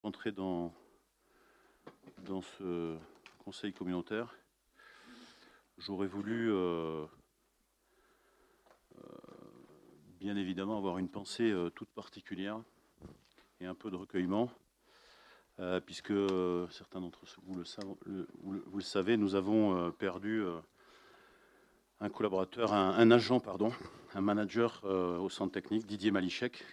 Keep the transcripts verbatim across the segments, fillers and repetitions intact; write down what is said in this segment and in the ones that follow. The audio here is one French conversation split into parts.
Entrer dans, dans ce conseil communautaire, j'aurais voulu euh, euh, bien évidemment avoir une pensée euh, toute particulière et un peu de recueillement, euh, puisque euh, certains d'entre vous le, savent, le, vous, le, vous le savez, nous avons euh, perdu euh, un collaborateur, un, un agent, pardon, un manager euh, au centre technique, Didier Malichek,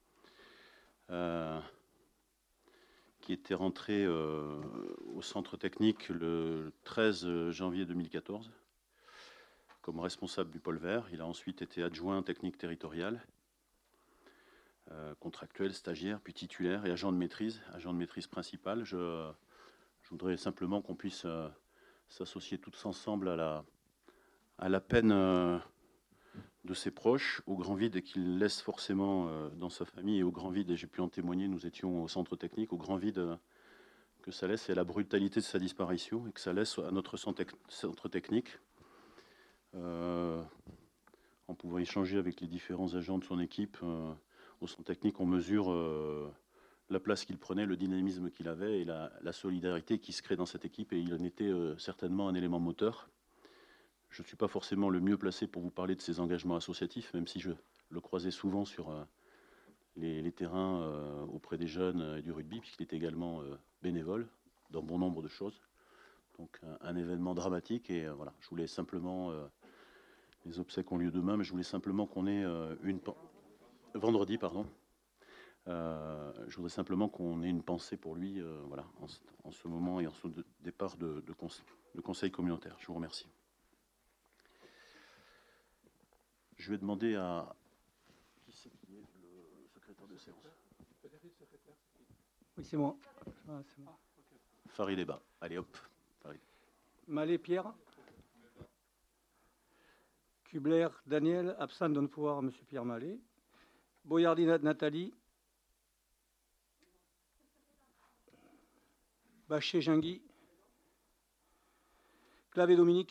euh, qui était rentré euh, au centre technique le treize janvier deux mille quatorze comme responsable du pôle vert. Il a ensuite été adjoint technique territorial, euh, contractuel, stagiaire, puis titulaire et agent de maîtrise, agent de maîtrise principal. Je, je voudrais simplement qu'on puisse euh, s'associer tous ensemble à la, à la peine euh, de ses proches, au grand vide qu'il laisse forcément euh, dans sa famille et au grand vide, et j'ai pu en témoigner, nous étions au centre technique, au grand vide euh, que ça laisse et à la brutalité de sa disparition et que ça laisse à notre centre technique. Euh, en pouvant échanger avec les différents agents de son équipe euh, au centre technique, on mesure euh, la place qu'il prenait, le dynamisme qu'il avait et la, la solidarité qui se crée dans cette équipe, et il en était euh, certainement un élément moteur. Je ne suis pas forcément le mieux placé pour vous parler de ses engagements associatifs, même si je le croisais souvent sur euh, les, les terrains euh, auprès des jeunes et du rugby, puisqu'il était également euh, bénévole dans bon nombre de choses. Donc un, un événement dramatique, et euh, voilà, je voulais simplement... Euh, les obsèques ont lieu demain, mais je voulais simplement qu'on ait euh, une... Vendredi, pardon. Euh, je voudrais simplement qu'on ait une pensée pour lui, euh, voilà, en, en ce moment et en ce départ de, de, conseil, de conseil communautaire. Je vous remercie. Je vais demander à... Qui c'est qui est le secrétaire de séance? Oui, c'est moi. Ah, c'est moi. Farid Eba. Allez, hop. Farid. Mallet, Pierre. Kubler, Daniel. Absent de pouvoir, M. Pierre Mallet. Boyardi, Nathalie. Bachet, Jean-Guy. Clavé, Dominique.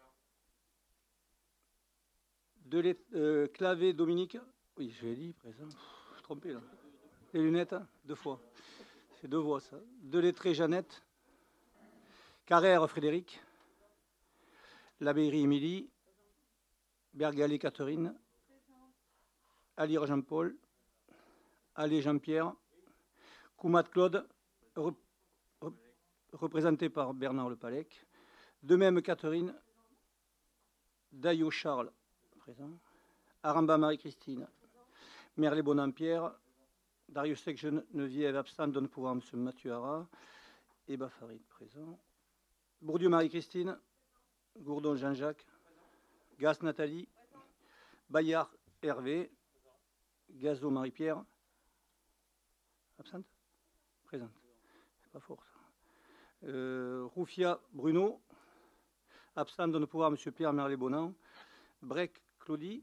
Delet, euh, Clavé, Dominique. Oui, je l'ai dit, présent. Je suis trompé, là. Les lunettes, deux fois. C'est deux voix, ça. Delettré, Jeannette. Carrère, Frédéric. Labéry, Émilie. Bergalé, Catherine. Alire, Jean-Paul. Allé, Jean-Pierre. Koumat, Claude. Rep représenté par Bernard Lepalec. De même, Catherine. Daillot, Charles, présent. Aramba, Marie-Christine. Merlet, Bonan-Pierre. Dariussec, Geneviève, absent, donne pouvoir M. Mathieu Hara. Et Bafarid, présent. Bourdieu, Marie-Christine. Gourdon, Jean-Jacques. Gas, Nathalie. Bayard, Hervé. Gazo, Marie-Pierre. Absente? Présente. C'est pas fort, ça. Euh, Roufia, Bruno. Absent, donne pouvoir M. Pierre Merlet-Bonan. Brec, Claudie.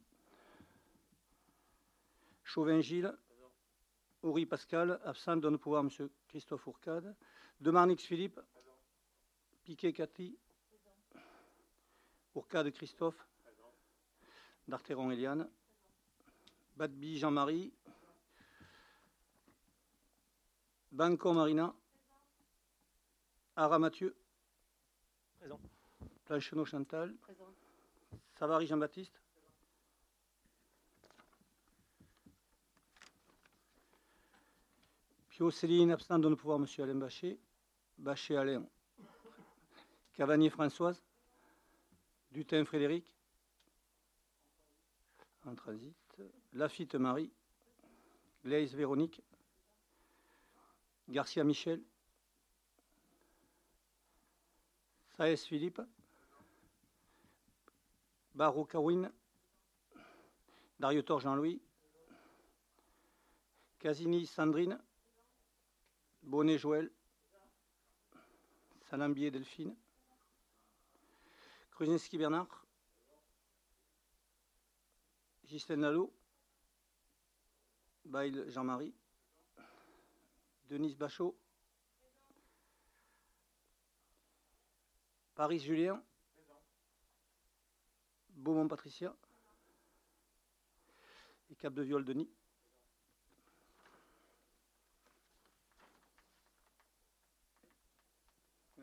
Chauvin, Gilles. Horry, Pascal. Absent, donne pouvoir M. Christophe Ourcade. De Marnix, Philippe. Piquet, Cathy. Ourcade, Christophe. D'Arteron, Eliane. Badby, Jean-Marie. Banco, Marina. Ara, Mathieu. Présent. Plancheneau, Chantal. Présent. Savary, Jean-Baptiste. Pio, Céline, absent, donne pouvoir M. Alain Bachet. Bachet, Alain. Cavanier, Françoise. Dutin, Frédéric. En transit. Lafitte, Marie. Gleis, Véronique. Garcia, Michel. Saez, Philippe. Barreau, Kawin. Dariotor, Jean-Louis. Casini, Sandrine. Bonnet, Joël. Salambier, Delphine. Kruzinski, Bernard. Ghislaine Lalo. Bail, Jean-Marie. Denise Bachot. Paris, Julien. Beaumont, Patricia. Et Cap de Viol, Denis.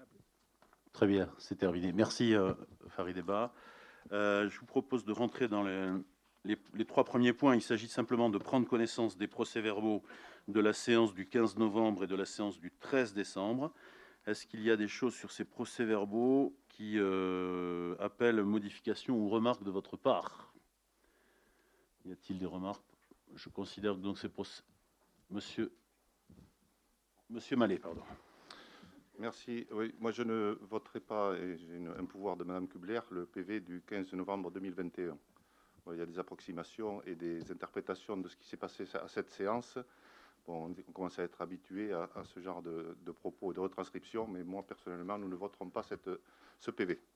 Très bien, c'est terminé. Merci euh, Farid Eba. Euh, je vous propose de rentrer dans les, les, les trois premiers points. Il s'agit simplement de prendre connaissance des procès-verbaux de la séance du quinze novembre et de la séance du treize décembre. Est-ce qu'il y a des choses sur ces procès-verbaux qui euh, appellent modification ou remarques de votre part? Y a-t-il des remarques? Je considère que donc ces procès... Monsieur, Monsieur Mallet, pardon. Merci. Oui, moi je ne voterai pas, et j'ai une- un pouvoir de Madame Kubler, le P V du quinze novembre deux mille vingt et un. Bon, il y a des approximations et des interprétations de ce qui s'est passé à cette séance. Bon, on commence à être habitué à, à ce genre de, de propos et de retranscriptions, mais moi personnellement, nous ne voterons pas cette, ce P V.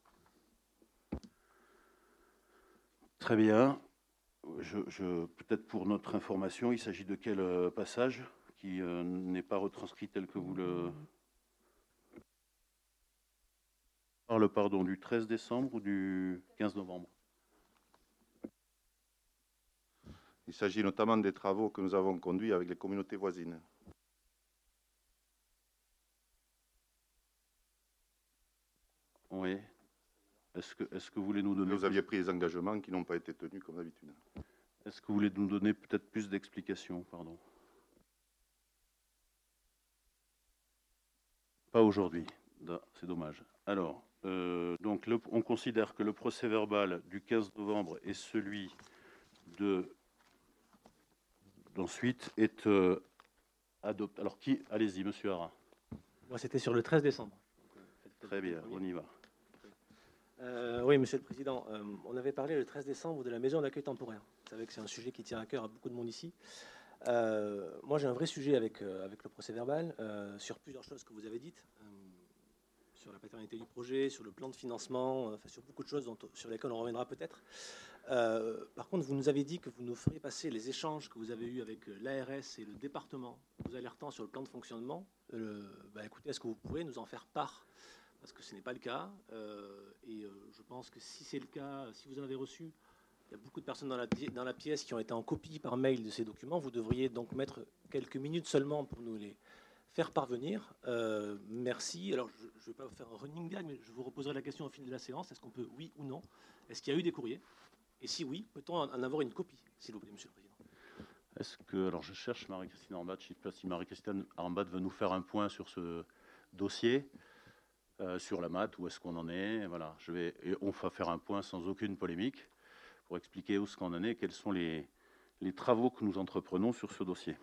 Très bien. Je, je, peut-être pour notre information, il s'agit de quel euh, passage qui euh, n'est pas retranscrit tel que vous le... Parle, pardon, du treize décembre ou du quinze novembre? Il s'agit notamment des travaux que nous avons conduits avec les communautés voisines. Oui. Est-ce que, est-ce que vous voulez nous donner... Vous aviez pris des engagements qui n'ont pas été tenus comme d'habitude. Est-ce que vous voulez nous donner peut-être plus d'explications, pardon? Pas aujourd'hui. C'est dommage. Alors, euh, donc, le, on considère que le procès-verbal du quinze novembre et celui de d'ensuite est euh, adopté. Alors, qui? Allez-y, Monsieur Hara. Moi, c'était sur le treize décembre. Très bien, on y va. Euh, oui, Monsieur le Président, euh, on avait parlé le treize décembre de la maison d'accueil temporaire. Vous savez que c'est un sujet qui tient à cœur à beaucoup de monde ici. Euh, moi, j'ai un vrai sujet avec, euh, avec le procès-verbal, euh, sur plusieurs choses que vous avez dites, euh, sur la paternité du projet, sur le plan de financement, euh, enfin, sur beaucoup de choses dont, sur lesquelles on reviendra peut-être. Euh, par contre, vous nous avez dit que vous nous ferez passer les échanges que vous avez eus avec l'A R S et le département, vous alertant sur le plan de fonctionnement. Euh, bah, écoutez, est-ce que vous pourrez nous en faire part? Parce que ce n'est pas le cas. Euh, et euh, je pense que si c'est le cas, si vous en avez reçu, il y a beaucoup de personnes dans la, dans la pièce qui ont été en copie par mail de ces documents. Vous devriez donc mettre quelques minutes seulement pour nous les faire parvenir. Euh, merci. Alors, je ne vais pas vous faire un running gag, mais je vous reposerai la question au fil de la séance. Est-ce qu'on peut, oui ou non? Est-ce qu'il y a eu des courriers? Et si oui, peut-on en avoir une copie, s'il vous plaît, Monsieur le Président? Est-ce que, alors je cherche Marie-Christine Armbad, je ne sais pas si Marie-Christine Armbad veut nous faire un point sur ce dossier. Euh, sur la mat, où est-ce qu'on en est, voilà, je vais, et on va faire un point sans aucune polémique pour expliquer où est-ce qu'on en est, quels sont les, les travaux que nous entreprenons sur ce dossier.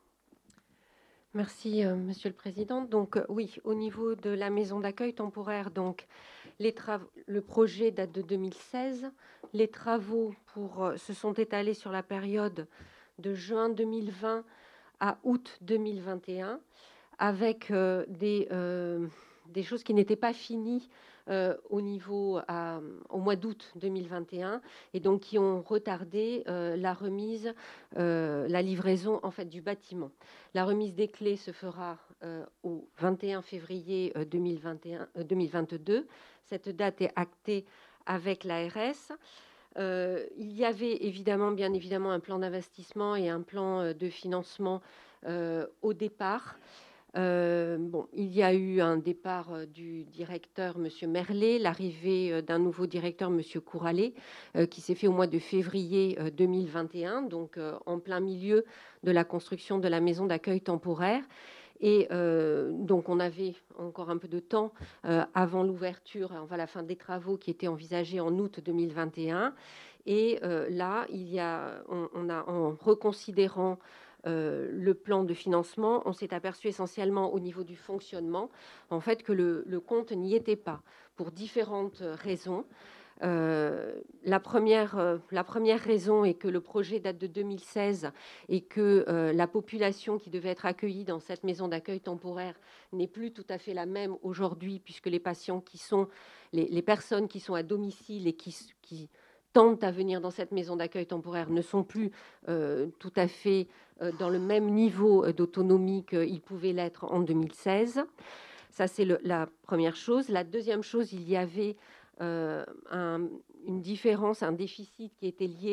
Merci, euh, Monsieur le Président. Donc euh, oui, au niveau de la maison d'accueil temporaire, donc les travaux, le projet date de deux mille seize. Les travaux pour, euh, se sont étalés sur la période de juin deux mille vingt à août deux mille vingt et un, avec euh, des euh, des choses qui n'étaient pas finies euh, au niveau à, au mois d'août deux mille vingt et un et donc qui ont retardé euh, la remise, euh, la livraison en fait du bâtiment. La remise des clés se fera euh, au vingt et un février deux mille vingt et un, euh, deux mille vingt-deux. Cette date est actée avec l'A R S. Euh, il y avait évidemment, bien évidemment, un plan d'investissement et un plan de financement euh, au départ. Euh, bon, il y a eu un départ euh, du directeur, Monsieur Merlet, l'arrivée euh, d'un nouveau directeur, Monsieur Couralet, euh, qui s'est fait au mois de février euh, deux mille vingt et un, donc euh, en plein milieu de la construction de la maison d'accueil temporaire. Et euh, donc, on avait encore un peu de temps euh, avant l'ouverture, enfin la fin des travaux qui étaient envisagés en août deux mille vingt et un. Et euh, là, il y a, on, on a, en reconsidérant Euh, le plan de financement, on s'est aperçu essentiellement au niveau du fonctionnement, en fait, que le, le compte n'y était pas, pour différentes raisons. Euh, la, première, euh, la première raison est que le projet date de deux mille seize et que euh, la population qui devait être accueillie dans cette maison d'accueil temporaire n'est plus tout à fait la même aujourd'hui, puisque les patients qui sont, les, les personnes qui sont à domicile et qui, qui tentent à venir dans cette maison d'accueil temporaire ne sont plus euh, tout à fait euh, dans le même niveau d'autonomie qu'ils pouvaient l'être en deux mille seize. Ça, c'est le, la première chose. La deuxième chose, il y avait euh, un, une différence, un déficit qui était lié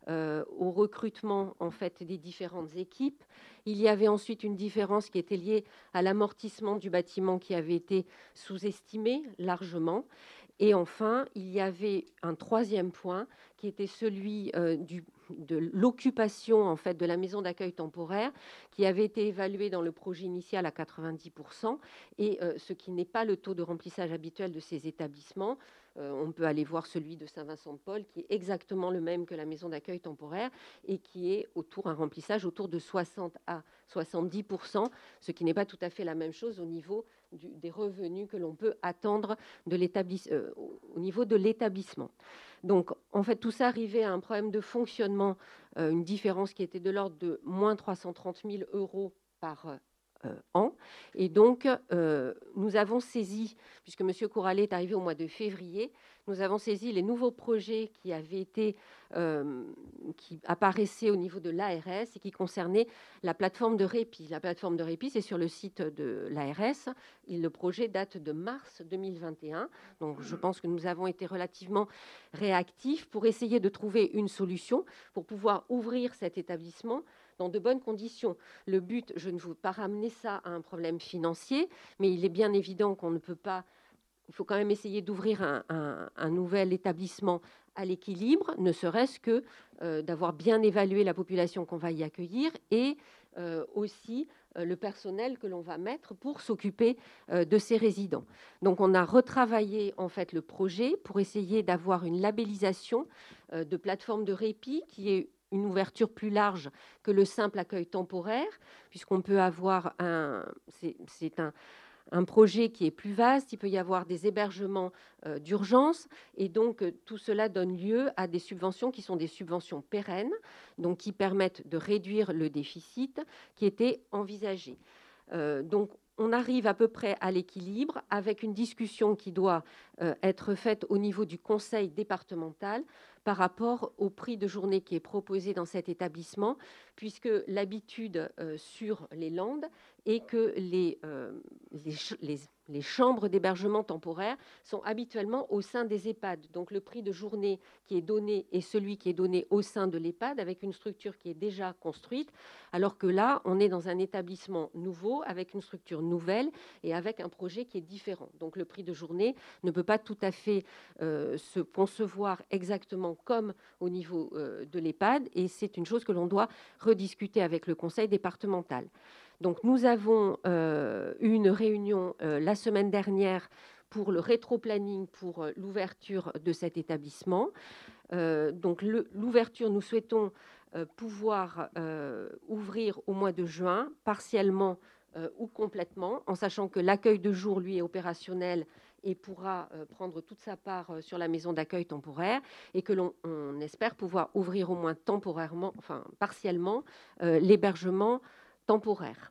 euh, au recrutement en fait des différentes équipes. Il y avait ensuite une différence qui était liée à l'amortissement du bâtiment qui avait été sous-estimé largement. Et enfin, il y avait un troisième point qui était celui euh, du, de l'occupation en fait de la maison d'accueil temporaire, qui avait été évaluée dans le projet initial à quatre-vingt-dix pour cent, et euh, ce qui n'est pas le taux de remplissage habituel de ces établissements. Euh, on peut aller voir celui de Saint-Vincent-de-Paul, qui est exactement le même que la maison d'accueil temporaire et qui est autour un remplissage autour de soixante à soixante-dix pour cent, ce qui n'est pas tout à fait la même chose au niveau du, des revenus que l'on peut attendre de l'établiss- euh, au niveau de l'établissement. Donc, en fait, tout ça arrivait à un problème de fonctionnement, euh, une différence qui était de l'ordre de moins trois cent trente mille euros par euh, an. Et donc, euh, nous avons saisi, puisque M. Couralet est arrivé au mois de février, nous avons saisi les nouveaux projets qui avaient été, euh, qui apparaissaient au niveau de l'A R S et qui concernaient la plateforme de répit. La plateforme de répit, c'est sur le site de l'A R S. Et le projet date de mars deux mille vingt et un. Donc, je pense que nous avons été relativement réactifs pour essayer de trouver une solution pour pouvoir ouvrir cet établissement dans de bonnes conditions. Le but, je ne veux pas ramener ça à un problème financier, mais il est bien évident qu'on ne peut pas, il faut quand même essayer d'ouvrir un, un, un nouvel établissement à l'équilibre, ne serait-ce que euh, d'avoir bien évalué la population qu'on va y accueillir et euh, aussi euh, le personnel que l'on va mettre pour s'occuper euh, de ces résidents. Donc on a retravaillé en fait le projet pour essayer d'avoir une labellisation euh, de plateforme de répit qui est une ouverture plus large que le simple accueil temporaire, puisqu'on peut avoir un, c'est, c'est un, un projet qui est plus vaste, il peut y avoir des hébergements euh, d'urgence, et donc euh, tout cela donne lieu à des subventions qui sont des subventions pérennes, donc qui permettent de réduire le déficit qui était envisagé. Euh, donc on arrive à peu près à l'équilibre avec une discussion qui doit euh, être faite au niveau du conseil départemental par rapport au prix de journée qui est proposé dans cet établissement, puisque l'habitude euh, sur les Landes est que les, euh, les, les, les chambres d'hébergement temporaire sont habituellement au sein des EHPAD. Donc le prix de journée qui est donné est celui qui est donné au sein de l'EHPAD avec une structure qui est déjà construite, alors que là, on est dans un établissement nouveau, avec une structure nouvelle et avec un projet qui est différent. Donc le prix de journée ne peut pas tout à fait euh, se concevoir exactement comme au niveau euh, de l'EHPAD, et c'est une chose que l'on doit rediscuter avec le conseil départemental. Donc nous avons euh, eu une réunion euh, la semaine dernière pour le rétro-planning pour euh, l'ouverture de cet établissement. Euh, donc le, l'ouverture, nous souhaitons euh, pouvoir euh, ouvrir au mois de juin, partiellement euh, ou complètement, en sachant que l'accueil de jour, lui, est opérationnel et pourra euh, prendre toute sa part euh, sur la maison d'accueil temporaire, et que l'on on espère pouvoir ouvrir au moins temporairement, enfin partiellement, euh, l'hébergement temporaire.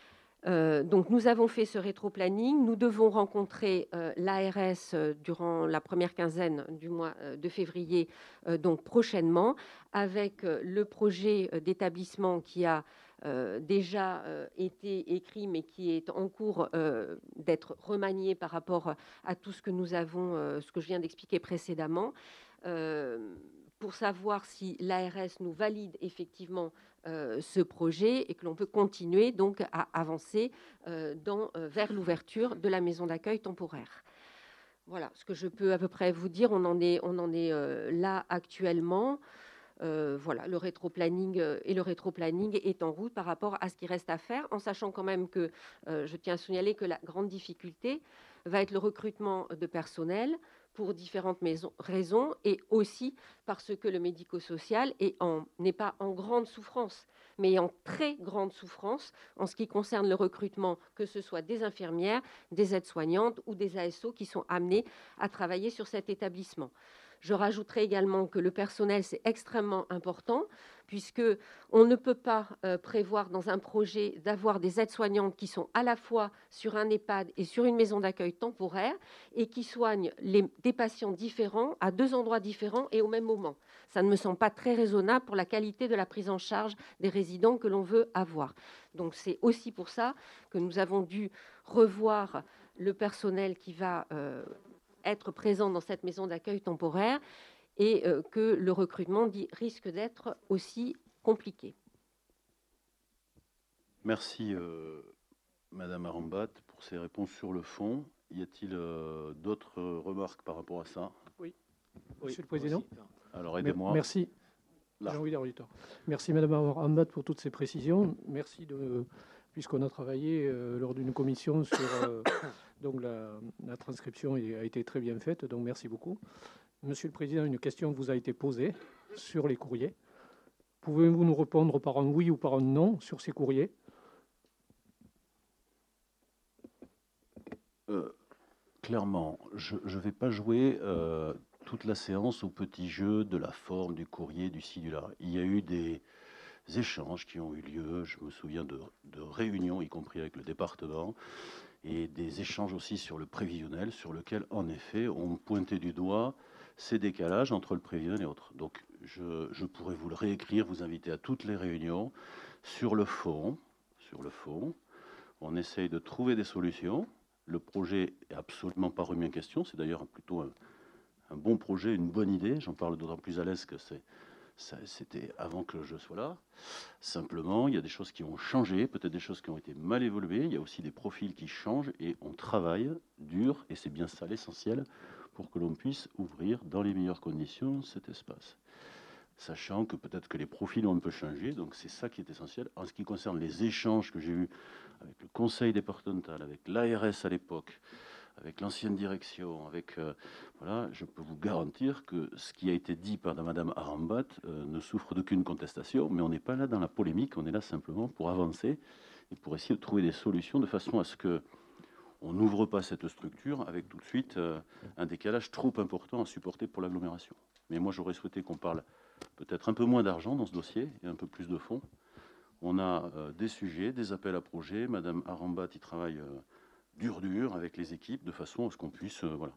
Euh, donc nous avons fait ce rétro-planning. Nous devons rencontrer euh, l'A R S euh, durant la première quinzaine du mois euh, de février, euh, donc prochainement, avec euh, le projet euh, d'établissement qui a euh, déjà euh, été écrit, mais qui est en cours euh, d'être remanié par rapport à tout ce que nous avons, euh, ce que je viens d'expliquer précédemment, euh, pour savoir si l'A R S nous valide effectivement Euh, ce projet et que l'on peut continuer donc à avancer euh, dans, euh, vers l'ouverture de la maison d'accueil temporaire. Voilà ce que je peux à peu près vous dire. On en est, on en est euh, là actuellement. Euh, voilà, le rétro-planning euh, et le rétro-planning est en route par rapport à ce qui reste à faire, en sachant quand même que euh, je tiens à signaler que la grande difficulté va être le recrutement de personnel pour différentes maisons, raisons, et aussi parce que le médico-social est en, n'est pas en grande souffrance, mais en très grande souffrance en ce qui concerne le recrutement, que ce soit des infirmières, des aides-soignantes ou des A S O qui sont amenés à travailler sur cet établissement. Je rajouterai également que le personnel, c'est extrêmement important, puisqu'on ne peut pas euh, prévoir dans un projet d'avoir des aides-soignantes qui sont à la fois sur un EHPAD et sur une maison d'accueil temporaire et qui soignent les, des patients différents à deux endroits différents et au même moment. Ça ne me semble pas très raisonnable pour la qualité de la prise en charge des résidents que l'on veut avoir. Donc c'est aussi pour ça que nous avons dû revoir le personnel qui va... Euh, être présent dans cette maison d'accueil temporaire et euh, que le recrutement dit, risque d'être aussi compliqué. Merci, euh, Madame Arambat, pour ces réponses sur le fond. Y a-t-il euh, d'autres remarques par rapport à ça? Oui, Oui, Monsieur le Président. aussi. Alors, Mer- aidez-moi. Merci. Là. Jean-Louis Darlitor. Merci Madame Arambat pour toutes ces précisions. Merci de, puisqu'on a travaillé euh, lors d'une commission sur euh, donc la, la transcription et a été très bien faite. Donc merci beaucoup. Monsieur le Président, une question vous a été posée sur les courriers. Pouvez-vous nous répondre par un oui ou par un non sur ces courriers? Euh, clairement, je ne vais pas jouer euh, toute la séance au petit jeu de la forme, du courrier, du ci, du là. Il y a eu des échanges qui ont eu lieu, je me souviens de, de réunions, y compris avec le département, et des échanges aussi sur le prévisionnel, sur lequel, en effet, on pointait du doigt ces décalages entre le prévisionnel et autres. Donc, je, je pourrais vous le réécrire, vous inviter à toutes les réunions sur le fond. Sur le fond, on essaye de trouver des solutions. Le projet n'est absolument pas remis en question. C'est d'ailleurs plutôt un, un bon projet, une bonne idée. J'en parle d'autant plus à l'aise que c'est, ça, c'était avant que je sois là. Simplement, il y a des choses qui ont changé, peut-être des choses qui ont été mal évoluées. Il y a aussi des profils qui changent et on travaille dur, et c'est bien ça l'essentiel, pour que l'on puisse ouvrir dans les meilleures conditions cet espace. Sachant que peut-être que les profils ont un peu changé, donc c'est ça qui est essentiel. En ce qui concerne les échanges que j'ai eus avec le conseil départemental, avec l'A R S à l'époque, avec l'ancienne direction, avec euh, voilà, je peux vous garantir que ce qui a été dit par Madame Arambat euh, ne souffre d'aucune contestation, mais on n'est pas là dans la polémique, on est là simplement pour avancer et pour essayer de trouver des solutions de façon à ce que on n'ouvre pas cette structure avec tout de suite euh, un décalage trop important à supporter pour l'agglomération. Mais moi, j'aurais souhaité qu'on parle peut-être un peu moins d'argent dans ce dossier et un peu plus de fonds. On a euh, des sujets, des appels à projets. Madame Arambat y travaille euh, dur dur avec les équipes de façon à ce qu'on puisse, euh, voilà.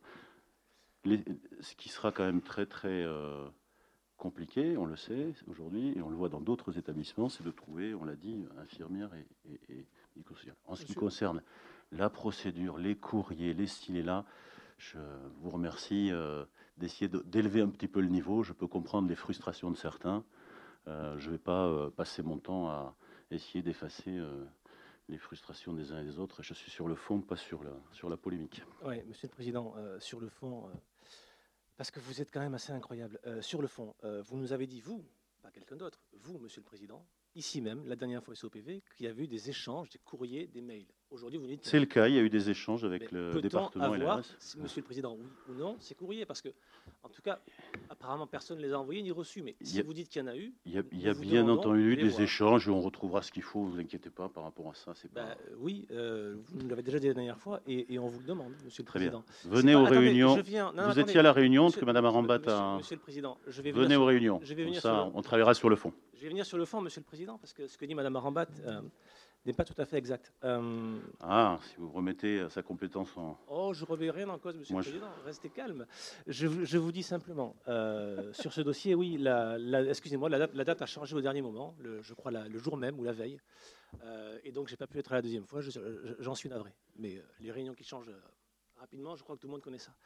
Les, ce qui sera quand même très très euh, compliqué, on le sait aujourd'hui, et on le voit dans d'autres établissements, c'est de trouver, on l'a dit, infirmières et, et, et médico-social. En ce qui Monsieur. concerne la procédure, les courriers, les stylés là, je vous remercie euh, d'essayer de, d'élever un petit peu le niveau. Je peux comprendre les frustrations de certains. Euh, je ne vais pas euh, passer mon temps à essayer d'effacer euh, les frustrations des uns et des autres. Je suis sur le fond, pas sur la, sur la polémique. Oui, Monsieur le Président, euh, sur le fond, euh, parce que vous êtes quand même assez incroyable. Euh, sur le fond, euh, vous nous avez dit, vous, pas quelqu'un d'autre, vous, Monsieur le Président, ici même, la dernière fois S O P V, qu'il y avait eu des échanges, des courriers, des mails. Aujourd'hui, vous dites... C'est le cas, il y a eu des échanges avec Mais le peut-on département et la avoir, R S. Monsieur le Président, oui ou non, ces courriers? Parce que, en tout cas, apparemment, personne ne les a envoyés ni reçus. Mais Il si y a- vous dites qu'il y en a eu, Il y a, il y a nous vous bien demandons entendu de les des voir. échanges et on retrouvera ce qu'il faut, ne vous inquiétez pas par rapport à ça. C'est pas... Ben, euh, oui, euh, vous nous l'avez déjà dit la dernière fois et, et on vous le demande, Monsieur le Très Président. bien. C'est Venez pas- aux attendez, réunions. je viens- non, Vous attendez, étiez à la réunion monsieur- que Madame Arambat monsieur, a... monsieur le Président, je vais venir Venez sur- aux réunions. Je vais Comme venir ça, sur le- on travaillera sur le fond. Je vais venir sur le fond, Monsieur le Président, parce que ce que dit Madame Arambat euh, n'est pas tout à fait exact. Euh, Ah, si vous remettez sa compétence en... Oh, je ne remets rien en cause, Monsieur Moi, le je- Président. Restez calme. Je, vous- je vous dis simplement, euh, sur ce dossier, oui, la, la- excusez-moi, la date, la date a changé au dernier moment, le- je crois la- le jour même ou la veille. Euh, et donc, j'ai pas pu être là la deuxième fois. je- je- J'en suis navré. Mais euh, les réunions qui changent euh, rapidement, je crois que tout le monde connaît ça.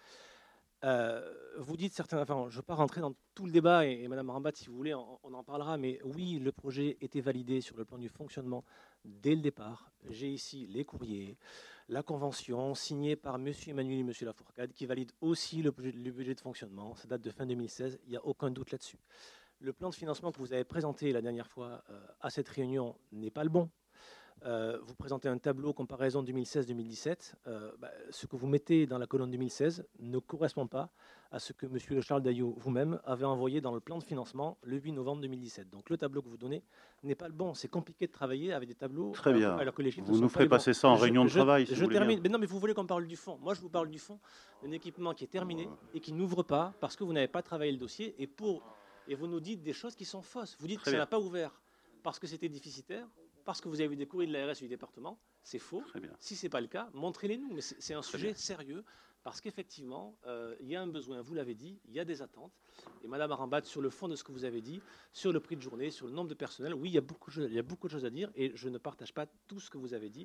Euh, vous dites certains, enfin, je ne veux pas rentrer dans tout le débat, et, et Madame Rambat, si vous voulez, on, on en parlera, mais oui, le projet était validé sur le plan du fonctionnement dès le départ. J'ai ici les courriers, la convention signée par Monsieur Emmanuel et Monsieur Lafourcade, qui valide aussi le budget, le budget de fonctionnement. Ça date de fin deux mille seize, il n'y a aucun doute là-dessus. Le plan de financement que vous avez présenté la dernière fois euh, à cette réunion n'est pas le bon. Euh, vous présentez un tableau comparaison deux mille seize deux mille dix-sept. Euh, bah, ce que vous mettez dans la colonne deux mille seize ne correspond pas à ce que M. Charles Daillot vous-même avez envoyé dans le plan de financement le huit novembre deux mille dix-sept. Donc le tableau que vous donnez n'est pas le bon. C'est compliqué de travailler avec des tableaux. Très alors, bien. alors que les chiffres Vous ne sont nous pas ferez les bons. passer ça en Je- réunion de je- travail, si Je vous voulez termine. bien. Mais non, mais vous voulez qu'on parle du fond. Moi, je vous parle du fond d'un équipement qui est terminé et qui n'ouvre pas parce que vous n'avez pas travaillé le dossier. Et, pour, et vous nous dites des choses qui sont fausses. Vous dites Très que ça bien. n'a pas ouvert parce que c'était déficitaire, parce que vous avez eu des courriers de l'A R S et du département. C'est faux. Très bien. Si ce n'est pas le cas, montrez-les-nous. Mais c'est c'est un Très sujet bien. sérieux parce qu'effectivement, euh, il y a un besoin, vous l'avez dit, il y a des attentes. Et Madame Arambat, sur le fond de ce que vous avez dit, sur le prix de journée, sur le nombre de personnel, oui, il y a beaucoup de choses, il y a beaucoup de choses à dire et je ne partage pas tout ce que vous avez dit.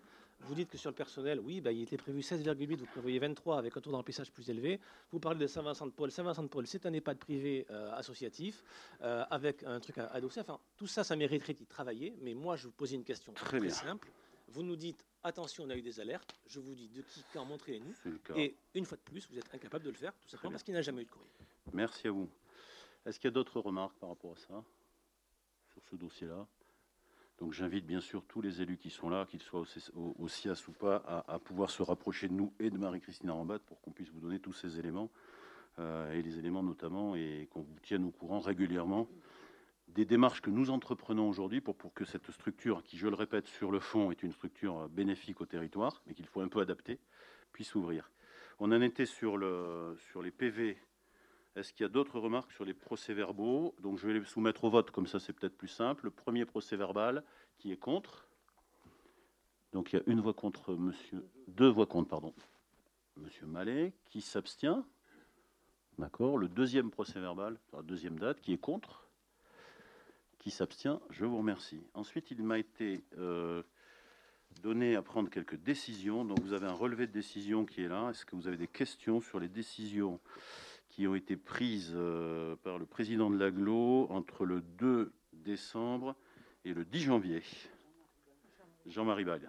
Vous dites que sur le personnel, oui, bah, il était prévu seize virgule huit, vous prévoyez vingt-trois avec un taux de remplissage plus élevé. Vous parlez de Saint-Vincent-de-Paul. Saint-Vincent-de-Paul, c'est un EHPAD privé euh, associatif euh, avec un truc à adosser. Enfin, tout ça, ça mériterait d'y travailler. Mais moi, je vous posais une question très, très simple. Vous nous dites, attention, on a eu des alertes. Je vous dis de qui, quand, montrez-nous. Et une fois de plus, vous êtes incapable de le faire, tout simplement parce qu'il n'a jamais eu de courrier. Merci à vous. Est-ce qu'il y a d'autres remarques par rapport à ça, sur ce dossier-là? Donc j'invite bien sûr tous les élus qui sont là, qu'ils soient au, au C I A S ou pas, à, à pouvoir se rapprocher de nous et de Marie-Christine Rambat pour qu'on puisse vous donner tous ces éléments, euh, et les éléments notamment, et qu'on vous tienne au courant régulièrement des démarches que nous entreprenons aujourd'hui pour, pour que cette structure, qui je le répète sur le fond est une structure bénéfique au territoire, mais qu'il faut un peu adapter, puisse ouvrir. On en était sur, le, sur les P V. Est-ce qu'il y a d'autres remarques sur les procès-verbaux? Donc je vais les soumettre au vote, comme ça c'est peut-être plus simple. Le premier procès-verbal, qui est contre? Donc il y a une voix contre, monsieur, deux voix contre, pardon. Monsieur Mallet, qui s'abstient? D'accord. Le deuxième procès-verbal, la deuxième date, qui est contre? Qui s'abstient? Je vous remercie. Ensuite, il m'a été euh, donné à prendre quelques décisions. Donc vous avez un relevé de décision qui est là. Est-ce que vous avez des questions sur les décisions qui ont été prises euh, par le président de l'Aglo entre le deux décembre et le dix janvier? Jean-Marie Bague.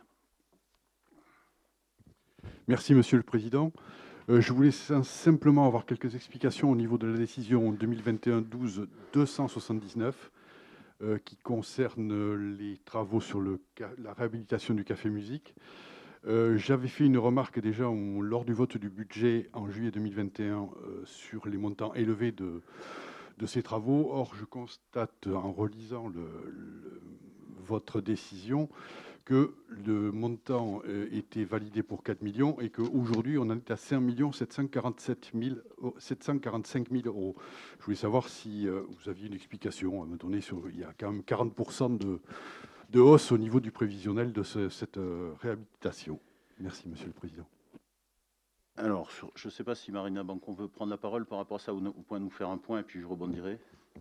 Merci, Monsieur le Président. Euh, je voulais simplement avoir quelques explications au niveau de la décision deux mille vingt et un douze deux cent soixante-dix-neuf euh, qui concerne les travaux sur le, la réhabilitation du Café Musique. Euh, J'avais fait une remarque déjà on, lors du vote du budget en juillet deux mille vingt et un euh, sur les montants élevés de, de ces travaux. Or, je constate en relisant le, le, votre décision que le montant euh, était validé pour quatre millions et qu'aujourd'hui, on en est à cinq millions sept cent quarante-sept mille, sept cent quarante-cinq mille euros. Je voulais savoir si euh, vous aviez une explication à me donner sur... Il y a quand même quarante pour cent de... de hausse au niveau du prévisionnel de ce, cette euh, réhabilitation. Merci, Monsieur le Président. Alors, sur, je ne sais pas si Marina Bancon veut prendre la parole par rapport à ça, ou vous pouvez nous faire un point et puis je rebondirai.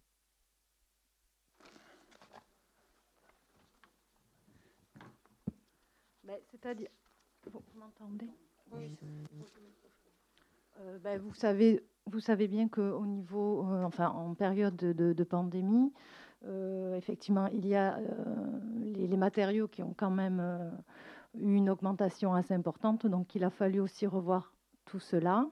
Ben, c'est-à-dire, vous, vous m'entendez? Oui. Euh, ben, vous savez, vous savez bien qu'au niveau, euh, enfin, en période de, de, de pandémie, Euh, effectivement, il y a euh, les, les matériaux qui ont quand même euh, eu une augmentation assez importante, donc il a fallu aussi revoir tout cela.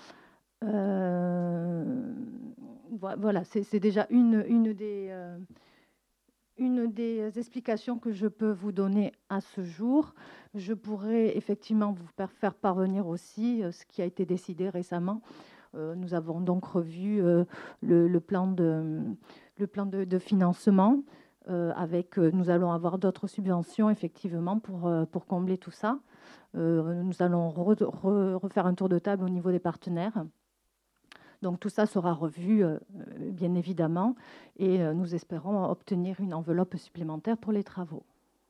Euh, voilà, c'est déjà une, une, des, euh, une des explications que je peux vous donner à ce jour. Je pourrais effectivement vous faire parvenir aussi euh, ce qui a été décidé récemment. Euh, nous avons donc revu euh, le, le plan de... le plan de, de financement, euh, avec, euh, nous allons avoir d'autres subventions, effectivement, pour, euh, pour combler tout ça. Euh, nous allons re, re, refaire un tour de table au niveau des partenaires. Donc, tout ça sera revu, euh, bien évidemment, et euh, nous espérons obtenir une enveloppe supplémentaire pour les travaux.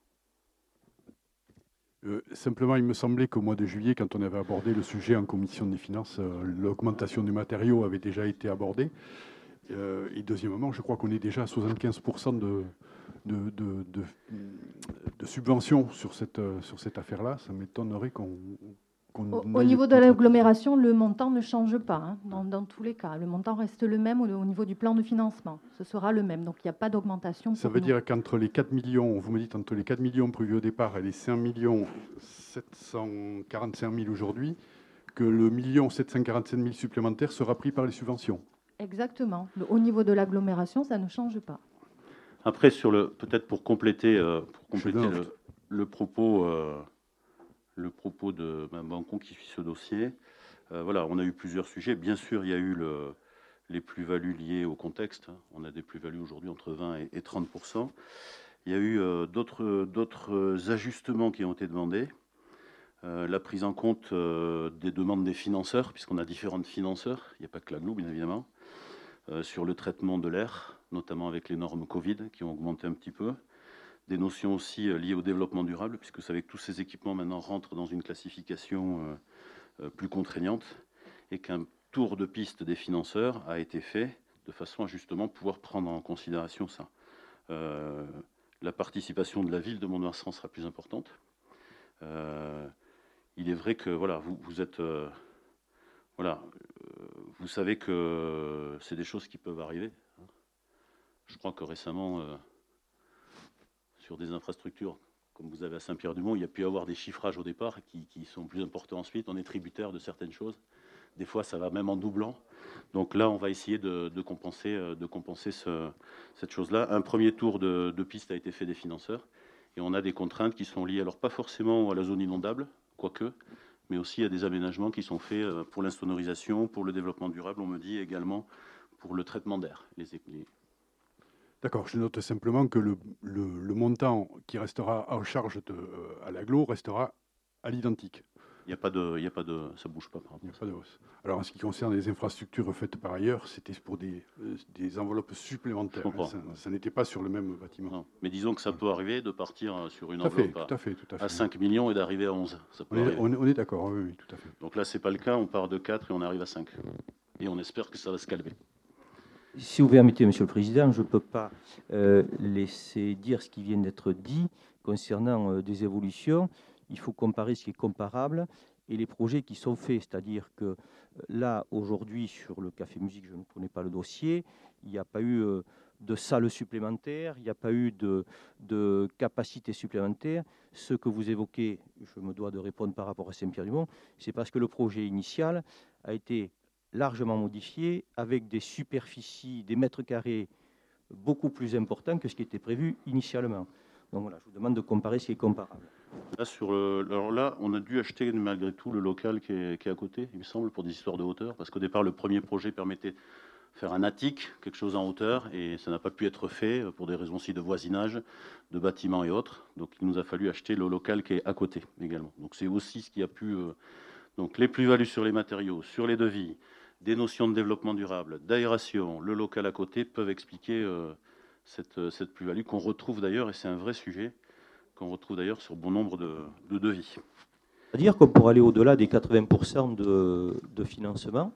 Euh, simplement, il me semblait qu'au mois de juillet, quand on avait abordé le sujet en commission des finances, euh, l'augmentation des matériaux avait déjà été abordée. Euh, et deuxièmement, je crois qu'on est déjà à soixante-quinze pour cent de, de, de, de, de subventions sur cette, sur cette affaire-là. Ça m'étonnerait qu'on... qu'on au, au niveau de l'agglomération, le montant ne change pas, hein, dans, dans tous les cas. Le montant reste le même au, au niveau du plan de financement. Ce sera le même. Donc, il n'y a pas d'augmentation. Ça veut nous. dire qu'entre les quatre millions, vous me dites entre les quatre millions prévus au départ et les cinq millions sept cent quarante-cinq mille aujourd'hui, que le million sept cent quarante-cinq mille supplémentaire sera pris par les subventions. Exactement. Le, au niveau de l'agglomération, ça ne change pas. Après, sur le, peut-être pour compléter, euh, pour compléter le, le propos, euh, le propos de Mme Bancon qui suit ce dossier, euh, voilà, on a eu plusieurs sujets. Bien sûr, il y a eu le, les plus-values liées au contexte. On a des plus-values aujourd'hui entre vingt et trente pour cent. Il y a eu euh, d'autres, d'autres ajustements qui ont été demandés. Euh, la prise en compte euh, des demandes des financeurs, puisqu'on a différents financeurs. Il n'y a pas que l'Aglo, bien évidemment. Euh, sur le traitement de l'air, notamment avec les normes Covid qui ont augmenté un petit peu. Des notions aussi euh, liées au développement durable, puisque vous savez que tous ces équipements maintenant rentrent dans une classification euh, euh, plus contraignante et qu'un tour de piste des financeurs a été fait de façon à justement pouvoir prendre en considération ça. Euh, la participation de la ville de Mont-de-Marsan sera plus importante. Euh, il est vrai que voilà, vous, vous êtes... Euh, voilà, euh, vous savez que c'est des choses qui peuvent arriver. Je crois que récemment, euh, sur des infrastructures, comme vous avez à Saint-Pierre-du-Mont, il y a pu y avoir des chiffrages au départ qui, qui sont plus importants ensuite. On est tributaire de certaines choses. Des fois, ça va même en doublant. Donc là, on va essayer de, de compenser, de compenser ce, cette chose-là. Un premier tour de, de piste a été fait des financeurs. Et on a des contraintes qui sont liées, alors pas forcément à la zone inondable, quoique, mais aussi à des aménagements qui sont faits pour l'insonorisation, pour le développement durable, on me dit également pour le traitement d'air. Les, les... D'accord, je note simplement que le, le, le montant qui restera en charge de, euh, à l'agglo restera à l'identique. Il n'y a pas de, il y a pas de, ça bouge pas. Par il n'y a pas de hausse. Alors en ce qui concerne les infrastructures faites par ailleurs, c'était pour des, euh, des enveloppes supplémentaires. Ça, ça n'était pas sur le même bâtiment. Non. Mais disons que ça peut arriver de partir sur une tout enveloppe fait, à, tout à, fait, tout à, fait. à cinq millions et d'arriver à onze. Ça peut on, est, on, est, on est d'accord, oui, oui, tout à fait. Donc là, ce n'est pas le cas, on part de quatre et on arrive à cinq. Et on espère que ça va se calmer. Si vous permettez, Monsieur le Président, je ne peux pas euh, laisser dire ce qui vient d'être dit concernant euh, des évolutions. Il faut comparer ce qui est comparable et les projets qui sont faits. C'est-à-dire que là, aujourd'hui, sur le Café Musique, je ne connais pas le dossier, il n'y a pas eu euh, de salle supplémentaire, il n'y a pas eu de, de capacité supplémentaire. Ce que vous évoquez, je me dois de répondre par rapport à Saint-Pierre-du-Mont, c'est parce que le projet initial a été largement modifié, avec des superficies, des mètres carrés beaucoup plus importants que ce qui était prévu initialement. Donc voilà, je vous demande de comparer ce qui est comparable. Là, sur le, alors là, on a dû acheter malgré tout le local qui est, qui est à côté, il me semble, pour des histoires de hauteur, parce qu'au départ, le premier projet permettait de faire un attique, quelque chose en hauteur, et ça n'a pas pu être fait pour des raisons aussi de voisinage, de bâtiments et autres. Donc il nous a fallu acheter le local qui est à côté également. Donc c'est aussi ce qui a pu... Euh, donc les plus-values sur les matériaux, sur les devis, des notions de développement durable, d'aération, le local à côté peuvent expliquer euh, cette, cette plus-value qu'on retrouve d'ailleurs, et c'est un vrai sujet, qu'on retrouve d'ailleurs sur bon nombre de, de devis. C'est-à-dire qu'on pourrait aller au-delà des quatre-vingts pour cent de, de financement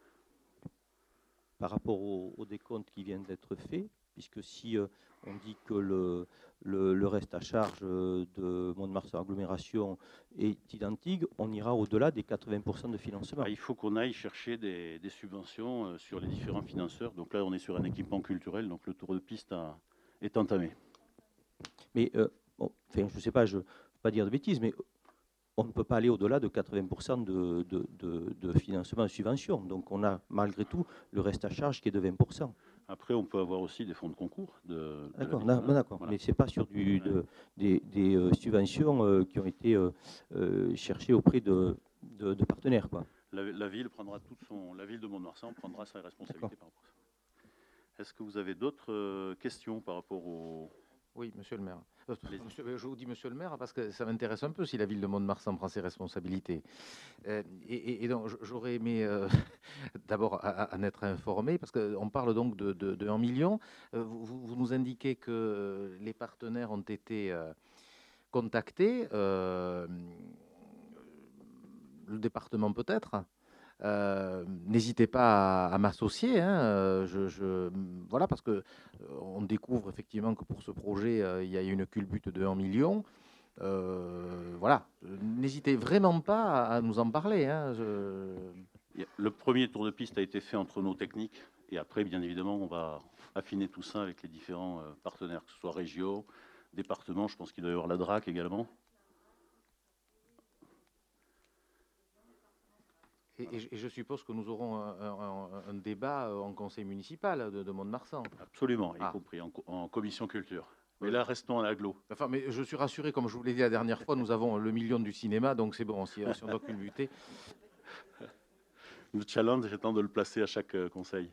par rapport au, au décompte qui vient d'être fait, puisque si euh, on dit que le, le, le reste à charge de Mont-de-Marsan agglomération est identique, on ira au-delà des quatre-vingts pour cent de financement. Ah, il faut qu'on aille chercher des, des subventions euh, sur les différents financeurs. Donc là, on est sur un équipement culturel, donc le tour de piste a, est entamé. Mais, euh, bon, enfin, je ne sais pas, je ne veux pas dire de bêtises, mais on ne peut pas aller au-delà de quatre-vingts pour cent de, de, de, de financement de subvention. Donc on a malgré tout le reste à charge qui est de vingt pour cent. Après, on peut avoir aussi des fonds de concours. De, d'accord, de d'accord. Voilà. Mais ce n'est pas sur du, de, des, des euh, subventions euh, qui ont été euh, euh, cherchées auprès de, de, de partenaires, quoi. La, la ville prendra toute son, la ville de Mont-de-Marsan prendra sa responsabilité par rapport à ça. Est-ce que vous avez d'autres euh, questions par rapport au... Oui, monsieur le maire. Monsieur, je vous dis monsieur le maire parce que ça m'intéresse un peu si la ville de Mont-de-Marsan prend ses responsabilités. Euh, et, et donc j'aurais aimé euh, d'abord en être informé parce qu'on parle donc de, de, de un million. Vous, vous nous indiquez que les partenaires ont été euh, contactés, euh, le département peut-être. Euh, n'hésitez pas à, à m'associer. Hein, je, je, voilà, parce que euh, on découvre effectivement que pour ce projet, euh, il y a une culbute de un million. Euh, voilà, n'hésitez vraiment pas à, à nous en parler. Hein, je... Le premier tour de piste a été fait entre nos techniques et après, bien évidemment, on va affiner tout ça avec les différents euh, partenaires, que ce soit régions, départements. Je pense qu'il doit y avoir la D R A C également. Et, et je suppose que nous aurons un, un, un débat en conseil municipal de, de Mont-de-Marsan. Absolument, ah. y compris en, en commission culture. Mais là, restons à l'agglo. Enfin, mais je suis rassuré, comme je vous l'ai dit la dernière fois, nous avons le million du cinéma, donc c'est bon, si, si on doit culbuter. Le challenge étant de le placer à chaque euh, conseil.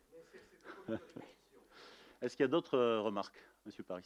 Est-ce qu'il y a d'autres euh, remarques, Monsieur Paris?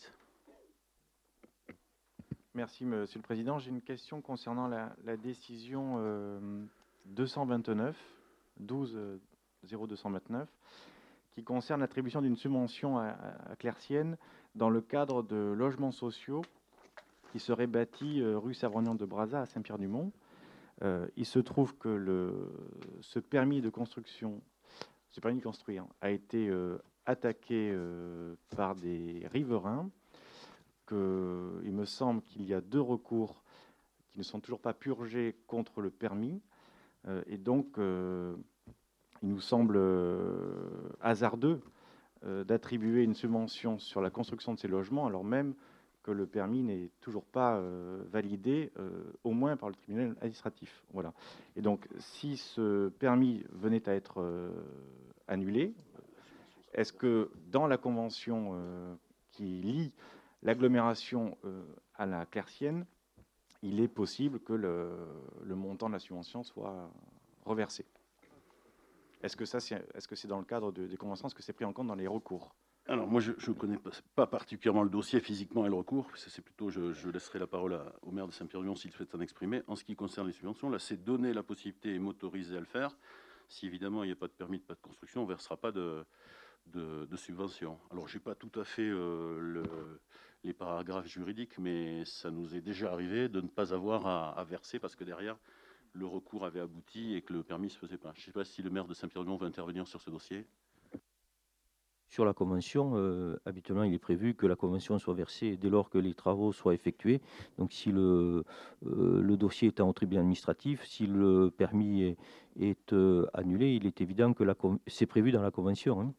Merci, Monsieur le Président. J'ai une question concernant la, la décision... Euh, deux cent vingt-neuf, douze zéro deux cent vingt-neuf, qui concerne l'attribution d'une subvention à, à Clercienne dans le cadre de logements sociaux qui seraient bâtis euh, rue Savrognan de Brazza à Saint-Pierre-du-Mont. Euh, il se trouve que le, ce permis de construction, ce permis de construire, a été euh, attaqué euh, par des riverains. Que, il me semble qu'il y a deux recours qui ne sont toujours pas purgés contre le permis. Euh, et donc, euh, il nous semble euh, hasardeux euh, d'attribuer une subvention sur la construction de ces logements, alors même que le permis n'est toujours pas euh, validé, euh, au moins par le tribunal administratif. Voilà. Et donc, si ce permis venait à être euh, annulé, est-ce que dans la convention euh, qui lie l'agglomération euh, à la Claircienne, il est possible que le, le montant de la subvention soit reversé? Est-ce que ça, c'est, est-ce que c'est dans le cadre de, des conventions, est-ce que c'est pris en compte dans les recours? Alors moi, je ne connais pas, pas particulièrement le dossier physiquement et le recours. C'est plutôt, je, je laisserai la parole à, au maire de Saint-Pierre-du-Mont s'il souhaite en exprimer. En ce qui concerne les subventions, là, c'est donner la possibilité et m'autoriser à le faire. Si évidemment il n'y a pas de permis, pas de construction, on ne versera pas de, de, de subvention. Alors, je n'ai pas tout à fait euh, le, les paragraphes juridiques, mais ça nous est déjà arrivé de ne pas avoir à, à verser parce que derrière, le recours avait abouti et que le permis ne se faisait pas. Je ne sais pas si le maire de Saint-Pierre-du-Mont veut intervenir sur ce dossier. Sur la convention, euh, habituellement, il est prévu que la convention soit versée dès lors que les travaux soient effectués. Donc, si le, euh, le dossier est en tribunal administratif, si le permis est, est euh, annulé, il est évident que la con- c'est prévu dans la convention. Hein.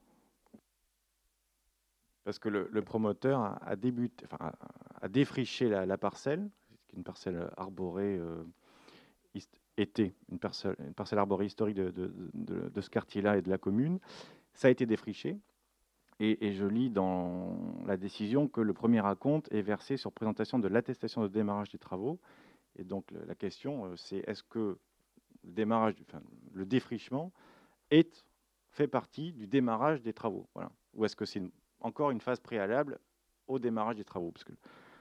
Parce que le, le promoteur a, a, débuté, enfin, a, a défriché la, la parcelle, qui est une parcelle arborée, euh, était une parcelle, une parcelle arborée historique de, de, de, de ce quartier-là et de la commune. Ça a été défriché. Et, et je lis dans la décision que le premier acompte est versé sur présentation de l'attestation de démarrage des travaux. Et donc le, la question, c'est est-ce que le démarrage, enfin, le défrichement est, fait partie du démarrage des travaux, voilà. Ou est-ce que c'est une, encore une phase préalable au démarrage des travaux? Parce que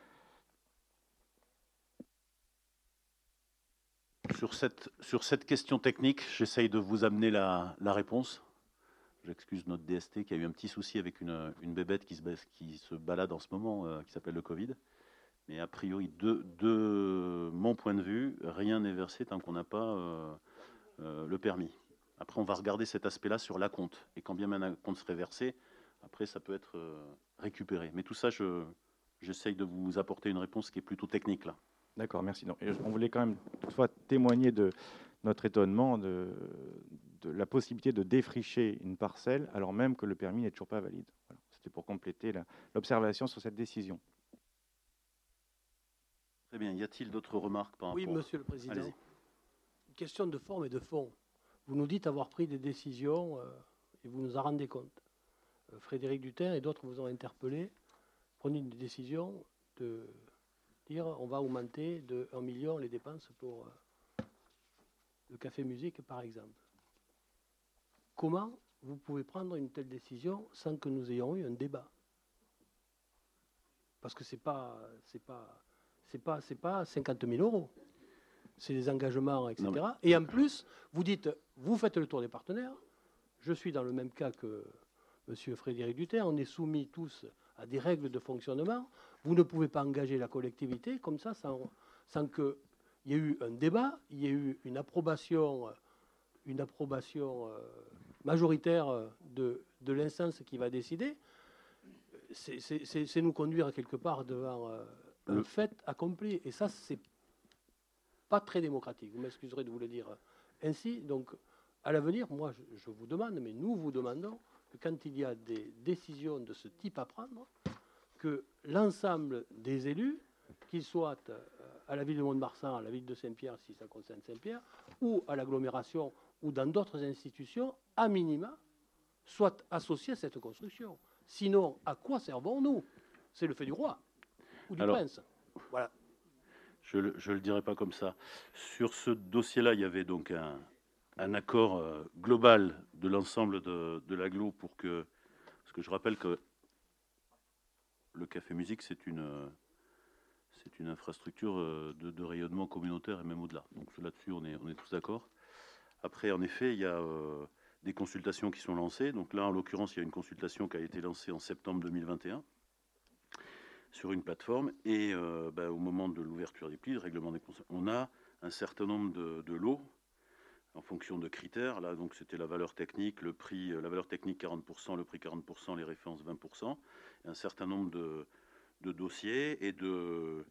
sur, cette, sur cette question technique, j'essaye de vous amener la, la réponse. J'excuse notre D S T qui a eu un petit souci avec une, une bébête qui se, qui se balade en ce moment, euh, qui s'appelle le Covid. Mais a priori, de, de mon point de vue, rien n'est versé tant qu'on n'a pas euh, euh, le permis. Après, on va regarder cet aspect-là sur l'acompte. Et quand bien même un acompte serait versé, après, ça peut être euh, récupéré. Mais tout ça, je, j'essaye de vous apporter une réponse qui est plutôt technique, là. D'accord, merci. Donc, on voulait quand même toutefois témoigner de notre étonnement de, de la possibilité de défricher une parcelle alors même que le permis n'est toujours pas valide. Voilà. C'était pour compléter la, l'observation sur cette décision. Très bien. Y a-t-il d'autres remarques par Oui, rapport... Monsieur le Président. Allez-y. Une question de forme et de fond. Vous nous dites avoir pris des décisions euh, et vous nous en rendez compte. Euh, Frédéric Dutin et d'autres vous ont interpellé. Prenez une décision de dire on va augmenter de un million les dépenses pour euh, le café musique, par exemple. Comment vous pouvez prendre une telle décision sans que nous ayons eu un débat? Parce que c'est pas, c'est pas, c'est pas, c'est pas cinquante mille euros. C'est des engagements, et cetera. Et en plus, vous dites, vous faites le tour des partenaires. Je suis dans le même cas que M. Frédéric Dutin. On est soumis tous à des règles de fonctionnement. Vous ne pouvez pas engager la collectivité comme ça sans, sans qu'il y ait eu un débat, il y ait eu une approbation, une approbation euh, majoritaire de, de l'instance qui va décider. C'est, c'est, c'est, c'est nous conduire quelque part devant euh, un Le... fait accompli. Et ça, c'est pas très démocratique. Vous m'excuserez de vous le dire ainsi. Donc, à l'avenir, moi, je, je vous demande, mais nous vous demandons, que quand il y a des décisions de ce type à prendre, que l'ensemble des élus, qu'ils soient à la ville de Mont-de-Marsan, à la ville de Saint-Pierre, si ça concerne Saint-Pierre, ou à l'agglomération, ou dans d'autres institutions, à minima, soient associés à cette construction. Sinon, à quoi servons-nous? C'est le fait du roi ou du Alors, prince. Voilà. Je ne le dirai pas comme ça. Sur ce dossier-là, il y avait donc un, un accord euh, global de l'ensemble de, de l'agglo pour que... Parce que je rappelle que le café musique, c'est une, c'est une infrastructure de, de rayonnement communautaire et même au-delà. Donc là-dessus, on est, on est tous d'accord. Après, en effet, il y a euh, des consultations qui sont lancées. Donc là, en l'occurrence, il y a une consultation qui a été lancée en septembre deux mille vingt et un sur une plateforme. Et euh, bah, au moment de l'ouverture des plis, le règlement des on a un certain nombre de, de lots en fonction de critères. Là, donc, c'était la valeur technique, le prix, la valeur technique quarante pour cent, le prix quarante pour cent, les références vingt pour cent. Et un certain nombre de, de dossiers et de,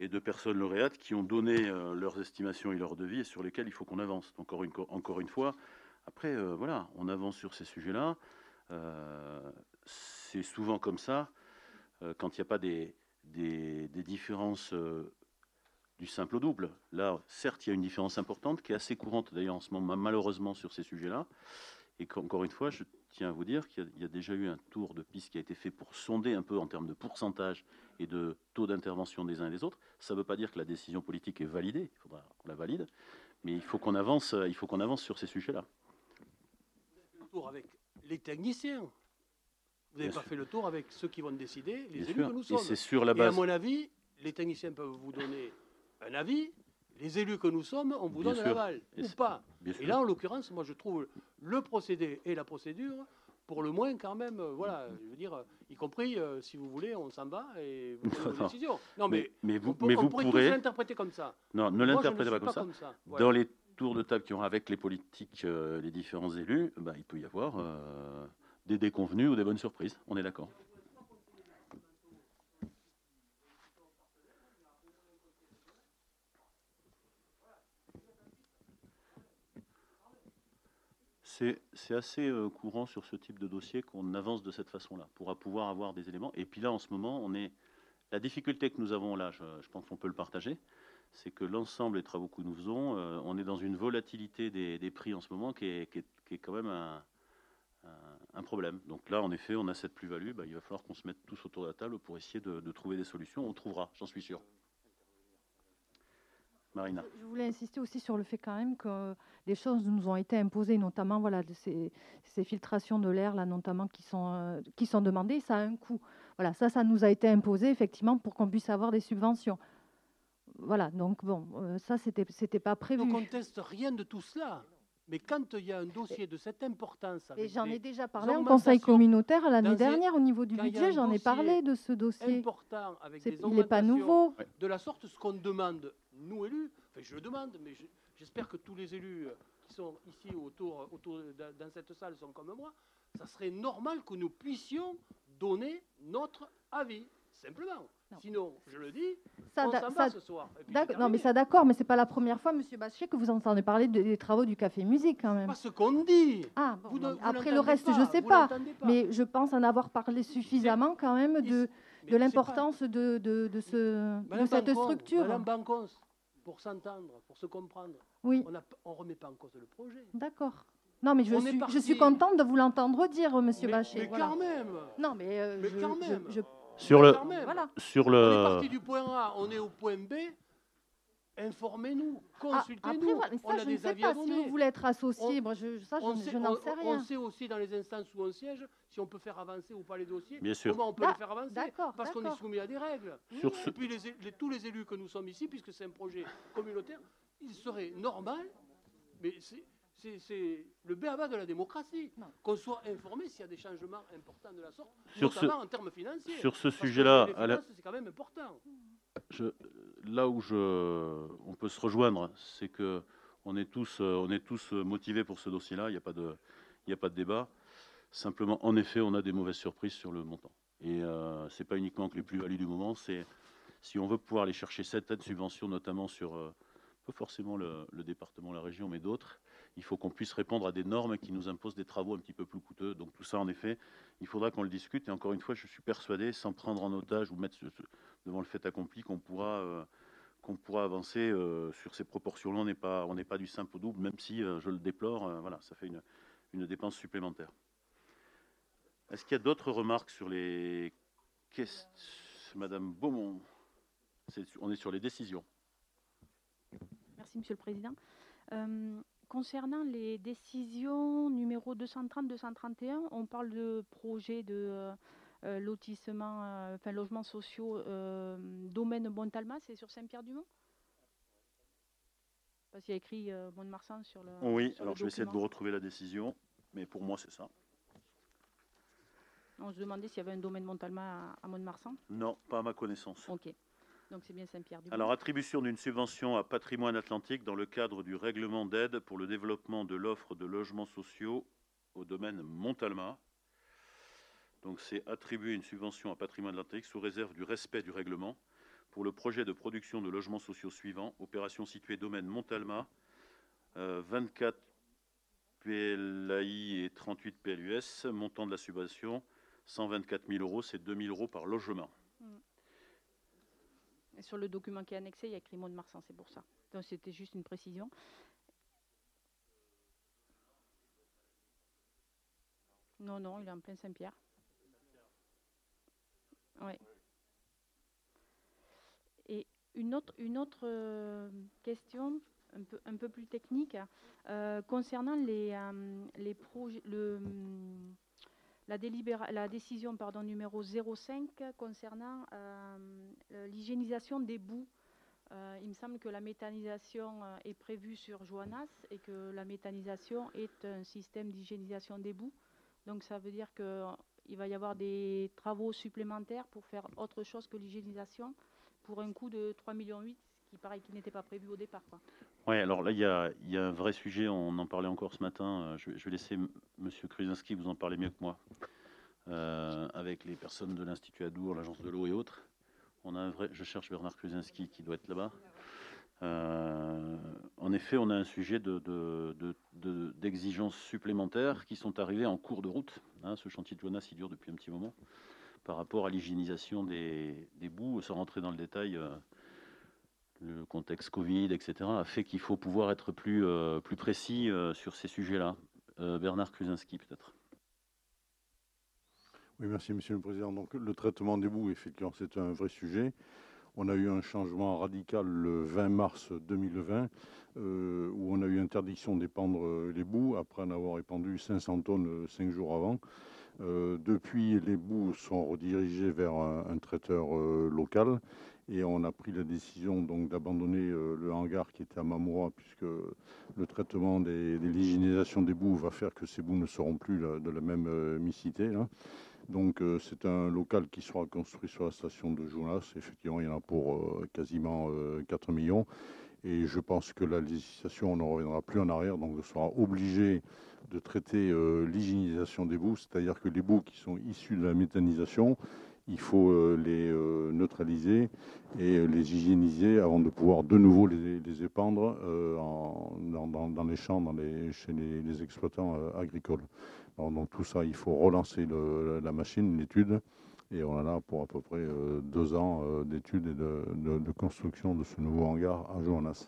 et de personnes lauréates qui ont donné euh, leurs estimations et leurs devis et sur lesquels il faut qu'on avance. Encore une, encore une fois, après, euh, voilà, on avance sur ces sujets-là. Euh, c'est souvent comme ça, euh, quand il n'y a pas des, des, des différences euh, du simple au double. Là, certes, il y a une différence importante qui est assez courante d'ailleurs en ce moment, malheureusement, sur ces sujets-là. Et qu'encore une fois, je tiens à vous dire qu'il y, y a déjà eu un tour de piste qui a été fait pour sonder un peu en termes de pourcentage et de taux d'intervention des uns et des autres. Ça ne veut pas dire que la décision politique est validée, il faudra qu'on la valide, mais il faut qu'on avance, il faut qu'on avance sur ces sujets-là. Le tour avec les techniciens. Vous n'avez pas sûr. fait le tour avec ceux qui vont décider, les Bien élus sûr. que nous Et sommes. c'est sur la Et à base. mon avis, les techniciens peuvent vous donner un avis. Les élus que nous sommes, on vous Bien donne sûr. l'aval, Et ou c'est- pas. bien Et sûr. là, en l'occurrence, moi, je trouve le procédé et la procédure, pour le moins, quand même, euh, voilà, je veux dire, euh, y compris, euh, si vous voulez, on s'en va et vous prenez vos Non. décisions. Non, mais, mais, mais vous, on, peut- mais on vous pourrait pourrez. tous l'interpréter comme ça. Non, ne Moi, je l'interprétez suis pas comme ça. comme ça. Voilà. Dans les tours de table qu'il y aura avec les politiques, euh, les différents élus, bah, il peut y avoir euh, des déconvenus ou des bonnes surprises. On est d'accord. C'est assez euh, courant sur ce type de dossier qu'on avance de cette façon-là, pour pouvoir avoir des éléments. Et puis là, en ce moment, on est la difficulté que nous avons là, je, je pense qu'on peut le partager, c'est que l'ensemble des travaux que nous faisons, euh, on est dans une volatilité des, des prix en ce moment qui est, qui est, qui est quand même un, un, un problème. Donc là, en effet, on a cette plus-value. Bah, il va falloir qu'on se mette tous autour de la table pour essayer de, de trouver des solutions. On trouvera, j'en suis sûr. Marina. Je voulais insister aussi sur le fait quand même que les choses nous ont été imposées, notamment voilà, de ces, ces filtrations de l'air, là, notamment qui sont, euh, qui sont demandées, ça a un coût. Voilà, ça, ça nous a été imposé effectivement pour qu'on puisse avoir des subventions. Voilà, donc bon, euh, ça, c'était, c'était pas prévu. On ne conteste rien de tout cela. Mais quand il y a un dossier de cette importance... Et avec j'en des ai déjà parlé en conseil communautaire l'année dernière au niveau du quand il y a budget, un j'en ai dossier parlé de ce dossier. important avec C'est- des il n'est pas nouveau. augmentations de la sorte, ce qu'on demande, nous élus, enfin je le demande, mais je- j'espère que tous les élus euh, qui sont ici autour, autour de- dans cette salle sont comme moi, ça serait normal que nous puissions donner notre avis, simplement. Non. Sinon, je le dis, Ça, on da- s'en ça- va ce soir. Et puis D'accord, c'est non, mais terminé. ça d'accord, mais c'est pas la première fois, Monsieur Bachet, que vous entendez parler de- des travaux du Café Musique quand même. Pas ce qu'on dit. Ah, bon, Vous non, ne- vous après le l'entendez reste, pas, je sais vous pas, l'entendez pas. mais je pense en avoir parlé suffisamment quand même il- de, mais de c'est l'importance de, de, de, ce, de Madame cette Bancon, structure. Madame Bancon, pour s'entendre, pour se comprendre, Oui. on ne remet pas en cause le projet. D'accord. Non, mais je On est suis, je parti- suis contente de vous l'entendre dire, Monsieur Mais, Bachet. mais voilà. quand même. Non, mais, euh, Mais je, quand je- même. je- Sur le, Quand même. Voilà. sur On est le, parti du point A, on est au point B. Informez-nous, Ah, consultez-nous. après, voilà, mais on ça, a je ne des sais avis pas à si donner. vous voulez être associé. On- moi, je, ça, je, On, je sait, n'en on- sais on rien. sait aussi dans les instances où on siège si on peut faire avancer ou pas les dossiers. Bien sûr. Comment on peut Da- les faire avancer d'accord, Parce qu'on est d'accord. soumis à des règles. Sur ce- Et puis les, é- les- tous les élus que nous sommes ici, puisque c'est un projet communautaire, il serait normal, mais c'est c'est- c'est le b a ba de la démocratie, Non. qu'on soit informé s'il y a des changements importants de la sorte, Sur ce- notamment en termes financiers. sur ce Parce que sujet-là, les à la- finances, c'est quand même important. je, là où je, on peut se rejoindre, c'est que on est tous, euh, on est tous euh, motivés pour ce dossier-là. Il n'y a pas de, il n'y a pas de débat. Simplement, en effet, on a des mauvaises surprises sur le montant. Et euh, c'est pas uniquement que les plus-values du moment, c'est si on veut pouvoir aller chercher certaines subventions, notamment sur, euh, pas forcément le, le département, la région, mais d'autres, il faut qu'on puisse répondre à des normes qui nous imposent des travaux un petit peu plus coûteux. Donc tout ça, en effet, il faudra qu'on le discute. Et encore une fois, je suis persuadé, sans prendre en otage ou mettre ce- ce- devant le fait accompli, qu'on pourra, euh, qu'on pourra avancer euh, sur ces proportions-là. On n'est pas, on n'est pas du simple au double, même si euh, je le déplore. euh, voilà, ça fait une, une dépense supplémentaire. Est-ce qu'il y a d'autres remarques sur les questions, Madame Beaumont? C'est- On est sur les décisions. Merci, Monsieur le Président. Euh, concernant les décisions numéro deux cent trente deux cent trente et un, on parle de projet de euh, euh, lotissement, euh, enfin logements sociaux, euh, domaine Montalma, c'est sur Saint-Pierre-du-Mont? Parce qu'il y a écrit euh, Mont-de-Marsan sur le. Oui, sur alors le je vais essayer de document. vous retrouver la décision, mais pour moi, c'est ça. On se demandait s'il y avait un domaine Montalma à, à Mont-de-Marsan. Non, pas à ma connaissance. Ok. Donc c'est bien Saint-Pierre-du-Mont. Alors, attribution d'une subvention à Patrimoine Atlantique dans le cadre du règlement d'aide pour le développement de l'offre de logements sociaux au domaine Montalma. Donc, c'est attribuer une subvention à Patrimoine Atlantique sous réserve du respect du règlement pour le projet de production de logements sociaux suivants. Opération située domaine Montalma, euh, vingt-quatre P L A I et trente-huit P L U S. Montant de la subvention, cent vingt-quatre mille euros, c'est deux mille euros par logement. Et sur le document qui est annexé, il y a écrit Mont-de-Marsan, c'est pour ça. Donc c'était juste une précision. Non, non, il est en plein Saint-Pierre. Oui. Et une autre, une autre euh, question, un peu, un peu plus technique, euh, concernant les, euh, les projets, le, la, délibéra, la décision pardon, numéro zéro cinq concernant euh, l'hygiénisation des boues. Euh, il me semble que la méthanisation euh, est prévue sur Joannas et que la méthanisation est un système d'hygiénisation des boues. Donc ça veut dire qu'il va y avoir des travaux supplémentaires pour faire autre chose que l'hygiénisation pour un coût de trois virgule huit millions, qui paraît qui n'était pas prévu au départ. Oui, alors là, il y, a, il y a un vrai sujet, on en parlait encore ce matin. Je, je vais laisser M. Kruzinski vous en parler mieux que moi, euh, avec les personnes de l'Institut Adour, l'Agence de l'eau et autres. On a un vrai, je cherche Bernard Kruzinski qui doit être là-bas. Euh, en effet, on a un sujet de, de, de, de, d'exigences supplémentaires qui sont arrivées en cours de route. Hein, ce chantier de Joannas, il dure depuis un petit moment. Par rapport à l'hygiénisation des, des boues, sans rentrer dans le détail, euh, le contexte Covid, et cetera, a fait qu'il faut pouvoir être plus, euh, plus précis euh, sur ces sujets-là. Euh, Bernard Kruzinski, peut-être. Oui, merci, Monsieur le Président. Donc, le traitement des boues, effectivement, c'est un vrai sujet. On a eu un changement radical le vingt mars deux mille vingt, euh, où on a eu interdiction d'épandre les boues, après en avoir épandu cinq cents tonnes cinq jours avant. Euh, depuis, les boues sont redirigées vers un, un traiteur euh, local, et on a pris la décision donc d'abandonner euh, le hangar qui était à Mamoura, puisque le traitement des, de l'hygiénisation des boues va faire que ces boues ne seront plus la, de la même euh, mixité, là. Donc euh, c'est un local qui sera construit sur la station de Joannas. Effectivement, il y en a pour euh, quasiment euh, quatre millions. Et je pense que la législation, on ne reviendra plus en arrière. Donc on sera obligé de traiter euh, l'hygiénisation des boues. C'est-à-dire que les boues qui sont issues de la méthanisation, il faut euh, les euh, neutraliser et euh, les hygiéniser avant de pouvoir de nouveau les, les épandre euh, en, dans, dans, dans les champs, dans les, chez les, les exploitants euh, agricoles. Alors, donc tout ça, il faut relancer le, la machine, l'étude, et on en a pour à peu près euh, deux ans euh, d'études et de, de, de construction de ce nouveau hangar à Joannas.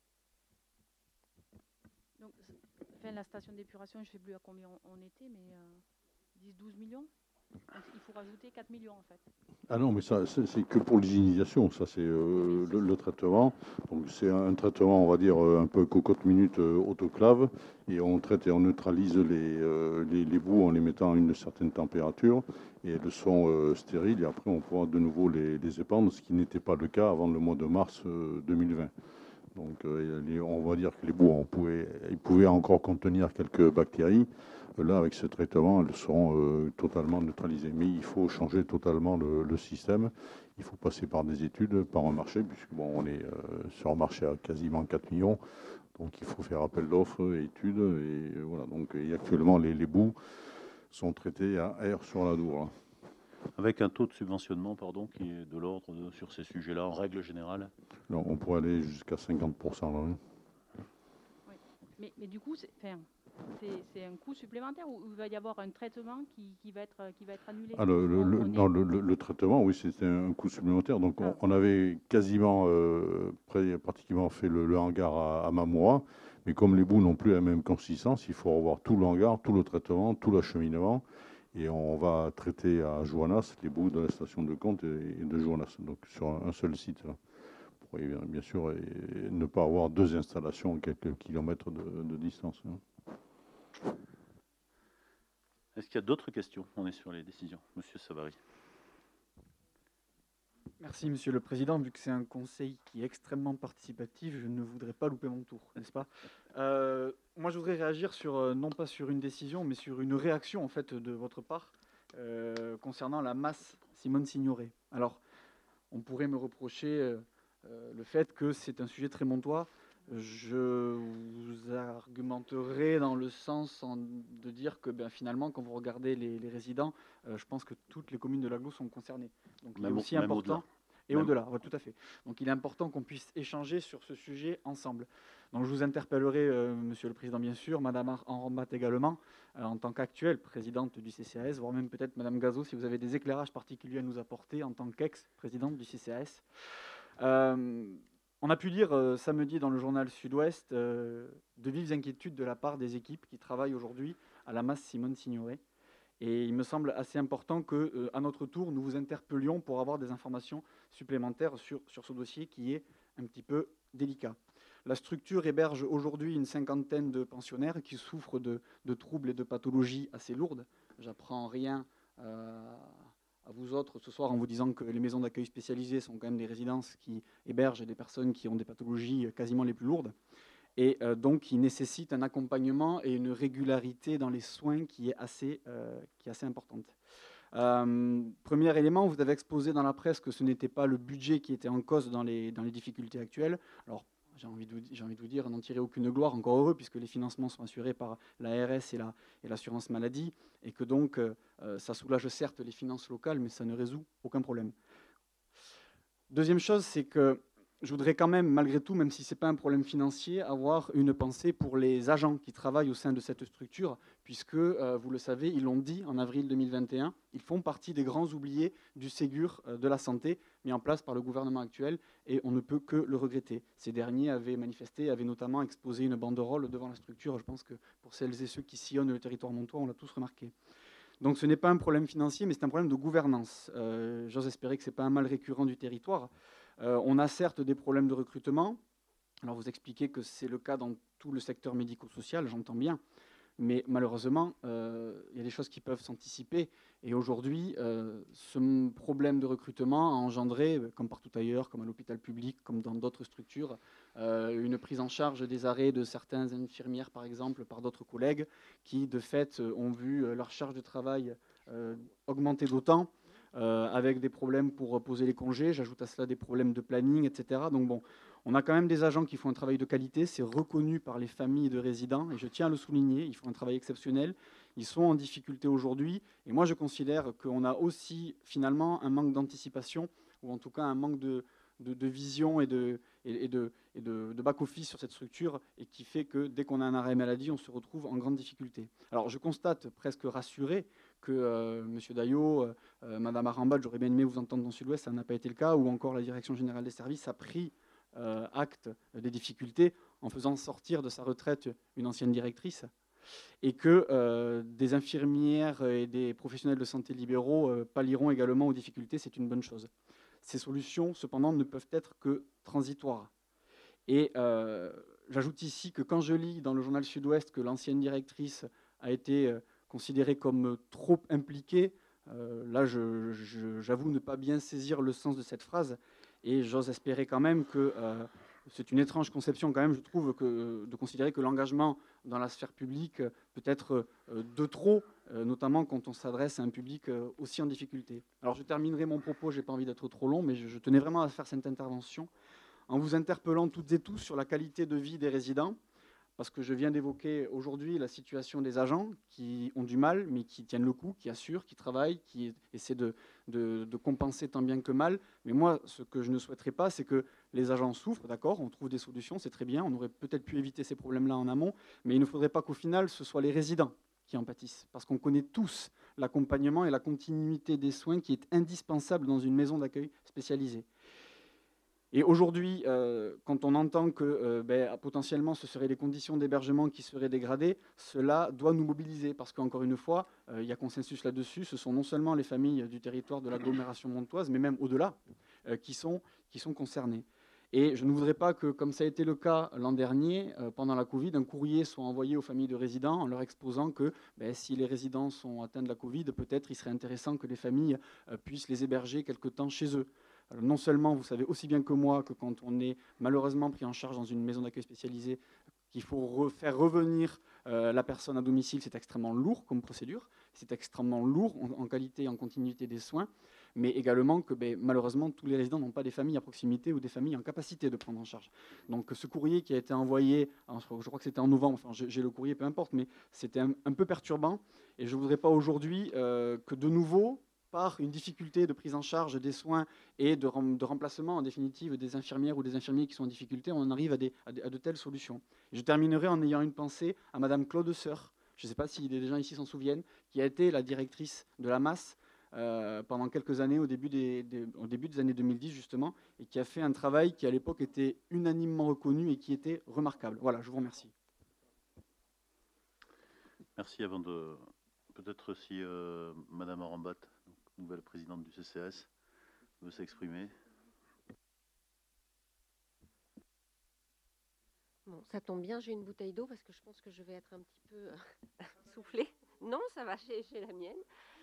Donc, enfin, la station d'épuration, je ne sais plus à combien on, on était, mais euh, dix douze millions. Donc, il faut rajouter quatre millions en fait. Ah non, mais ça, c'est que pour l'hygiénisation, ça c'est euh, le, le traitement. Donc c'est un traitement, on va dire, un peu cocotte minute euh, autoclave, et on traite et on neutralise les, euh, les, les boues en les mettant à une certaine température, et elles sont euh, stériles, et après on pourra de nouveau les, les épandre, ce qui n'était pas le cas avant le mois de mars euh, deux mille vingt. Donc euh, les, on va dire que les boues, on pouvait, ils pouvaient encore contenir quelques bactéries. Là, avec ce traitement, elles seront euh, totalement neutralisées. Mais il faut changer totalement le, le système. Il faut passer par des études, par un marché, puisque bon, on est euh, sur un marché à quasiment quatre millions. Donc il faut faire appel d'offres, études. Et voilà. Donc et actuellement, les, les boues sont traitées à air sur la Dour. Avec un taux de subventionnement, pardon, qui est de l'ordre de, sur ces sujets-là, en règle générale. Donc, on pourrait aller jusqu'à cinquante pour cent. Là, oui. Oui. Mais, mais du coup, c'est... Enfin... C'est un coût supplémentaire ou il va y avoir un traitement qui, qui, va, être, qui va être annulé? Ah, le, le, le, non, le, le, le traitement, oui, c'était un coût supplémentaire. Donc, ah. on, on avait quasiment, euh, près, pratiquement fait le, le hangar à, à Mamoura. Mais comme les boues n'ont plus la même consistance, il faut revoir tout le hangar, tout le traitement, tout l'acheminement. Et on va traiter à Joannas les boues de la station de Contes et, et de Joannas. Donc, sur un, un seul site. Là. Pour, bien, bien sûr, et, et ne pas avoir deux installations à quelques kilomètres de, de distance. Hein. Est-ce qu'il y a d'autres questions? On est sur les décisions. Monsieur Savary. Merci, Monsieur le Président. Vu que c'est un conseil qui est extrêmement participatif, je ne voudrais pas louper mon tour, n'est-ce pas? euh, Moi, je voudrais réagir sur, euh, non pas sur une décision, mais sur une réaction en fait de votre part euh, concernant la masse Simone Signoret. Alors, on pourrait me reprocher euh, euh, le fait que c'est un sujet très montois. Je vous argumenterai dans le sens en, de dire que ben, finalement, quand vous regardez les, les résidents, euh, je pense que toutes les communes de l'agglo sont concernées. Donc, il est aussi important, Et Même. au-delà, ouais, tout à fait. Donc il est important qu'on puisse échanger sur ce sujet ensemble. Donc je vous interpellerai, euh, Monsieur le Président, bien sûr, Madame Enrombat également, euh, en tant qu'actuelle présidente du C C A S, voire même peut-être Madame Gazo, si vous avez des éclairages particuliers à nous apporter en tant qu'ex-présidente du C C A S. Euh, on a pu lire euh, samedi dans le journal Sud-Ouest euh, de vives inquiétudes de la part des équipes qui travaillent aujourd'hui à la masse Simone Signoret. Et il me semble assez important qu'à euh, notre tour, nous vous interpellions pour avoir des informations supplémentaires sur, sur ce dossier qui est un petit peu délicat. La structure héberge aujourd'hui une cinquantaine de pensionnaires qui souffrent de, de troubles et de pathologies assez lourdes. J'apprends rien euh, à vous autres ce soir en vous disant que les maisons d'accueil spécialisées sont quand même des résidences qui hébergent des personnes qui ont des pathologies quasiment les plus lourdes. Et euh, donc qui nécessite un accompagnement et une régularité dans les soins qui est assez, euh, qui est assez importante. Euh, premier élément, vous avez exposé dans la presse que ce n'était pas le budget qui était en cause dans les, dans les difficultés actuelles. Alors, j'ai envie, de vous, j'ai envie de vous dire, n'en tirez aucune gloire, encore heureux, puisque les financements sont assurés par l'A R S et, la, et l'assurance maladie, et que donc euh, ça soulage certes les finances locales, mais ça ne résout aucun problème. Deuxième chose, c'est que je voudrais quand même, malgré tout, même si ce n'est pas un problème financier, avoir une pensée pour les agents qui travaillent au sein de cette structure, puisque, euh, vous le savez, ils l'ont dit en avril deux mille vingt et un, ils font partie des grands oubliés du Ségur euh, de la santé mis en place par le gouvernement actuel, et on ne peut que le regretter. Ces derniers avaient manifesté, avaient notamment exposé une banderole devant la structure. Je pense que pour celles et ceux qui sillonnent le territoire montois, on l'a tous remarqué. Donc ce n'est pas un problème financier, mais c'est un problème de gouvernance. Euh, j'ose espérer que ce n'est pas un mal récurrent du territoire. Euh, on a certes des problèmes de recrutement. Alors vous expliquez que c'est le cas dans tout le secteur médico-social, j'entends bien. Mais malheureusement, euh, il y a des choses qui peuvent s'anticiper. Et aujourd'hui, euh, ce problème de recrutement a engendré, comme partout ailleurs, comme à l'hôpital public, comme dans d'autres structures, euh, une prise en charge des arrêts de certaines infirmières, par exemple, par d'autres collègues, qui, de fait, ont vu leur charge de travail euh, augmenter d'autant, euh, avec des problèmes pour poser les congés. J'ajoute à cela des problèmes de planning, et cetera. Donc bon, on a quand même des agents qui font un travail de qualité, c'est reconnu par les familles de résidents, et je tiens à le souligner, ils font un travail exceptionnel, ils sont en difficulté aujourd'hui, et moi je considère qu'on a aussi finalement un manque d'anticipation, ou en tout cas un manque de, de, de vision et de, et, et de, et de, de back-office sur cette structure, et qui fait que dès qu'on a un arrêt maladie, on se retrouve en grande difficulté. Alors je constate, presque rassuré, que euh, M. Daillot, euh, Mme Arambal, j'aurais bien aimé vous entendre dans Sud-Ouest, ça n'a pas été le cas, ou encore la Direction Générale des Services a pris Euh, acte des difficultés en faisant sortir de sa retraite une ancienne directrice, et que euh, des infirmières et des professionnels de santé libéraux euh, pallieront également aux difficultés, c'est une bonne chose. Ces solutions, cependant, ne peuvent être que transitoires. Et euh, j'ajoute ici que quand je lis dans le journal Sud-Ouest que l'ancienne directrice a été euh, considérée comme trop impliquée, euh, là, je, je, j'avoue ne pas bien saisir le sens de cette phrase. Et j'ose espérer quand même que euh, c'est une étrange conception quand même, je trouve, que, de considérer que l'engagement dans la sphère publique peut être euh, de trop, euh, notamment quand on s'adresse à un public euh, aussi en difficulté. Alors je terminerai mon propos, je n'ai pas envie d'être trop long, mais je, je tenais vraiment à faire cette intervention en vous interpellant toutes et tous sur la qualité de vie des résidents, parce que je viens d'évoquer aujourd'hui la situation des agents qui ont du mal, mais qui tiennent le coup, qui assurent, qui travaillent, qui essaient de, de, de compenser tant bien que mal. Mais moi, ce que je ne souhaiterais pas, c'est que les agents souffrent, d'accord, on trouve des solutions, c'est très bien, on aurait peut-être pu éviter ces problèmes-là en amont, mais il ne faudrait pas qu'au final, ce soit les résidents qui en pâtissent, parce qu'on connaît tous l'accompagnement et la continuité des soins qui est indispensable dans une maison d'accueil spécialisée. Et aujourd'hui, euh, quand on entend que euh, ben, potentiellement ce seraient les conditions d'hébergement qui seraient dégradées, cela doit nous mobiliser, parce qu'encore une fois, euh, il y a consensus là-dessus, ce sont non seulement les familles du territoire de l'agglomération montoise, mais même au-delà, euh, qui, sont, qui sont concernées. Et je ne voudrais pas que, comme ça a été le cas l'an dernier, euh, pendant la Covid, un courrier soit envoyé aux familles de résidents en leur exposant que ben, si les résidents sont atteints de la Covid, peut-être il serait intéressant que les familles euh, puissent les héberger quelque temps chez eux. Alors, non seulement, vous savez aussi bien que moi que quand on est malheureusement pris en charge dans une maison d'accueil spécialisée, qu'il faut re faire revenir euh, la personne à domicile, c'est extrêmement lourd comme procédure, c'est extrêmement lourd en, en qualité et en continuité des soins, mais également que ben, malheureusement tous les résidents n'ont pas des familles à proximité ou des familles en capacité de prendre en charge. Donc ce courrier qui a été envoyé, je crois que c'était en novembre, enfin j'ai le courrier, peu importe, mais c'était un, un peu perturbant, et je ne voudrais pas aujourd'hui euh, que de nouveau, part, une difficulté de prise en charge des soins et de, rem, de remplacement, en définitive, des infirmières ou des infirmiers qui sont en difficulté, on en arrive à, des, à, des, à de telles solutions. Et je terminerai en ayant une pensée à Madame Claude Sœur, je ne sais pas si des gens ici s'en souviennent, qui a été la directrice de la M A S euh, pendant quelques années, au début des, des, au début des années deux mille dix, justement, et qui a fait un travail qui, à l'époque, était unanimement reconnu et qui était remarquable. Voilà, je vous remercie. Merci. Avant de... Peut-être si euh, Madame Arambat, nouvelle présidente du C C S, veut s'exprimer. Bon, ça tombe bien, j'ai une bouteille d'eau parce que je pense que je vais être un petit peu soufflée. Non, ça va, j'ai la mienne.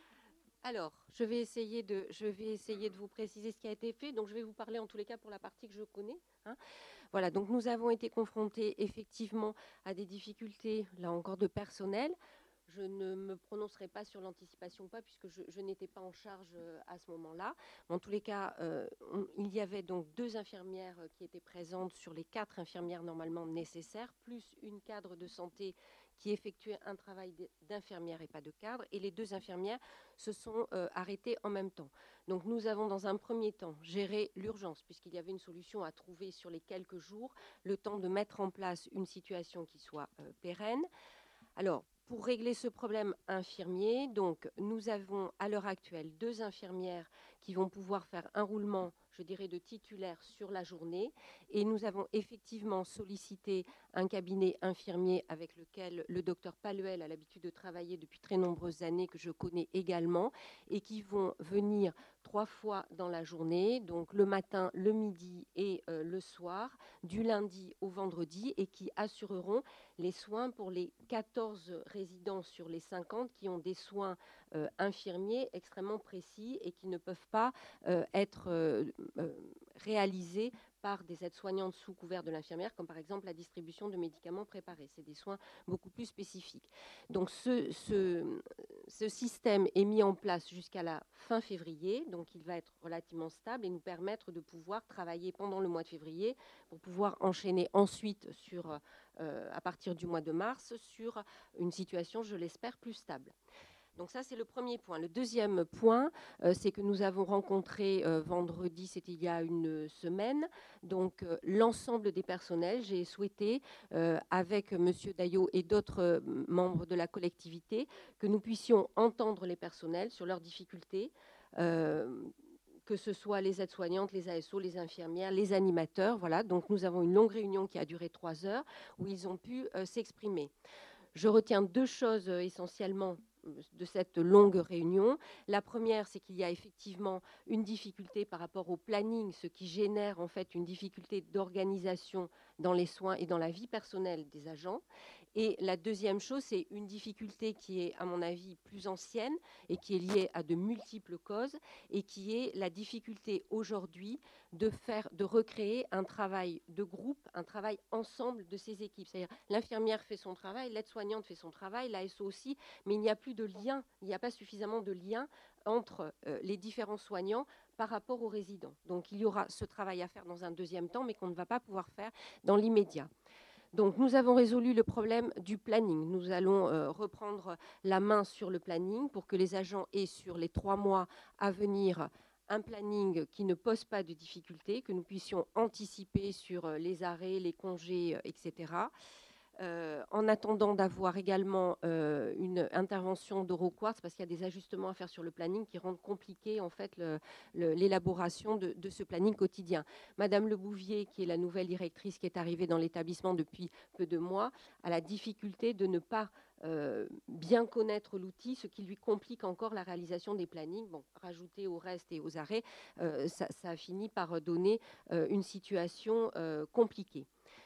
Alors, je vais, essayer de, je vais essayer de vous préciser ce qui a été fait. Donc, je vais vous parler en tous les cas pour la partie que je connais. Hein. Voilà, donc nous avons été confrontés effectivement à des difficultés, là encore, de personnel. Je ne me prononcerai pas sur l'anticipation ou pas, puisque je, je n'étais pas en charge euh, à ce moment-là. En tous les cas, euh, on, il y avait donc deux infirmières euh, qui étaient présentes sur les quatre infirmières normalement nécessaires, plus une cadre de santé qui effectuait un travail d'infirmière et pas de cadre. Et les deux infirmières se sont euh, arrêtées en même temps. Donc nous avons dans un premier temps géré l'urgence, puisqu'il y avait une solution à trouver sur les quelques jours, le temps de mettre en place une situation qui soit euh, pérenne. Alors, pour régler ce problème infirmier, donc, nous avons à l'heure actuelle deux infirmières qui vont pouvoir faire un roulement, je dirais, de titulaire sur la journée. Et nous avons effectivement sollicité un cabinet infirmier avec lequel le docteur Paluel a l'habitude de travailler depuis très nombreuses années, que je connais également, et qui vont venir trois fois dans la journée, donc le matin, le midi et euh, le soir, du lundi au vendredi, et qui assureront les soins pour les quatorze résidents sur les cinquante qui ont des soins euh, infirmiers extrêmement précis et qui ne peuvent pas euh, être euh, euh, réalisés par des aides-soignantes sous couvert de l'infirmière, comme par exemple la distribution de médicaments préparés. C'est des soins beaucoup plus spécifiques. Donc ce, ce, ce système est mis en place jusqu'à la fin février, donc il va être relativement stable et nous permettre de pouvoir travailler pendant le mois de février pour pouvoir enchaîner ensuite sur, euh, à partir du mois de mars sur une situation, je l'espère, plus stable. Donc ça, c'est le premier point. Le deuxième point, euh, c'est que nous avons rencontré euh, vendredi, c'était il y a une semaine, donc euh, l'ensemble des personnels. J'ai souhaité, euh, avec M. Daillot et d'autres euh, membres de la collectivité, que nous puissions entendre les personnels sur leurs difficultés, euh, que ce soit les aides-soignantes, les A S O, les infirmières, les animateurs. Voilà. Donc nous avons une longue réunion qui a duré trois heures, où ils ont pu euh, s'exprimer. Je retiens deux choses euh, essentiellement de cette longue réunion. La première, c'est qu'il y a effectivement une difficulté par rapport au planning, ce qui génère en fait une difficulté d'organisation dans les soins et dans la vie personnelle des agents. Et la deuxième chose, c'est une difficulté qui est, à mon avis, plus ancienne et qui est liée à de multiples causes et qui est la difficulté aujourd'hui de faire, de recréer un travail de groupe, un travail ensemble de ces équipes. C'est-à-dire l'infirmière fait son travail, l'aide-soignante fait son travail, l'A S O aussi, mais il n'y a plus de lien, il n'y a pas suffisamment de lien entre euh, les différents soignants par rapport aux résidents. Donc il y aura ce travail à faire dans un deuxième temps, mais qu'on ne va pas pouvoir faire dans l'immédiat. Donc nous avons résolu le problème du planning. Nous allons euh, reprendre la main sur le planning pour que les agents aient sur les trois mois à venir un planning qui ne pose pas de difficultés, que nous puissions anticiper sur euh, les arrêts, les congés, euh, et cetera. Euh, en attendant d'avoir également euh, une intervention d'Euroquartz, parce qu'il y a des ajustements à faire sur le planning qui rendent compliqué en fait l'élaboration de, de ce planning quotidien. Madame Le Bouvier, qui est la nouvelle directrice qui est arrivée dans l'établissement depuis peu de mois, a la difficulté de ne pas euh, bien connaître l'outil, ce qui lui complique encore la réalisation des plannings. Bon, rajouté au reste et aux arrêts, euh, ça, ça a fini par donner euh, une situation euh, compliquée.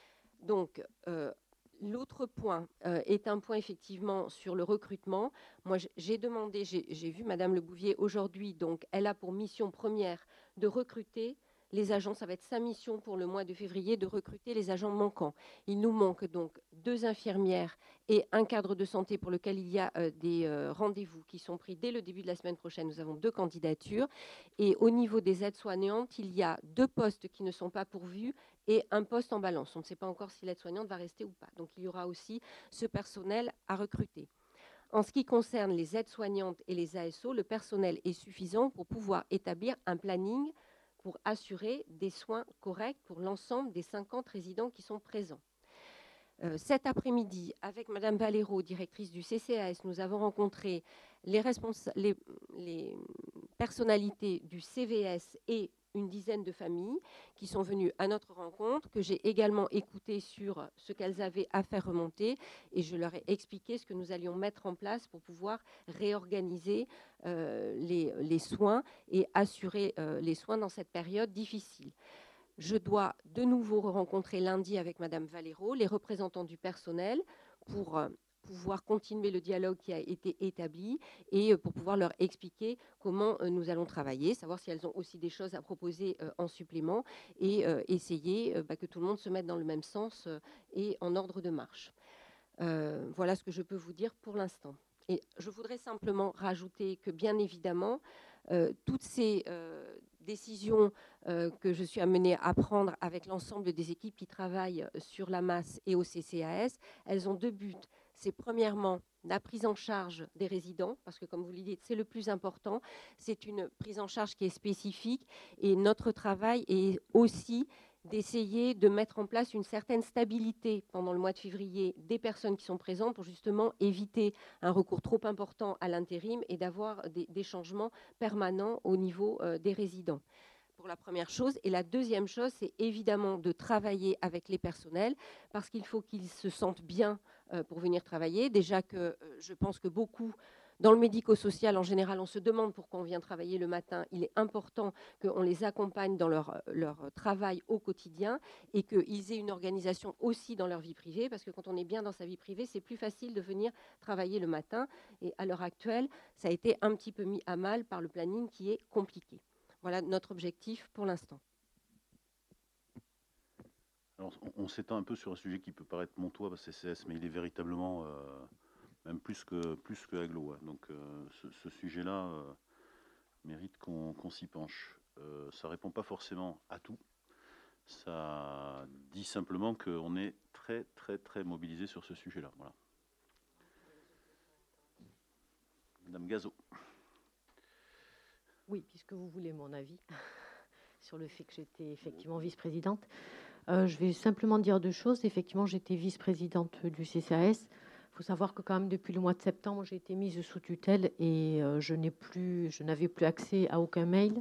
Donc, euh, l'autre point euh, est un point effectivement sur le recrutement. Moi, j'ai demandé, j'ai vu Madame Le Bouvier aujourd'hui, donc elle a pour mission première de recruter les agents. Ça va être sa mission pour le mois de février, de recruter les agents manquants. Il nous manque donc deux infirmières et un cadre de santé pour lequel il y a euh, des euh, rendez-vous qui sont pris dès le début de la semaine prochaine. Nous avons deux candidatures. Et au niveau des aides-soignantes, il y a deux postes qui ne sont pas pourvus et un poste en balance. On ne sait pas encore si l'aide-soignante va rester ou pas. Donc il y aura aussi ce personnel à recruter. En ce qui concerne les aides-soignantes et les A S O, le personnel est suffisant pour pouvoir établir un planning pour assurer des soins corrects pour l'ensemble des cinquante résidents qui sont présents. Euh, cet après-midi, avec Madame Valero, directrice du C C A S, nous avons rencontré les, les, les personnalités du C V S et une dizaine de familles qui sont venues à notre rencontre, que j'ai également écouté sur ce qu'elles avaient à faire remonter, et je leur ai expliqué ce que nous allions mettre en place pour pouvoir réorganiser euh, les, les soins et assurer euh, les soins dans cette période difficile. Je dois de nouveau rencontrer lundi avec Madame Valero les représentants du personnel pour euh, pouvoir continuer le dialogue qui a été établi et euh, pour pouvoir leur expliquer comment euh, nous allons travailler, savoir si elles ont aussi des choses à proposer euh, en supplément et euh, essayer euh, bah, que tout le monde se mette dans le même sens euh, et en ordre de marche. Euh, voilà ce que je peux vous dire pour l'instant. Et je voudrais simplement rajouter que bien évidemment, euh, toutes ces euh, décisions euh, que je suis amenée à prendre avec l'ensemble des équipes qui travaillent sur la masse et au C C A S, elles ont deux buts. C'est premièrement la prise en charge des résidents, parce que comme vous le dites, c'est le plus important. C'est une prise en charge qui est spécifique et notre travail est aussi d'essayer de mettre en place une certaine stabilité pendant le mois de février des personnes qui sont présentes pour justement éviter un recours trop important à l'intérim et d'avoir des, des changements permanents au niveau euh, des résidents. Pour la première chose. Et la deuxième chose, c'est évidemment de travailler avec les personnels parce qu'il faut qu'ils se sentent bien euh, pour venir travailler. Déjà que euh, je pense que beaucoup, dans le médico-social en général, on se demande pourquoi on vient travailler le matin. Il est important qu'on les accompagne dans leur, leur travail au quotidien et qu'ils aient une organisation aussi dans leur vie privée parce que quand on est bien dans sa vie privée, c'est plus facile de venir travailler le matin. Et à l'heure actuelle, ça a été un petit peu mis à mal par le planning qui est compliqué. Voilà notre objectif pour l'instant. Alors, on, on s'étend un peu sur un sujet qui peut paraître montois, parce que c'est C C S, mais il est véritablement euh, même plus que plus que aglo. Hein. Donc, euh, ce, ce sujet-là euh, mérite qu'on qu'on s'y penche. Euh, ça répond pas forcément à tout. Ça dit simplement qu'on est très très très mobilisé sur ce sujet-là. Voilà. Madame Gazo. Oui, puisque vous voulez mon avis sur le fait que j'étais effectivement vice-présidente, euh, je vais simplement dire deux choses. Effectivement, j'étais vice-présidente du C C A S. Il faut savoir que quand même depuis le mois de septembre, j'ai été mise sous tutelle et euh, je n'ai plus, je n'avais plus accès à aucun mail.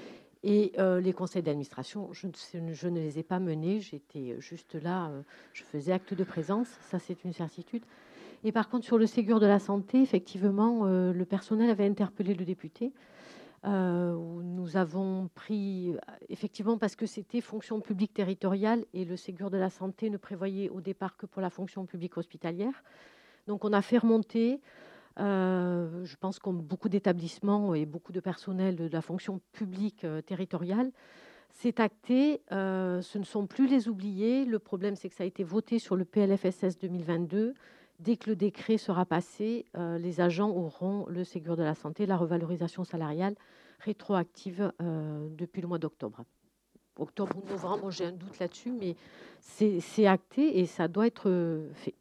Et euh, les conseils d'administration, je, je ne les ai pas menés. J'étais juste là, euh, je faisais acte de présence. Ça, c'est une certitude. Et par contre, sur le Ségur de la santé, effectivement, euh, le personnel avait interpellé le député. Euh, où nous avons pris, effectivement, parce que c'était fonction publique territoriale et le Ségur de la santé ne prévoyait au départ que pour la fonction publique hospitalière. Donc on a fait remonter, euh, je pense comme beaucoup d'établissements et beaucoup de personnel de la fonction publique euh, territoriale, c'est acté, euh, ce ne sont plus les oubliés. Le problème, c'est que ça a été voté sur le P L F S S deux mille vingt-deux. Dès que le décret sera passé, euh, les agents auront le Ségur de la santé, la revalorisation salariale rétroactive euh, depuis le mois d'octobre. Octobre ou novembre, j'ai un doute là-dessus, mais c'est acté et ça doit être fait.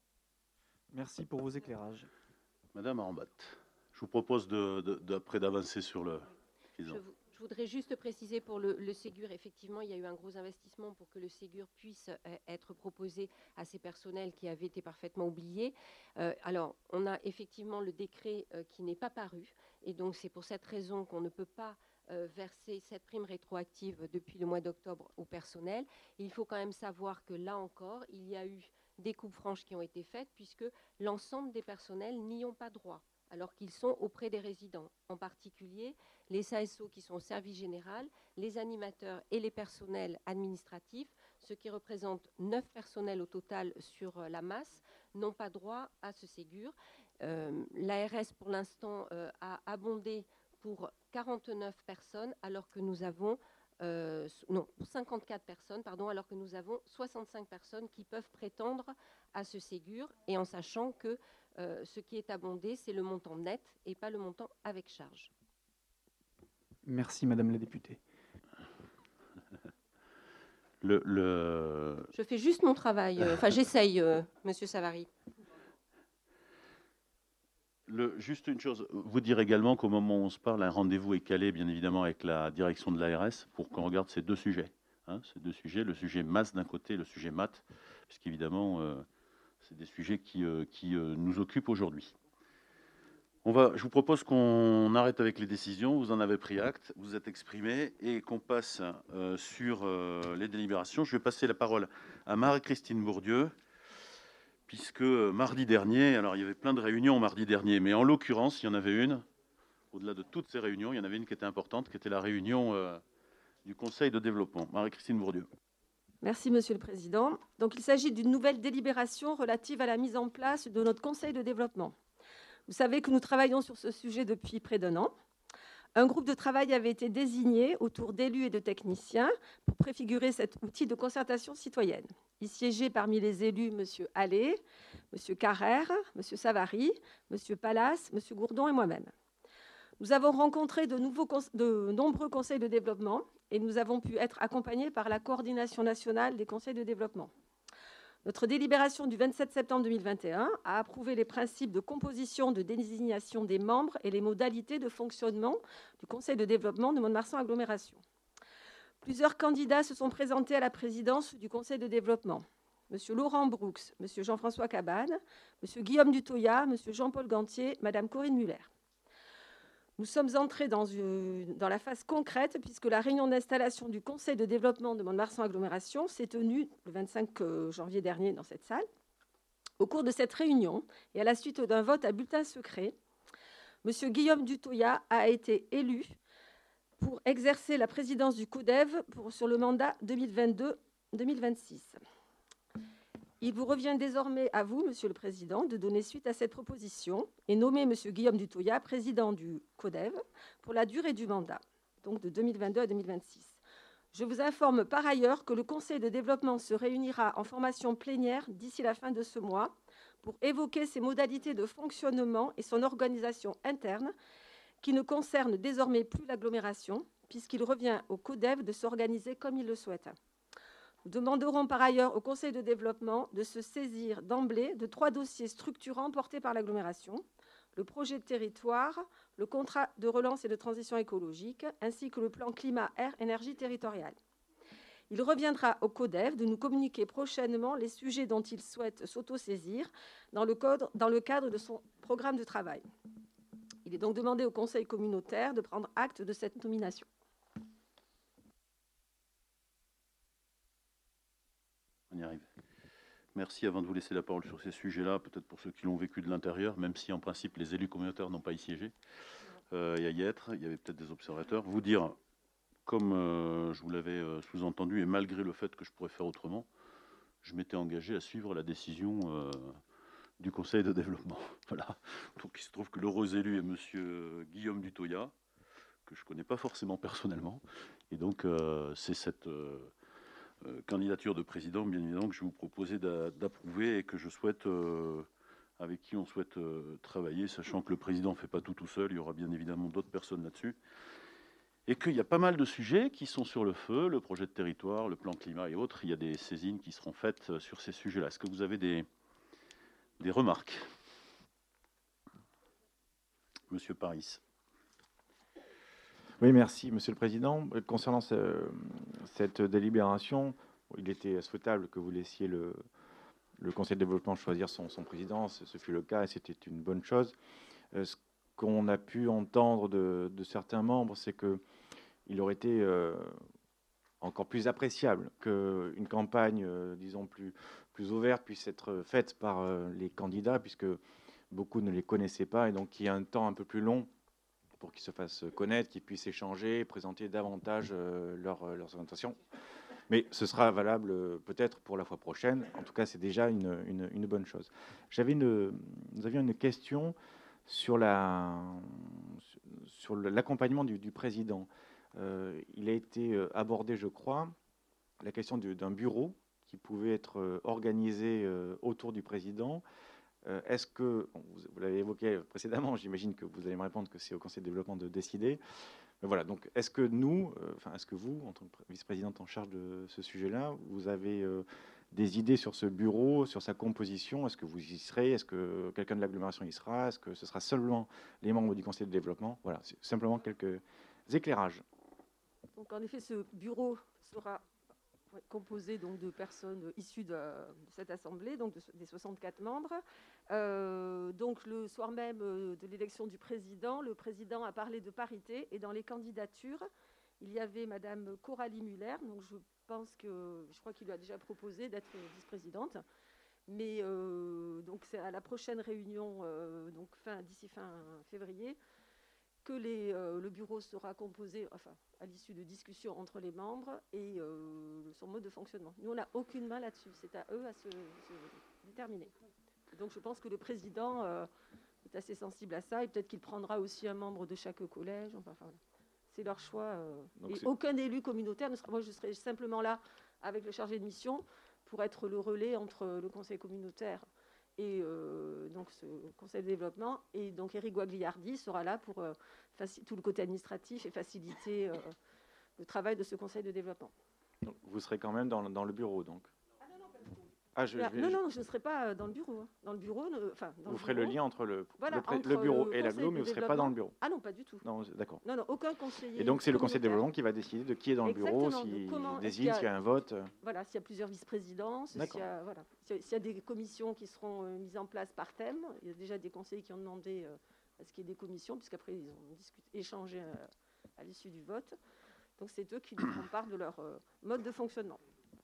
Merci pour vos éclairages. Madame Armbat, je vous propose de, de, d'après d'avancer sur le... Je, vous, je voudrais juste préciser pour le, le Ségur, effectivement, il y a eu un gros investissement pour que le Ségur puisse euh, être proposé à ces personnels qui avaient été parfaitement oubliés. Euh, alors, on a effectivement le décret euh, qui n'est pas paru, et donc c'est pour cette raison qu'on ne peut pas euh, verser cette prime rétroactive depuis le mois d'octobre au personnel. Et il faut quand même savoir que là encore, il y a eu des coupes franches qui ont été faites, puisque l'ensemble des personnels n'y ont pas droit, alors qu'ils sont auprès des résidents, en particulier les A S O qui sont au service général, les animateurs et les personnels administratifs, ce qui représente neuf personnels au total sur la masse, n'ont pas droit à ce Ségur. Euh, L'A R S, pour l'instant, euh, a abondé pour quarante-neuf personnes, alors que nous avons, euh, non, pour cinquante-quatre personnes, pardon, alors que nous avons soixante-cinq personnes qui peuvent prétendre à ce Ségur, et en sachant que Euh, ce qui est abondé, c'est le montant net et pas le montant avec charge. Merci, Madame la députée. Le, le... Je fais juste mon travail. Euh, enfin, j'essaye, euh, Monsieur Savary. Le, juste une chose, vous dire également qu'au moment où on se parle, un rendez-vous est calé, bien évidemment, avec la direction de l'A R S pour qu'on regarde ces deux sujets. Hein, ces deux sujets, le sujet masse d'un côté, le sujet maths, puisqu'évidemment, euh, c'est des sujets qui, euh, qui euh, nous occupent aujourd'hui. On va, je vous propose qu'on arrête avec les décisions. Vous en avez pris acte, vous êtes exprimé, et qu'on passe euh, sur euh, les délibérations. Je vais passer la parole à Marie-Christine Bourdieu, puisque mardi dernier, alors il y avait plein de réunions mardi dernier, mais en l'occurrence, il y en avait une, au-delà de toutes ces réunions, il y en avait une qui était importante, qui était la réunion euh, du Conseil de développement. Marie-Christine Bourdieu. Merci, Monsieur le Président. Donc, il s'agit d'une nouvelle délibération relative à la mise en place de notre Conseil de développement. Vous savez que nous travaillons sur ce sujet depuis près d'un an. Un groupe de travail avait été désigné autour d'élus et de techniciens pour préfigurer cet outil de concertation citoyenne. Y siégeaient parmi les élus M. Allais, M. Carrère, M. Savary, M. Pallas, M. Gourdon et moi-même. Nous avons rencontré de, nouveaux, de nombreux conseils de développement et nous avons pu être accompagnés par la coordination nationale des conseils de développement. Notre délibération du vingt-sept septembre deux mille vingt et un a approuvé les principes de composition, de désignation des membres et les modalités de fonctionnement du Conseil de développement de Mont-de-Marsan Agglomération. Plusieurs candidats se sont présentés à la présidence du Conseil de développement. M. Laurent Brooks, M. Jean-François Cabane, M. Guillaume Dutoya, M. Jean-Paul Gantier, Mme Corinne Muller. Nous sommes entrés dans, une, dans la phase concrète puisque la réunion d'installation du Conseil de développement de Mont-de-Marsan Agglomération s'est tenue le vingt-cinq janvier dernier dans cette salle. Au cours de cette réunion et à la suite d'un vote à bulletin secret, M. Guillaume Dutoya a été élu pour exercer la présidence du CODEV pour, sur le mandat deux mille vingt-deux deux mille vingt-six. Il vous revient désormais à vous, Monsieur le Président, de donner suite à cette proposition et nommer Monsieur Guillaume Dutoya président du CODEV pour la durée du mandat, donc de deux mille vingt-deux à deux mille vingt-six. Je vous informe par ailleurs que le Conseil de développement se réunira en formation plénière d'ici la fin de ce mois pour évoquer ses modalités de fonctionnement et son organisation interne qui ne concerne désormais plus l'agglomération puisqu'il revient au CODEV de s'organiser comme il le souhaite. Nous demanderons par ailleurs au Conseil de développement de se saisir d'emblée de trois dossiers structurants portés par l'agglomération, le projet de territoire, le contrat de relance et de transition écologique, ainsi que le plan climat-air-énergie territoriale. Il reviendra au CODEV de nous communiquer prochainement les sujets dont il souhaite s'autosaisir dans le cadre, dans le cadre de son programme de travail. Il est donc demandé au Conseil communautaire de prendre acte de cette nomination. On y arrive. Merci. Avant de vous laisser la parole sur ces sujets-là, peut-être pour ceux qui l'ont vécu de l'intérieur, même si en principe les élus communautaires n'ont pas y siégé, euh, il y a y être, il y avait peut-être des observateurs, vous dire, comme euh, je vous l'avais euh, sous-entendu, et malgré le fait que je pourrais faire autrement, je m'étais engagé à suivre la décision euh, du Conseil de développement. Voilà. Donc il se trouve que l'heureux élu est monsieur Guillaume Dutoya, que je ne connais pas forcément personnellement, et donc euh, c'est cette... Euh, Euh, candidature de président, bien évidemment, que je vais vous proposer d'approuver et que je souhaite, euh, avec qui on souhaite euh, travailler, sachant que le président ne fait pas tout tout seul, il y aura bien évidemment d'autres personnes là-dessus, et qu'il y a pas mal de sujets qui sont sur le feu, le projet de territoire, le plan climat et autres. Il y a des saisines qui seront faites sur ces sujets-là. Est-ce que vous avez des, des remarques? Monsieur Paris. Oui, merci, Monsieur le Président. Concernant ce, cette délibération, il était souhaitable que vous laissiez le, le Conseil de développement choisir son, son président. Ce, ce fut le cas et c'était une bonne chose. Euh, ce qu'on a pu entendre de, de certains membres, c'est qu'il aurait été euh, encore plus appréciable qu'une campagne, euh, disons, plus, plus ouverte puisse être faite par euh, les candidats, puisque beaucoup ne les connaissaient pas, et donc il y a un temps un peu plus long pour qu'ils se fassent connaître, qu'ils puissent échanger, présenter davantage euh, leur, euh, leurs orientations. Mais ce sera valable euh, peut-être pour la fois prochaine. En tout cas, c'est déjà une, une, une bonne chose. J'avais une, nous avions une question sur la, sur l'accompagnement du, du président. Euh, il a été abordé, je crois, la question d'un bureau qui pouvait être euh, organisé euh, autour du président. Euh, Est-ce que, bon, vous, vous l'avez évoqué précédemment, j'imagine que vous allez me répondre que c'est au Conseil de développement de décider. Mais voilà, donc est-ce que nous, euh, enfin, est-ce que vous, en tant que vice-présidente en charge de ce sujet-là, vous avez euh, des idées sur ce bureau, sur sa composition. Est-ce que vous y serez? Est-ce que quelqu'un de l'agglomération y sera? Est-ce que ce sera seulement les membres du conseil de développement? Voilà, c'est simplement quelques éclairages. Donc, en effet, ce bureau sera composé donc, de personnes issues de, de cette assemblée, donc de, des soixante-quatre membres. Euh, donc, le soir même de l'élection du président, le président a parlé de parité, et dans les candidatures, il y avait Madame Coralie Muller. Donc, je pense que, je crois qu'il lui a déjà proposé d'être vice-présidente. Mais euh, donc, c'est à la prochaine réunion, euh, donc fin, d'ici fin février, que les, euh, le bureau sera composé, enfin, à l'issue de discussions entre les membres et euh, son mode de fonctionnement. Nous, on n'a aucune main là-dessus. C'est à eux à se, se déterminer. Donc, je pense que le président euh, est assez sensible à ça et peut-être qu'il prendra aussi un membre de chaque collège. Enfin, enfin, c'est leur choix. Euh, et aucun élu communautaire ne sera. Moi, je serai simplement là avec le chargé de mission pour être le relais entre le conseil communautaire et euh, donc ce conseil de développement. Et donc Éric Guagliardi sera là pour euh, tout le côté administratif et faciliter euh, le travail de ce conseil de développement. Donc, vous serez quand même dans, dans le bureau, donc. Ah non, non, pas du tout. Ah, je, Là, je vais, non, non, je ne serai pas dans le bureau. Hein. Dans le bureau, enfin, vous ferez le lien entre le, voilà, le, pré, entre le bureau le et l'agglo, mais vous ne serez pas dans le bureau. Ah non, pas du tout. Non, d'accord. Non, non, aucun conseiller. Et donc c'est le conseil de développement qui va décider de qui est dans le Exactement, bureau, s'il comment, désigne, s'il y a un vote. Voilà, s'il y a plusieurs vice-présidences, s'il y a, voilà, s'il y a des commissions qui seront euh, mises en place par thème. Il y a déjà des conseillers qui ont demandé euh, à ce qu'il y ait des commissions, puisqu'après ils ont discuté, échangé euh, à l'issue du vote. Donc c'est eux qui nous font part de leur euh, mode de fonctionnement.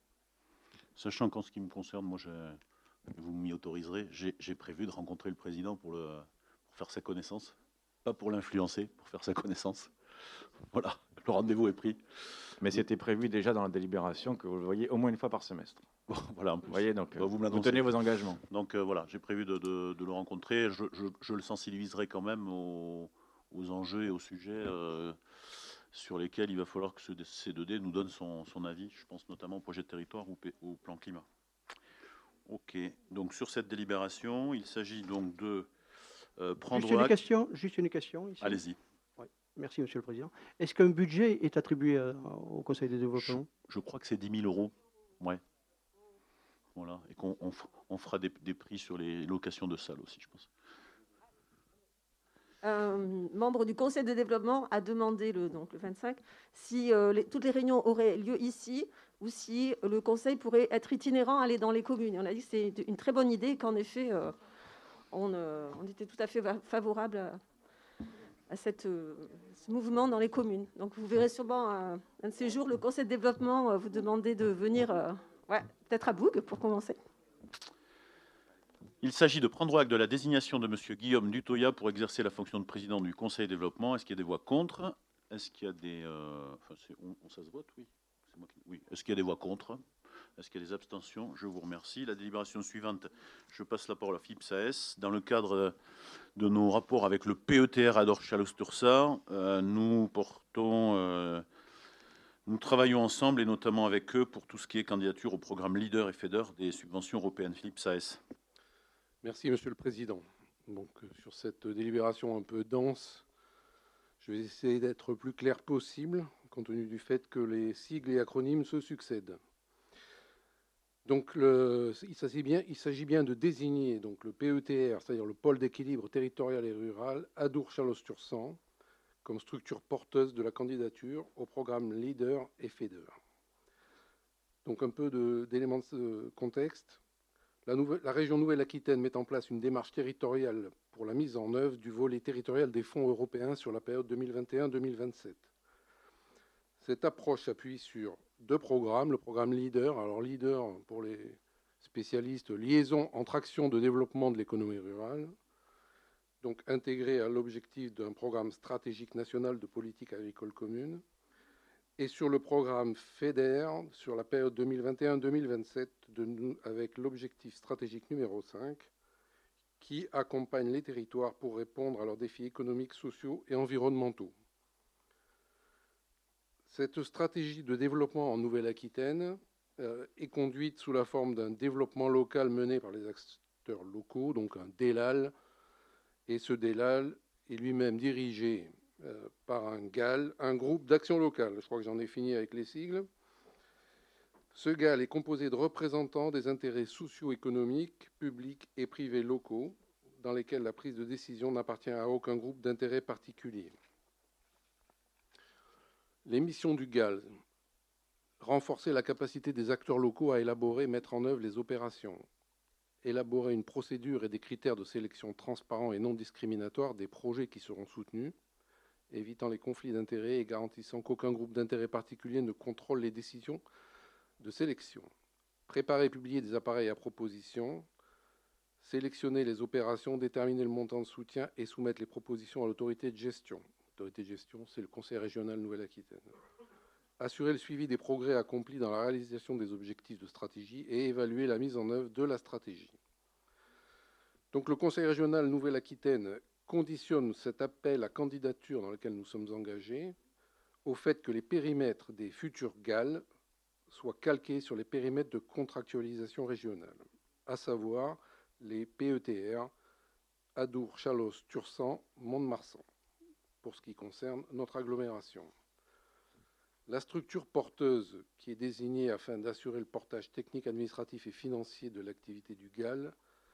Sachant qu'en ce qui me concerne, moi, je, vous m'y autoriserez, j'ai prévu de rencontrer le président pour, le, pour faire sa connaissance, pas pour l'influencer, pour faire sa connaissance. Voilà, le rendez-vous est pris. Mais c'était prévu déjà dans la délibération que vous le voyez au moins une fois par semestre. Bon, voilà, vous voyez, donc bah, vous, vous tenez vos engagements. Donc euh, voilà, j'ai prévu de, de, de le rencontrer. Je, je, je le sensibiliserai quand même aux, aux enjeux et aux sujets euh, sur lesquels il va falloir que ce C deux D nous donne son, son avis. Je pense notamment au projet de territoire ou au plan climat. Ok, donc sur cette délibération, il s'agit donc de euh, prendre juste une acte... question, juste une question ici. Allez-y. Ouais. Merci, Monsieur le Président. Est-ce qu'un budget est attribué euh, au Conseil de développement? je, je crois que c'est dix mille euros. Ouais. Voilà, et qu'on on, on fera des, des prix sur les locations de salles aussi, je pense. Un membre du conseil de développement a demandé le, donc le vingt-cinq si euh, les, toutes les réunions auraient lieu ici ou si le conseil pourrait être itinérant, aller dans les communes. On a dit que c'est une très bonne idée, qu'en effet, euh, on, euh, on était tout à fait favorable à, à cette, euh, ce mouvement dans les communes. Donc vous verrez sûrement un, un de ces jours le conseil de développement euh, vous demander de venir, euh, ouais, peut-être à Boug pour commencer. Il s'agit de prendre acte de la désignation de M. Guillaume Dutoya pour exercer la fonction de président du Conseil de développement. Est-ce qu'il y a des voix contre? Est-ce qu'il y a des... Euh, enfin, on, on, ça se vote, oui. Moi qui, oui. Est-ce qu'il y a des voix contre? Est-ce qu'il y a des abstentions? Je vous remercie. La délibération suivante, je passe la parole à Philippe Saès. Dans le cadre de nos rapports avec le P E T R à Dorchalos-Tursa, euh, nous portons... Euh, nous travaillons ensemble et notamment avec eux pour tout ce qui est candidature au programme Leader et FEDER des subventions européennes. Philippe Saès. Merci, Monsieur le Président. Donc, sur cette délibération un peu dense, je vais essayer d'être le plus clair possible, compte tenu du fait que les sigles et acronymes se succèdent. Donc, le, il s'agit bien, il s'agit bien de désigner donc, le P E T R, c'est-à-dire le pôle d'équilibre territorial et rural, à Dour-Chalos-Tursan, comme structure porteuse de la candidature au programme Leader et FEDER. Donc, un peu d'éléments de, de contexte. La, nouvelle, la région Nouvelle-Aquitaine met en place une démarche territoriale pour la mise en œuvre du volet territorial des fonds européens sur la période deux mille vingt et un deux mille vingt-sept. Cette approche s'appuie sur deux programmes. Le programme Leader, alors Leader pour les spécialistes, liaison entre actions de développement de l'économie rurale, donc intégré à l'objectif d'un programme stratégique national de politique agricole commune, et sur le programme FEDER sur la période deux mille vingt et un deux mille vingt-sept avec l'objectif stratégique numéro cinq qui accompagne les territoires pour répondre à leurs défis économiques, sociaux et environnementaux. Cette stratégie de développement en Nouvelle-Aquitaine euh, est conduite sous la forme d'un développement local mené par les acteurs locaux, donc un D E L A L, et ce D E L A L est lui-même dirigé Euh, par un G A L, un groupe d'action locale. Je crois que j'en ai fini avec les sigles. Ce G A L est composé de représentants des intérêts socio-économiques, publics et privés locaux, dans lesquels la prise de décision n'appartient à aucun groupe d'intérêt particulier. Les missions du G A L: renforcer la capacité des acteurs locaux à élaborer et mettre en œuvre les opérations, élaborer une procédure et des critères de sélection transparents et non discriminatoires des projets qui seront soutenus, évitant les conflits d'intérêts et garantissant qu'aucun groupe d'intérêt particulier ne contrôle les décisions de sélection. Préparer et publier des appareils à proposition, sélectionner les opérations, déterminer le montant de soutien et soumettre les propositions à l'autorité de gestion. L'autorité de gestion, c'est le Conseil régional Nouvelle-Aquitaine. Assurer le suivi des progrès accomplis dans la réalisation des objectifs de stratégie et évaluer la mise en œuvre de la stratégie. Donc le Conseil régional Nouvelle-Aquitaine conditionne cet appel à candidature dans lequel nous sommes engagés au fait que les périmètres des futurs G A L soient calqués sur les périmètres de contractualisation régionale, à savoir les P E T R, Adour, Chalosse, Tursan, Mont-de-Marsan, pour ce qui concerne notre agglomération. La structure porteuse qui est désignée afin d'assurer le portage technique, administratif et financier de l'activité du G A L,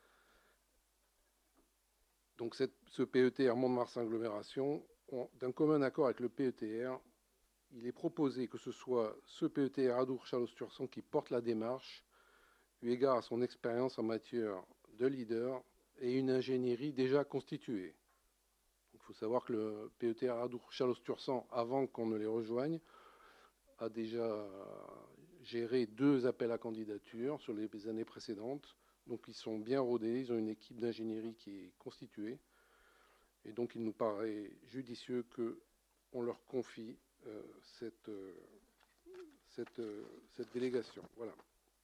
donc cette, ce P E T R Mont-de-Marsan agglomération, d'un commun accord avec le P E T R, il est proposé que ce soit ce P E T R Adour, Chalosse, Tursan qui porte la démarche, eu égard à son expérience en matière de leader et une ingénierie déjà constituée. Il faut savoir que le P E T R Adour, Chalosse, Tursan, avant qu'on ne les rejoigne, a déjà géré deux appels à candidature sur les années précédentes. Donc ils sont bien rodés, ils ont une équipe d'ingénierie qui est constituée. Et donc il nous paraît judicieux qu'on leur confie euh, cette, euh, cette, euh, cette délégation. Voilà.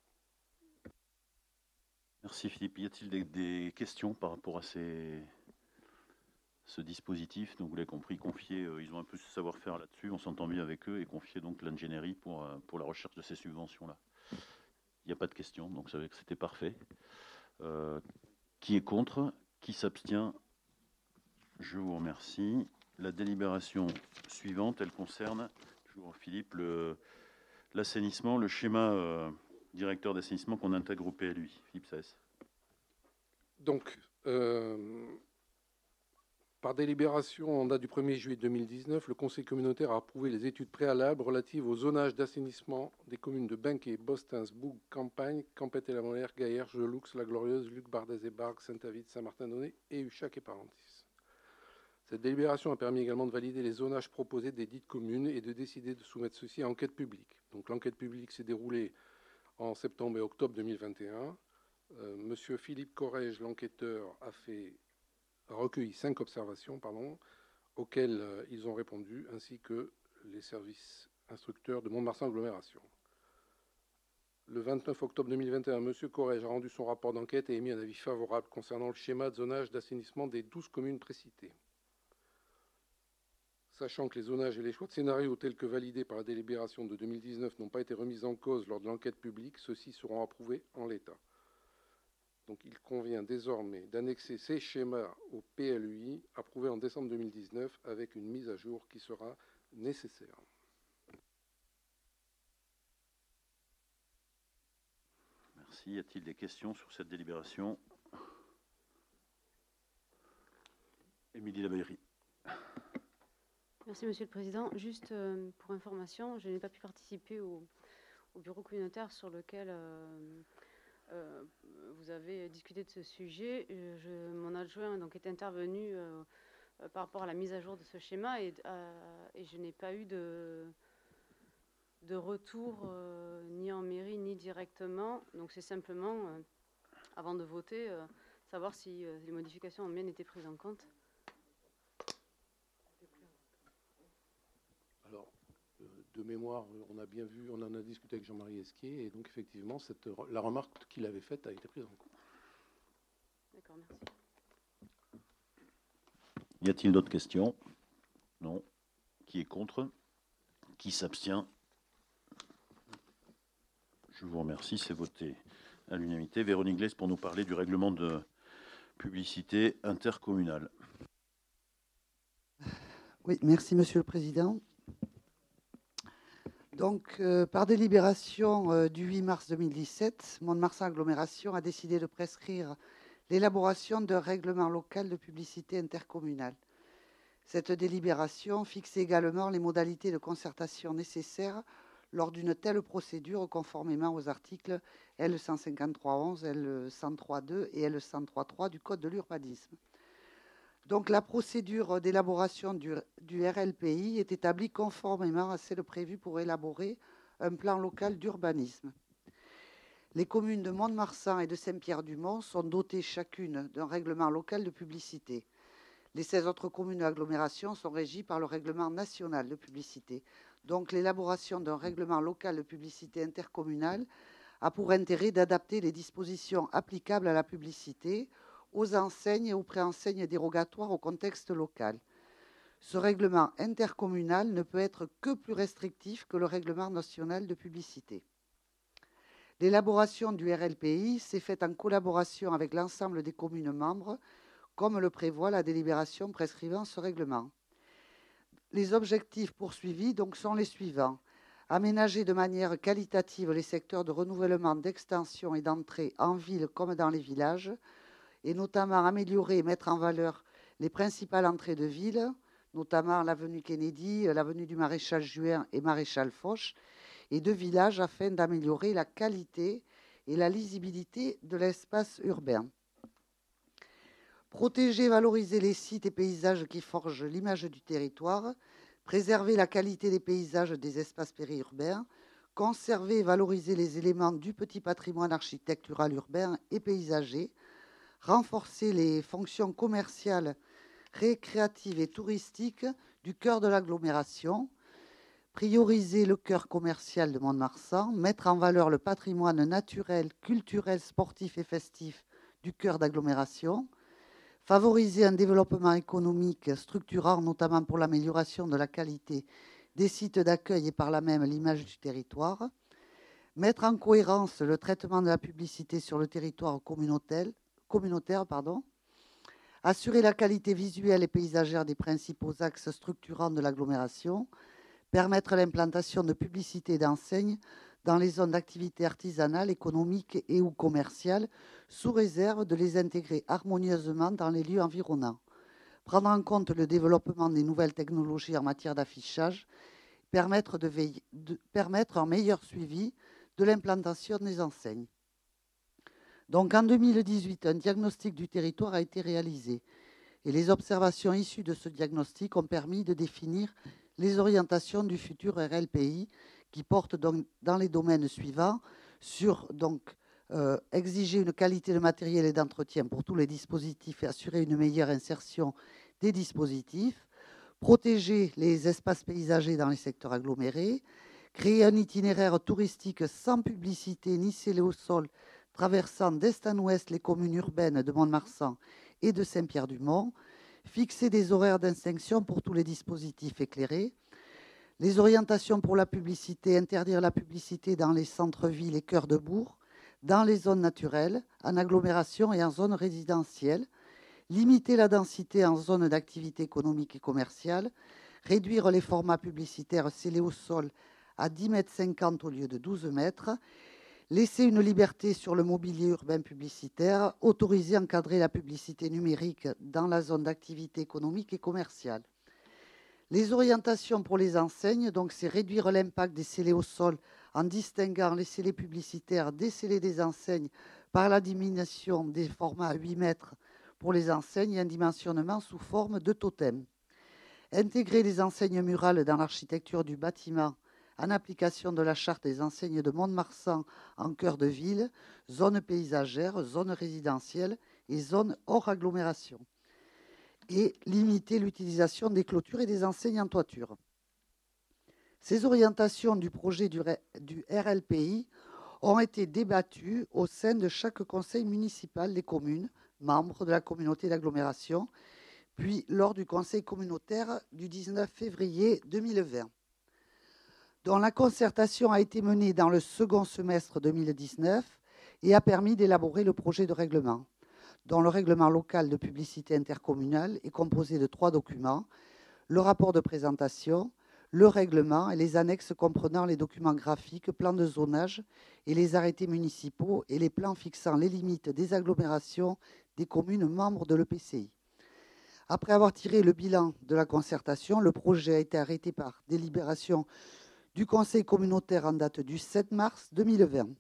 Merci Philippe. Y a-t-il des, des questions par rapport à ces, ce dispositif? Donc vous l'avez compris, confier, euh, ils ont un peu ce savoir-faire là-dessus, on s'entend bien avec eux, et confier donc l'ingénierie pour, euh, pour la recherche de ces subventions-là. Il n'y a pas de questions, donc ça veut dire que c'était parfait. Euh, qui est contre? Qui s'abstient? Je vous remercie. La délibération suivante, elle concerne, toujours Philippe, l'assainissement, le, le schéma euh, directeur d'assainissement qu'on intègre au P L U I. Philippe Saez. Donc, euh, par délibération en date du premier juillet deux mille dix-neuf, le Conseil communautaire a approuvé les études préalables relatives au zonage d'assainissement des communes de Benquet, Bostins, Boug, Campagne, Campette-et-la-Molaire, Gaillère, Geloux, La Glorieuse, Luc, Bardez et Bargue, Saint-Avid, Saint-Martin-d'Aunay et Uchac et Parentis. Cette délibération a permis également de valider les zonages proposés des dites communes et de décider de soumettre ceci à enquête publique. Donc l'enquête publique s'est déroulée en septembre et octobre deux mille vingt et un. Euh, Monsieur Philippe Corrège, l'enquêteur, a fait a recueilli cinq observations pardon, auxquelles euh, ils ont répondu, ainsi que les services instructeurs de Mont-de-Marsan agglomération. Le vingt-neuf octobre deux mille vingt et un, M. Corrège a rendu son rapport d'enquête et émis un avis favorable concernant le schéma de zonage d'assainissement des douze communes précitées. Sachant que les zonages et les choix de scénarios tels que validés par la délibération de deux mille dix-neuf n'ont pas été remis en cause lors de l'enquête publique, ceux-ci seront approuvés en l'état. Donc il convient désormais d'annexer ces schémas au P L U I approuvé en décembre deux mille dix-neuf avec une mise à jour qui sera nécessaire. Merci. Y a-t-il des questions sur cette délibération? Émilie Labaillerie. Merci Monsieur le Président. Juste euh, pour information, je n'ai pas pu participer au, au bureau communautaire sur lequel euh, euh, vous avez discuté de ce sujet. Je, mon adjoint donc, est intervenu euh, euh, par rapport à la mise à jour de ce schéma et, euh, et je n'ai pas eu de, de retour euh, ni en mairie ni directement. Donc c'est simplement, euh, avant de voter, euh, savoir si euh, les modifications ont bien été prises en compte. Alors, euh, de mémoire, on a bien vu, on en a discuté avec Jean-Marie Esquier, et donc effectivement, cette, la remarque qu'il avait faite a été prise en compte. D'accord, merci. Y a-t-il d'autres questions? Non. Qui est contre? Qui s'abstient? Je vous remercie, c'est voté à l'unanimité. Véronique Glaise pour nous parler du règlement de publicité intercommunale. Oui, merci Monsieur le Président. Donc, euh, par délibération euh, du huit mars deux mille dix-sept, Mont-de-Marsan Agglomération a décidé de prescrire l'élaboration d'un règlement local de publicité intercommunale. Cette délibération fixe également les modalités de concertation nécessaires lors d'une telle procédure, conformément aux articles L cent cinquante-trois onze, L cent trois deux et L cent trois trois du Code de l'urbanisme. Donc, la procédure d'élaboration du, du R L P I est établie conformément à celle prévue pour élaborer un plan local d'urbanisme. Les communes de Mont-de-Marsan et de Saint-Pierre-du-Mont sont dotées chacune d'un règlement local de publicité. Les seize autres communes d'agglomération sont régies par le règlement national de publicité. Donc, l'élaboration d'un règlement local de publicité intercommunale a pour intérêt d'adapter les dispositions applicables à la publicité aux enseignes et aux préenseignes dérogatoires au contexte local. Ce règlement intercommunal ne peut être que plus restrictif que le règlement national de publicité. L'élaboration du R L P I s'est faite en collaboration avec l'ensemble des communes membres, comme le prévoit la délibération prescrivant ce règlement. Les objectifs poursuivis donc sont les suivants. Aménager de manière qualitative les secteurs de renouvellement, d'extension et d'entrée en ville comme dans les villages, et notamment améliorer et mettre en valeur les principales entrées de ville, notamment l'avenue Kennedy, l'avenue du Maréchal Juin et Maréchal Foch, et de villages afin d'améliorer la qualité et la lisibilité de l'espace urbain. Protéger et valoriser les sites et paysages qui forgent l'image du territoire, préserver la qualité des paysages des espaces périurbains, conserver et valoriser les éléments du petit patrimoine architectural urbain et paysager, renforcer les fonctions commerciales, récréatives et touristiques du cœur de l'agglomération, prioriser le cœur commercial de Mont-de-Marsan, mettre en valeur le patrimoine naturel, culturel, sportif et festif du cœur d'agglomération, favoriser un développement économique structurant, notamment pour l'amélioration de la qualité des sites d'accueil et par là même l'image du territoire, mettre en cohérence le traitement de la publicité sur le territoire communautaire, communautaire pardon, assurer la qualité visuelle et paysagère des principaux axes structurants de l'agglomération, permettre l'implantation de publicités et d'enseignes dans les zones d'activité artisanale, économique et ou commerciale, sous réserve de les intégrer harmonieusement dans les lieux environnants. Prendre en compte le développement des nouvelles technologies en matière d'affichage, permettre, de veiller, de, permettre un meilleur suivi de l'implantation des enseignes. Donc en deux mille dix-huit, un diagnostic du territoire a été réalisé et les observations issues de ce diagnostic ont permis de définir les orientations du futur R L P I qui portent donc dans les domaines suivants sur donc, euh, exiger une qualité de matériel et d'entretien pour tous les dispositifs et assurer une meilleure insertion des dispositifs, protéger les espaces paysagers dans les secteurs agglomérés, créer un itinéraire touristique sans publicité ni scellé au sol traversant d'est en ouest les communes urbaines de Mont-de-Marsan et de Saint-Pierre-du-Mont, fixer des horaires d'extinction pour tous les dispositifs éclairés, les orientations pour la publicité, interdire la publicité dans les centres-villes et cœurs de bourg, dans les zones naturelles, en agglomération et en zone résidentielle, limiter la densité en zone d'activité économique et commerciale, réduire les formats publicitaires scellés au sol à dix mètres cinquante au lieu de douze mètres, laisser une liberté sur le mobilier urbain publicitaire, autoriser et encadrer la publicité numérique dans la zone d'activité économique et commerciale. Les orientations pour les enseignes, donc, c'est réduire l'impact des scellés au sol en distinguant les scellés publicitaires des scellés des enseignes par la diminution des formats à huit mètres pour les enseignes et un dimensionnement sous forme de totem. Intégrer les enseignes murales dans l'architecture du bâtiment en application de la charte des enseignes de Mont-de-Marsan en cœur de ville, zone paysagère, zone résidentielle et zone hors agglomération. Et limiter l'utilisation des clôtures et des enseignes en toiture. Ces orientations du projet du R L P I ont été débattues au sein de chaque conseil municipal des communes, membres de la communauté d'agglomération, puis lors du conseil communautaire du dix-neuf février deux mille vingt. Dont la concertation a été menée dans le second semestre deux mille dix-neuf et a permis d'élaborer le projet de règlement, dont le règlement local de publicité intercommunale est composé de trois documents, le rapport de présentation, le règlement et les annexes comprenant les documents graphiques, plans de zonage et les arrêtés municipaux et les plans fixant les limites des agglomérations des communes membres de l'E P C I. Après avoir tiré le bilan de la concertation, le projet a été arrêté par délibération du Conseil communautaire en date du sept mars deux mille vingt.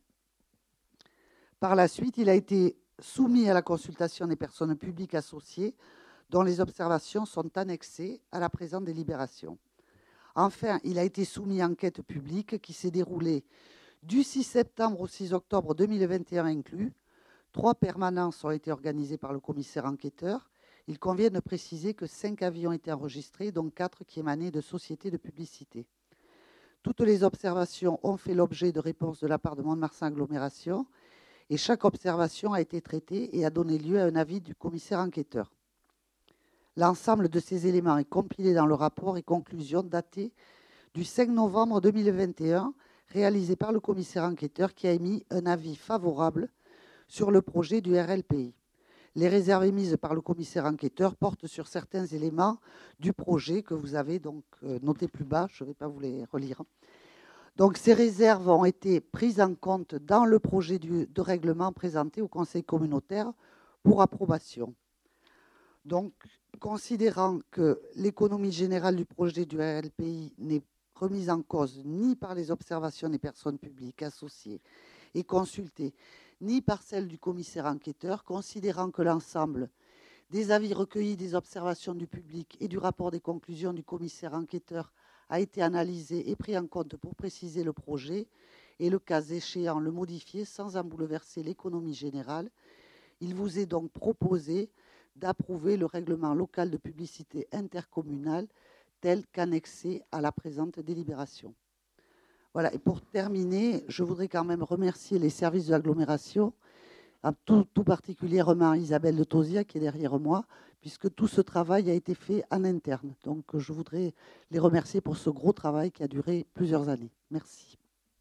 Par la suite, il a été soumis à la consultation des personnes publiques associées dont les observations sont annexées à la présente délibération. Enfin, il a été soumis à enquête publique qui s'est déroulée du six septembre au six octobre deux mille vingt et un inclus. Trois permanences ont été organisées par le commissaire enquêteur. Il convient de préciser que cinq avis ont été enregistrés, dont quatre qui émanaient de sociétés de publicité. Toutes les observations ont fait l'objet de réponses de la part de Mont-de-Marsan Agglomération et chaque observation a été traitée et a donné lieu à un avis du commissaire enquêteur. L'ensemble de ces éléments est compilé dans le rapport et conclusions daté du cinq novembre deux mille vingt et un, réalisé par le commissaire enquêteur qui a émis un avis favorable sur le projet du R L P I. Les réserves émises par le commissaire enquêteur portent sur certains éléments du projet que vous avez donc notés plus bas, je ne vais pas vous les relire. Donc ces réserves ont été prises en compte dans le projet du, de règlement présenté au Conseil communautaire pour approbation. Donc, considérant que l'économie générale du projet du R L P I n'est remise en cause ni par les observations des personnes publiques associées et consultées, ni par celle du commissaire enquêteur, considérant que l'ensemble des avis recueillis, des observations du public et du rapport des conclusions du commissaire enquêteur a été analysé et pris en compte pour préciser le projet et, le cas échéant, le modifier sans en bouleverser l'économie générale, il vous est donc proposé d'approuver le règlement local de publicité intercommunale tel qu'annexé à la présente délibération. Voilà, et pour terminer, je voudrais quand même remercier les services de l'agglomération, tout, tout particulièrement Isabelle de Tosia qui est derrière moi, puisque tout ce travail a été fait en interne. Donc je voudrais les remercier pour ce gros travail qui a duré plusieurs années. Merci.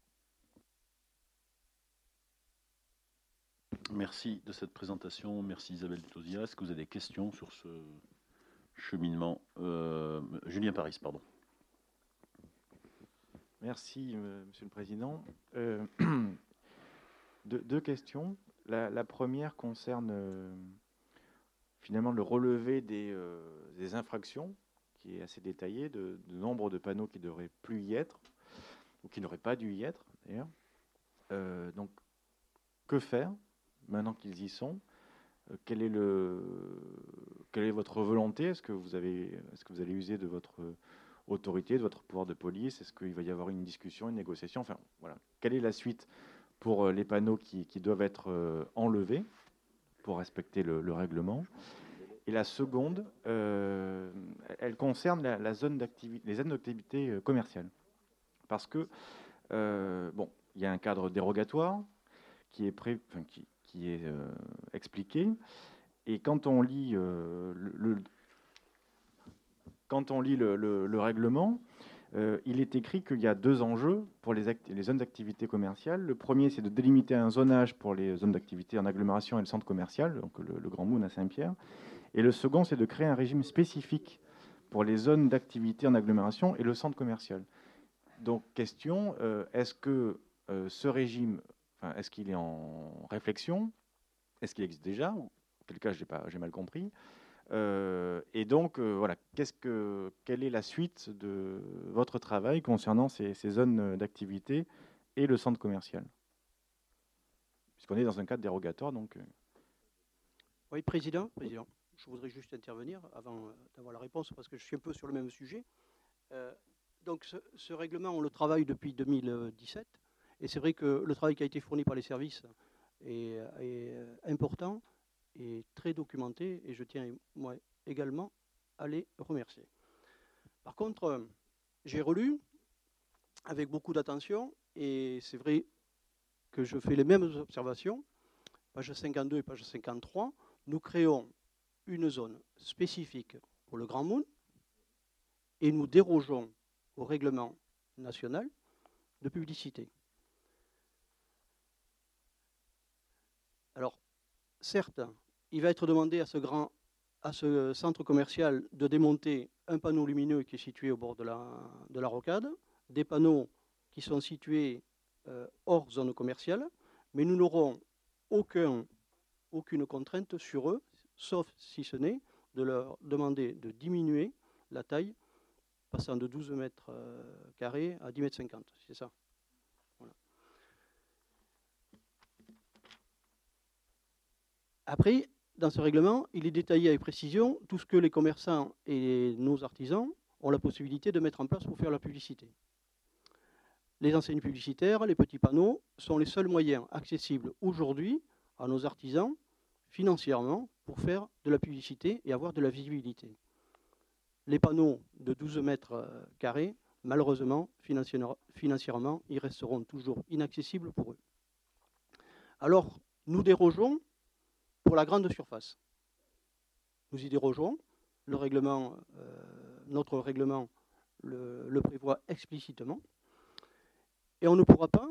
Merci de cette présentation. Merci Isabelle Dutosia. Est-ce que vous avez des questions sur ce cheminement euh, Julien Paris, pardon. Merci, euh, Monsieur le Président. Euh, deux, deux questions. La, la première concerne euh, finalement le relevé des, euh, des infractions, qui est assez détaillé, de, de nombre de panneaux qui ne devraient plus y être, ou qui n'auraient pas dû y être, d'ailleurs. Euh, donc, que faire maintenant qu'ils y sont? euh, quel est le, quelle est votre volonté? Est-ce que vous avez, est-ce que vous allez user de votre autorité, de votre pouvoir de police? Est-ce qu'il va y avoir une discussion, une négociation? Enfin, voilà. Quelle est la suite pour les panneaux qui, qui doivent être euh, enlevés pour respecter le, le règlement? Et la seconde, euh, elle concerne la, la zone d'activité, les zones d'activité euh, commerciale, parce que euh, bon, il y a un cadre dérogatoire qui est pré, enfin, qui, qui est euh, expliqué, et quand on lit euh, le, le quand on lit le, le, le règlement, euh, il est écrit qu'il y a deux enjeux pour les, les zones d'activité commerciale. Le premier, c'est de délimiter un zonage pour les zones d'activité en agglomération et le centre commercial, donc le, le Grand Moon à Saint-Pierre. Et le second, c'est de créer un régime spécifique pour les zones d'activité en agglomération et le centre commercial. Donc, question, euh, est-ce que euh, ce régime, enfin, est-ce qu'il est en réflexion? Est-ce qu'il existe déjà? Ou, en quel cas, j'ai pas, j'ai mal compris. Euh, et donc, euh, voilà, qu'est-ce que, quelle est la suite de votre travail concernant ces, ces zones d'activité et le centre commercial? Puisqu'on est dans un cadre dérogatoire, donc... Euh... Oui, Président, Président, je voudrais juste intervenir avant d'avoir la réponse, parce que je suis un peu sur le même sujet. Euh, donc, ce, ce règlement, on le travaille depuis deux mille dix-sept, et c'est vrai que le travail qui a été fourni par les services est, est important, est très documenté, et je tiens moi également à les remercier. Par contre, j'ai relu avec beaucoup d'attention, et c'est vrai que je fais les mêmes observations, page cinquante-deux et page cinquante-trois, nous créons une zone spécifique pour le Grand Moon, et nous dérogeons au règlement national de publicité. Alors, certes, il va être demandé à ce, grand, à ce centre commercial de démonter un panneau lumineux qui est situé au bord de la, de la rocade, des panneaux qui sont situés euh, hors zone commerciale, mais nous n'aurons aucun, aucune contrainte sur eux, sauf si ce n'est de leur demander de diminuer la taille, passant de douze mètres euh, carrés à dix mètres cinquante, c'est ça. Voilà. Après, dans ce règlement, il est détaillé avec précision tout ce que les commerçants et nos artisans ont la possibilité de mettre en place pour faire la publicité. Les enseignes publicitaires, les petits panneaux sont les seuls moyens accessibles aujourd'hui à nos artisans financièrement pour faire de la publicité et avoir de la visibilité. Les panneaux de douze mètres carrés, malheureusement, financièrement, ils resteront toujours inaccessibles pour eux. Alors, nous dérogeons pour la grande surface. Nous y dérogeons. Le règlement, euh, notre règlement le, le prévoit explicitement. Et on ne pourra pas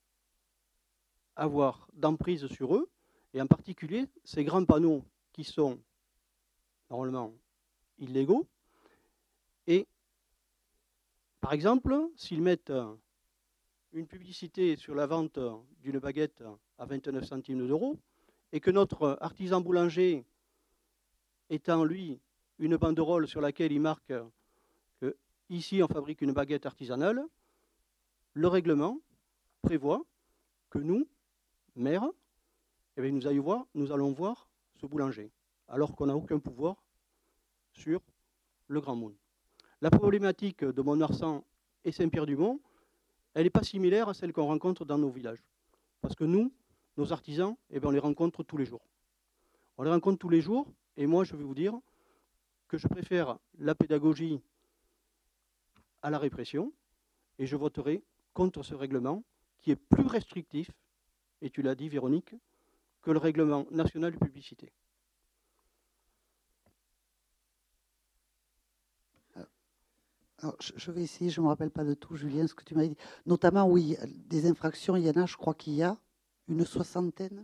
avoir d'emprise sur eux, et en particulier ces grands panneaux qui sont normalement illégaux. Et par exemple, s'ils mettent une publicité sur la vente d'une baguette à vingt-neuf centimes d'euros, et que notre artisan boulanger étant, lui, une banderole sur laquelle il marque que ici on fabrique une baguette artisanale, le règlement prévoit que nous, maires, eh bien, nous, allons voir, nous allons voir ce boulanger, alors qu'on n'a aucun pouvoir sur le Grand Monde. La problématique de Mont-de-Marsan et Saint-Pierre-du-Mont, elle n'est pas similaire à celle qu'on rencontre dans nos villages. Parce que nous, nos artisans, eh bien, on les rencontre tous les jours. On les rencontre tous les jours, et moi, je vais vous dire que je préfère la pédagogie à la répression, et je voterai contre ce règlement qui est plus restrictif, et tu l'as dit, Véronique, que le règlement national de publicité. Alors, je vais essayer, je ne me rappelle pas de tout, Julien, ce que tu m'as dit. Notamment, oui, des infractions, il y en a, je crois qu'il y a une soixantaine.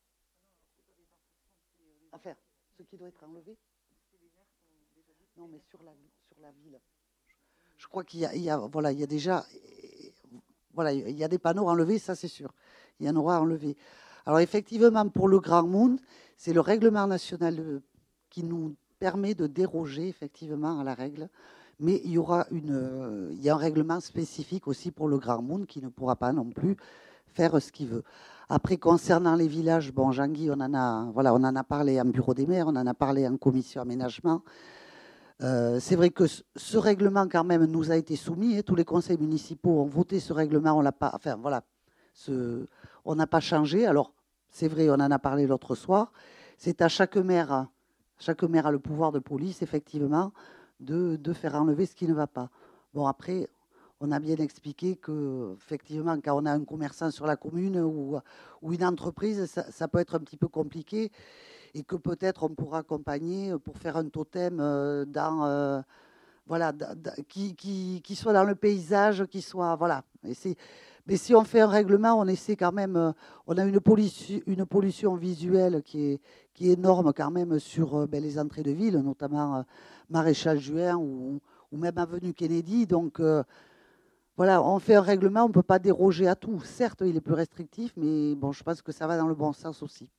Enfin, ce qui doit être enlevé. Non, mais sur la, sur la ville. Je crois qu'il y a, il y a, voilà, il y a déjà, voilà, il y a des panneaux enlevés, ça c'est sûr. Il y en aura enlevés. Alors effectivement, pour le Grand Monde, c'est le règlement national qui nous permet de déroger effectivement à la règle. Mais il y aura une, il y a un règlement spécifique aussi pour le Grand Monde qui ne pourra pas non plus faire ce qu'il veut. Après, concernant les villages, bon, Jean-Guy, on en a, voilà, on en a parlé en bureau des maires, on en a parlé en commission aménagement. Euh, c'est vrai que ce règlement, quand même, nous a été soumis. Hein, tous les conseils municipaux ont voté ce règlement. On l'a pas, enfin, voilà, ce, on n'a pas changé. Alors, c'est vrai, on en a parlé l'autre soir. C'est à chaque maire, chaque maire a le pouvoir de police, effectivement, de, de faire enlever ce qui ne va pas. Bon, après, on a bien expliqué que, effectivement, quand on a un commerçant sur la commune ou, ou une entreprise, ça, ça peut être un petit peu compliqué. Et que peut-être on pourra accompagner pour faire un totem dans, euh, voilà, qui, qui, qui soit dans le paysage, qui soit, voilà. Et c'est, mais si on fait un règlement, on essaie quand même, on a une pollution, une pollution visuelle qui est, qui est énorme quand même sur ben, les entrées de ville, notamment euh, Maréchal Juin ou, ou même Avenue Kennedy. Donc euh, voilà, on fait un règlement, on ne peut pas déroger à tout. Certes, il est plus restrictif, mais bon, je pense que ça va dans le bon sens aussi.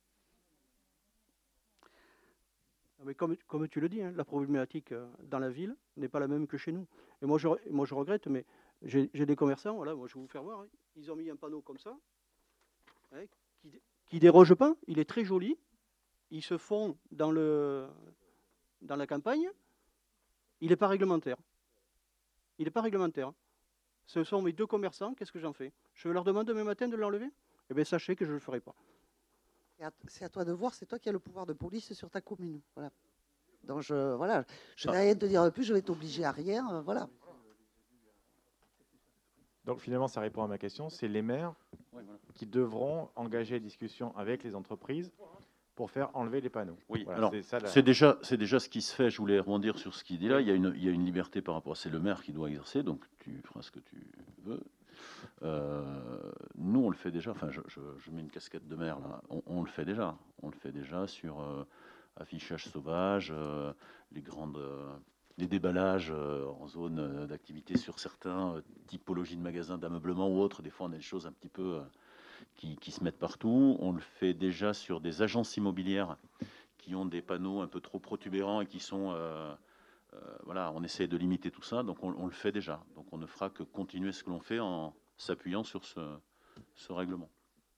Mais comme, comme tu le dis, hein, la problématique dans la ville n'est pas la même que chez nous. Et moi, je, moi, je regrette, mais j'ai des commerçants, voilà, moi, je vais vous faire voir, hein, ils ont mis un panneau comme ça, hein, qui ne déroge pas, il est très joli, ils se font dans, le, dans la campagne, il n'est pas réglementaire. Il n'est pas réglementaire. Ce sont mes deux commerçants, qu'est-ce que j'en fais? Je leur demande demain matin de l'enlever? Eh bien, sachez que je ne le ferai pas. C'est à toi de voir, c'est toi qui as le pouvoir de police sur ta commune. Voilà. Donc, je voilà, je ne vais rien te dire de plus, je vais t'obliger à rien. Euh, voilà. Donc, finalement, ça répond à ma question. C'est les maires ouais, voilà. qui devront engager des discussions avec les entreprises pour faire enlever les panneaux. Oui, voilà, alors, c'est la... déjà, déjà ce qui se fait. Je voulais rebondir sur ce qu'il dit là. Il y a une, il y a une liberté par rapport à... C'est le maire qui doit exercer, donc tu feras ce que tu veux. Euh, nous, on le fait déjà. Enfin, je, je, je mets une casquette de maire là. On, on le fait déjà. On le fait déjà sur euh, affichage sauvage, euh, les grandes, euh, des déballages euh, en zone euh, d'activité sur certains euh, typologies de magasins d'ameublement ou autres. Des fois, on a des choses un petit peu euh, qui, qui se mettent partout. On le fait déjà sur des agences immobilières qui ont des panneaux un peu trop protubérants et qui sont... Euh, euh, voilà, on essaie de limiter tout ça, donc on, on le fait déjà. Donc on ne fera que continuer ce que l'on fait en s'appuyant sur ce, ce règlement.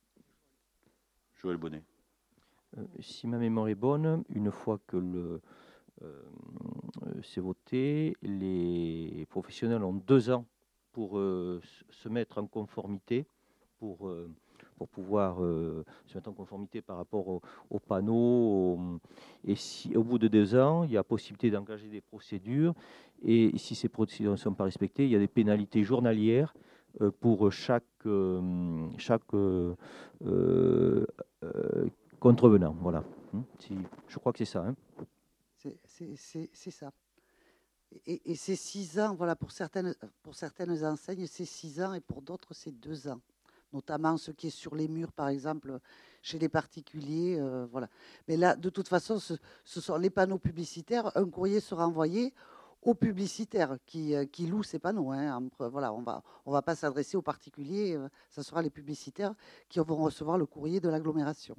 Joël Bonnet. Euh, si ma mémoire est bonne, une fois que le euh, c'est voté, les professionnels ont deux ans pour euh, se mettre en conformité, pour, euh, pour pouvoir euh, se mettre en conformité par rapport au- aux panneaux. au- et si au bout de deux ans, il y a possibilité d'engager des procédures, et si ces procédures ne sont pas respectées, il y a des pénalités journalières euh, pour chaque, euh, chaque euh, euh, euh, contrevenant. Voilà. Hum, si, je crois que c'est ça. Hein. C'est- C'est c'est- c'est ça. Et, et c'est six ans, voilà, pour certaines, pour certaines enseignes, c'est six ans et pour d'autres, c'est deux ans. Notamment ce qui est sur les murs, par exemple, chez les particuliers. euh, voilà. Mais là, de toute façon, ce, ce sont les panneaux publicitaires. Un courrier sera envoyé aux publicitaires qui, euh, qui louent ces panneaux. Hein. Entre- voilà, on va, on va pas s'adresser aux particuliers. euh, Ce sera les publicitaires qui vont recevoir le courrier de l'agglomération.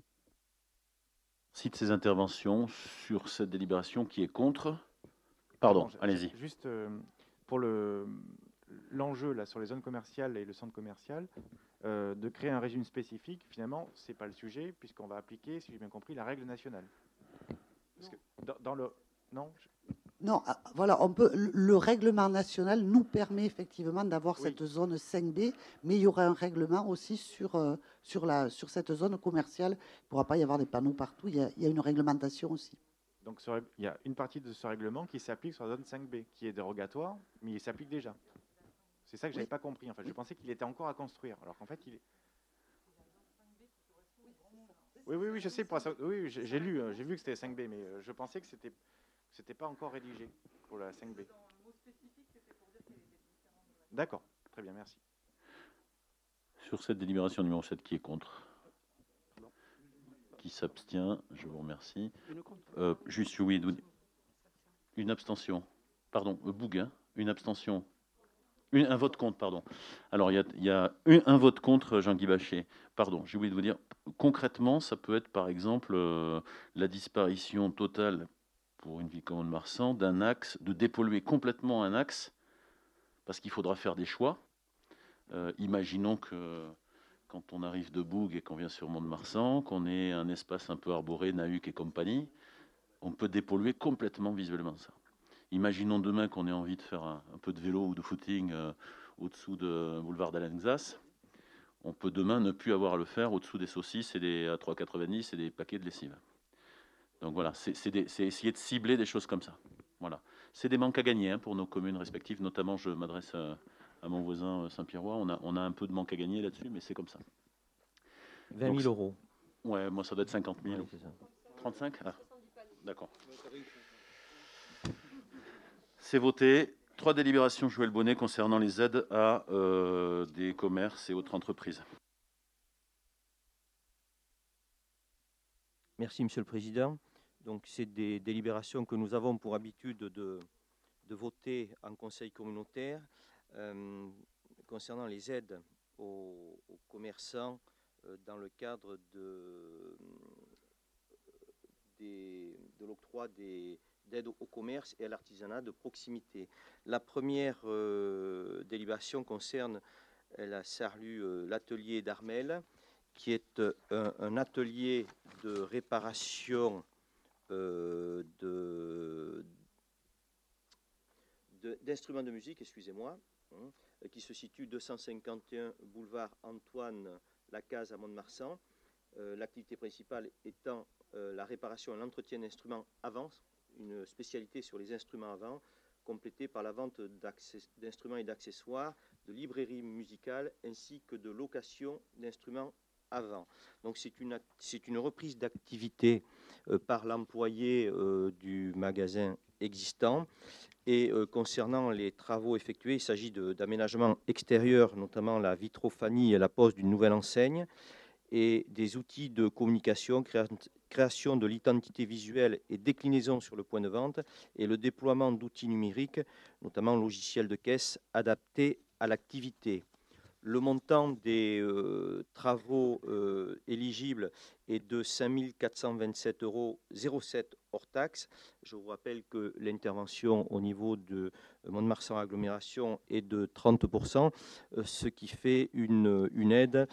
Cite ces interventions sur cette délibération qui est contre. Pardon, j- allez-y. Juste euh, pour le l'enjeu là sur les zones commerciales et le centre commercial, euh, de créer un régime spécifique, finalement, c'est pas le sujet puisqu'on va appliquer, si j'ai bien compris, la règle nationale. Parce que dans, dans le non. je- Non, ah, voilà, on peut, le- le règlement national nous permet effectivement d'avoir Oui. cette zone cinq B, mais il y aura un règlement aussi sur, euh, sur, la, sur cette zone commerciale. Il ne pourra pas y avoir des panneaux partout, il y a, il y a une réglementation aussi. Donc ce règ- il y a une partie de ce règlement qui s'applique sur la zone cinq B, qui est dérogatoire, mais il s'applique déjà. C'est ça que j'avais Oui. pas compris. En fait, je pensais qu'il était encore à construire, alors qu'en fait, il est. Oui, oui, oui, je sais. Pour la- Oui, oui, j'ai j'ai lu, euh, j'ai vu que c'était cinq B, mais euh, je pensais que c'était, c'était pas encore rédigé pour la cinq B. D'accord, très bien, merci. Sur cette délibération numéro sept, qui est contre? Qui s'abstient? Je vous remercie. Euh, juste, oui, une abstention. Pardon, euh, Boug, hein, une abstention. Une, un vote contre, pardon. Alors, il y a, il y a un, un vote contre, Jean-Guy Bachet. Pardon, j'ai oublié de vous dire. Concrètement, ça peut être, par exemple, euh, la disparition totale, pour une ville comme Mont-de-Marsan, d'un axe, de dépolluer complètement un axe, parce qu'il faudra faire des choix. Euh, imaginons que quand on arrive de Boug et qu'on vient sur Mont-de-Marsan, qu'on ait un espace un peu arboré, Nahuc et compagnie, on peut dépolluer complètement visuellement ça. Imaginons demain qu'on ait envie de faire un, un peu de vélo ou de footing euh, au-dessous de boulevard d'Alenzas. On peut demain ne plus avoir à le faire au-dessous des saucisses et des A trois quatre-vingt-dix et des paquets de lessive. Donc voilà, c'est essayer de cibler des choses comme ça. Voilà. C'est des manques à gagner hein, pour nos communes respectives. Notamment, je m'adresse à, à mon voisin Saint-Pierrois. On a, on a un peu de manque à gagner là-dessus, mais c'est comme ça. vingt mille euros. Ouais, moi ça doit être cinquante mille. Oui, c'est ça. trente-cinq ah. D'accord. C'est voté. Trois délibérations, Joël Bonnet, concernant les aides à euh, des commerces et autres entreprises. Merci, Monsieur le Président. Donc, c'est des délibérations que nous avons pour habitude de, de voter en conseil communautaire euh, concernant les aides aux, aux commerçants euh, dans le cadre de, des, de l'octroi des d'aide au commerce et à l'artisanat de proximité. La première euh, délibération concerne la Sarlu, euh, l'atelier d'Armel, qui est euh, un, un atelier de réparation euh, de, de, d'instruments de musique, excusez-moi, hein, qui se situe deux cent cinquante et un boulevard Antoine Lacaze à Mont-de-Marsan. Euh, l'activité principale étant euh, la réparation et l'entretien d'instruments avant, une spécialité sur les instruments avant, complétée par la vente d'instruments et d'accessoires, de librairies musicales ainsi que de location d'instruments avant. Donc c'est une, c'est une reprise d'activité euh, par l'employé euh, du magasin existant. Et euh, concernant les travaux effectués, il s'agit d'aménagements extérieurs, notamment la vitrophanie et la pose d'une nouvelle enseigne, et des outils de communication, créa création de l'identité visuelle et déclinaison sur le point de vente et le déploiement d'outils numériques, notamment logiciels de caisse adaptés à l'activité. Le montant des euh, travaux euh, éligibles est de cinq mille quatre cent vingt-sept euros zéro sept hors taxe. Je vous rappelle que l'intervention au niveau de Mont-de-Marsan agglomération est de trente pour cent, euh, ce qui fait une, une aide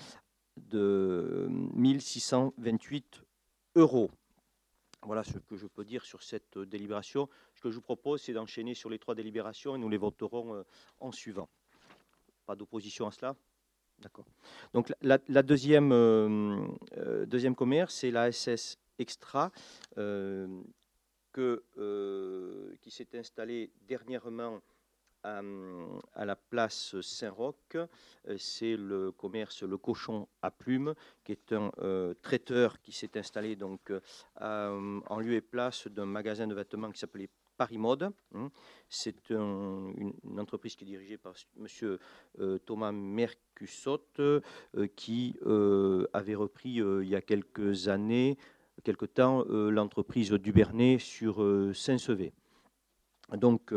de mille six cent vingt-huit euros. Voilà ce que je peux dire sur cette délibération. Ce que je vous propose, c'est d'enchaîner sur les trois délibérations et nous les voterons euh, en suivant. Pas d'opposition à cela? D'accord. Donc la, la deuxième, euh, euh, deuxième commerce, c'est la S S Extra euh, que, euh, qui s'est installée dernièrement à, à la place Saint-Roch. C'est le commerce Le Cochon à Plumes, qui est un euh, traiteur qui s'est installé donc, euh, en lieu et place d'un magasin de vêtements qui s'appelait Paris Mode. C'est un, une, une entreprise qui est dirigée par M. Euh, Thomas Mercusot, euh, qui euh, avait repris euh, il y a quelques années, quelque temps, euh, l'entreprise Dubernay sur euh, Saint-Sevé. Donc,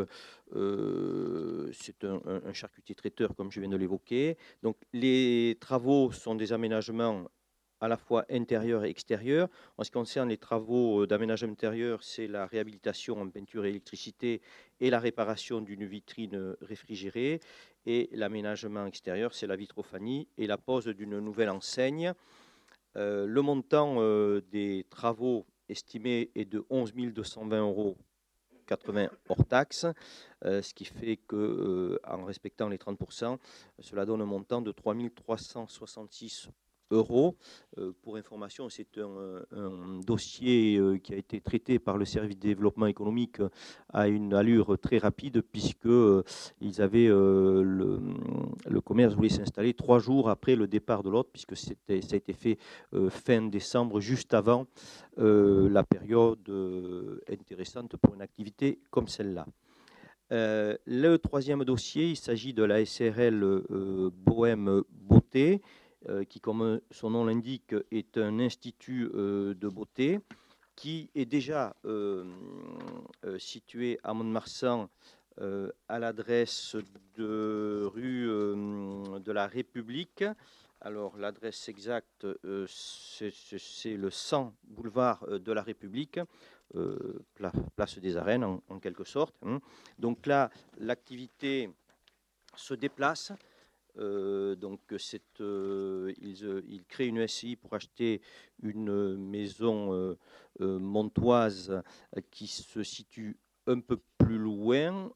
euh, c'est un, un charcutier traiteur, comme je viens de l'évoquer. Donc, les travaux sont des aménagements à la fois intérieur et extérieur. En ce qui concerne les travaux d'aménagement intérieur, c'est la réhabilitation en peinture et électricité et la réparation d'une vitrine réfrigérée. Et l'aménagement extérieur, c'est la vitrophanie et la pose d'une nouvelle enseigne. Euh, le montant euh, des travaux estimés est de onze mille deux cent vingt euros quatre-vingts hors taxe, euh, ce qui fait que, euh, en respectant les trente pour cent, cela donne un montant de trois mille trois cent soixante-six euros. Euh, pour information, c'est un, un dossier euh, qui a été traité par le service de développement économique à une allure très rapide, puisque euh, ils avaient euh, le, le commerce voulait s'installer trois jours après le départ de l'autre, puisque c'était, ça a été fait euh, fin décembre, juste avant euh, la période euh, intéressante pour une activité comme celle-là. Euh, le troisième dossier, il s'agit de la S R L euh, Bohème Beauté, euh, qui, comme son nom l'indique, est un institut euh, de beauté qui est déjà euh, euh, situé à Mont-de-Marsan euh, à l'adresse de rue euh, de la République. Alors, l'adresse exacte, euh, c'est, c'est le cent boulevard de la République, euh, place des Arènes, en, en quelque sorte. Hein. Donc là, l'activité se déplace. Euh, donc, c'est, euh, ils, euh, ils créent une S C I pour acheter une maison euh, euh, montoise euh, qui se situe un peu plus loin.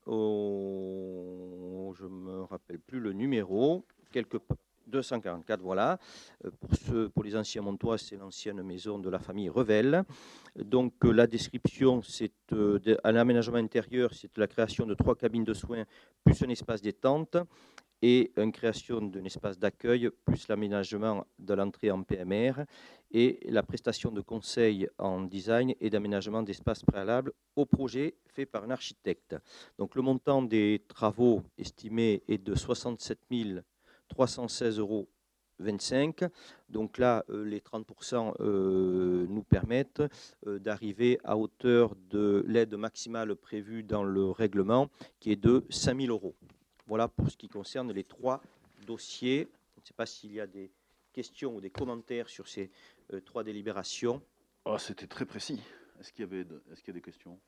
Au, je ne me rappelle plus le numéro, quelque part. deux cent quarante-quatre, voilà. Pour, ceux, pour les anciens Montois, c'est l'ancienne maison de la famille Revel. Donc, euh, la description, c'est euh, de, un aménagement intérieur, c'est la création de trois cabines de soins, plus un espace détente, et une création d'un espace d'accueil, plus l'aménagement de l'entrée en P M R, et la prestation de conseils en design et d'aménagement d'espaces préalables au projet fait par un architecte. Donc, le montant des travaux estimés est de soixante-sept mille trois cent seize euros vingt-cinq. Donc là, euh, les trente pour cent euh, nous permettent euh, d'arriver à hauteur de l'aide maximale prévue dans le règlement, qui est de cinq mille euros. Voilà pour ce qui concerne les trois dossiers. Je ne sais pas s'il y a des questions ou des commentaires sur ces euh, trois délibérations. Oh, c'était très précis. Est-ce qu'il y avait de, est-ce qu'il y a des questions?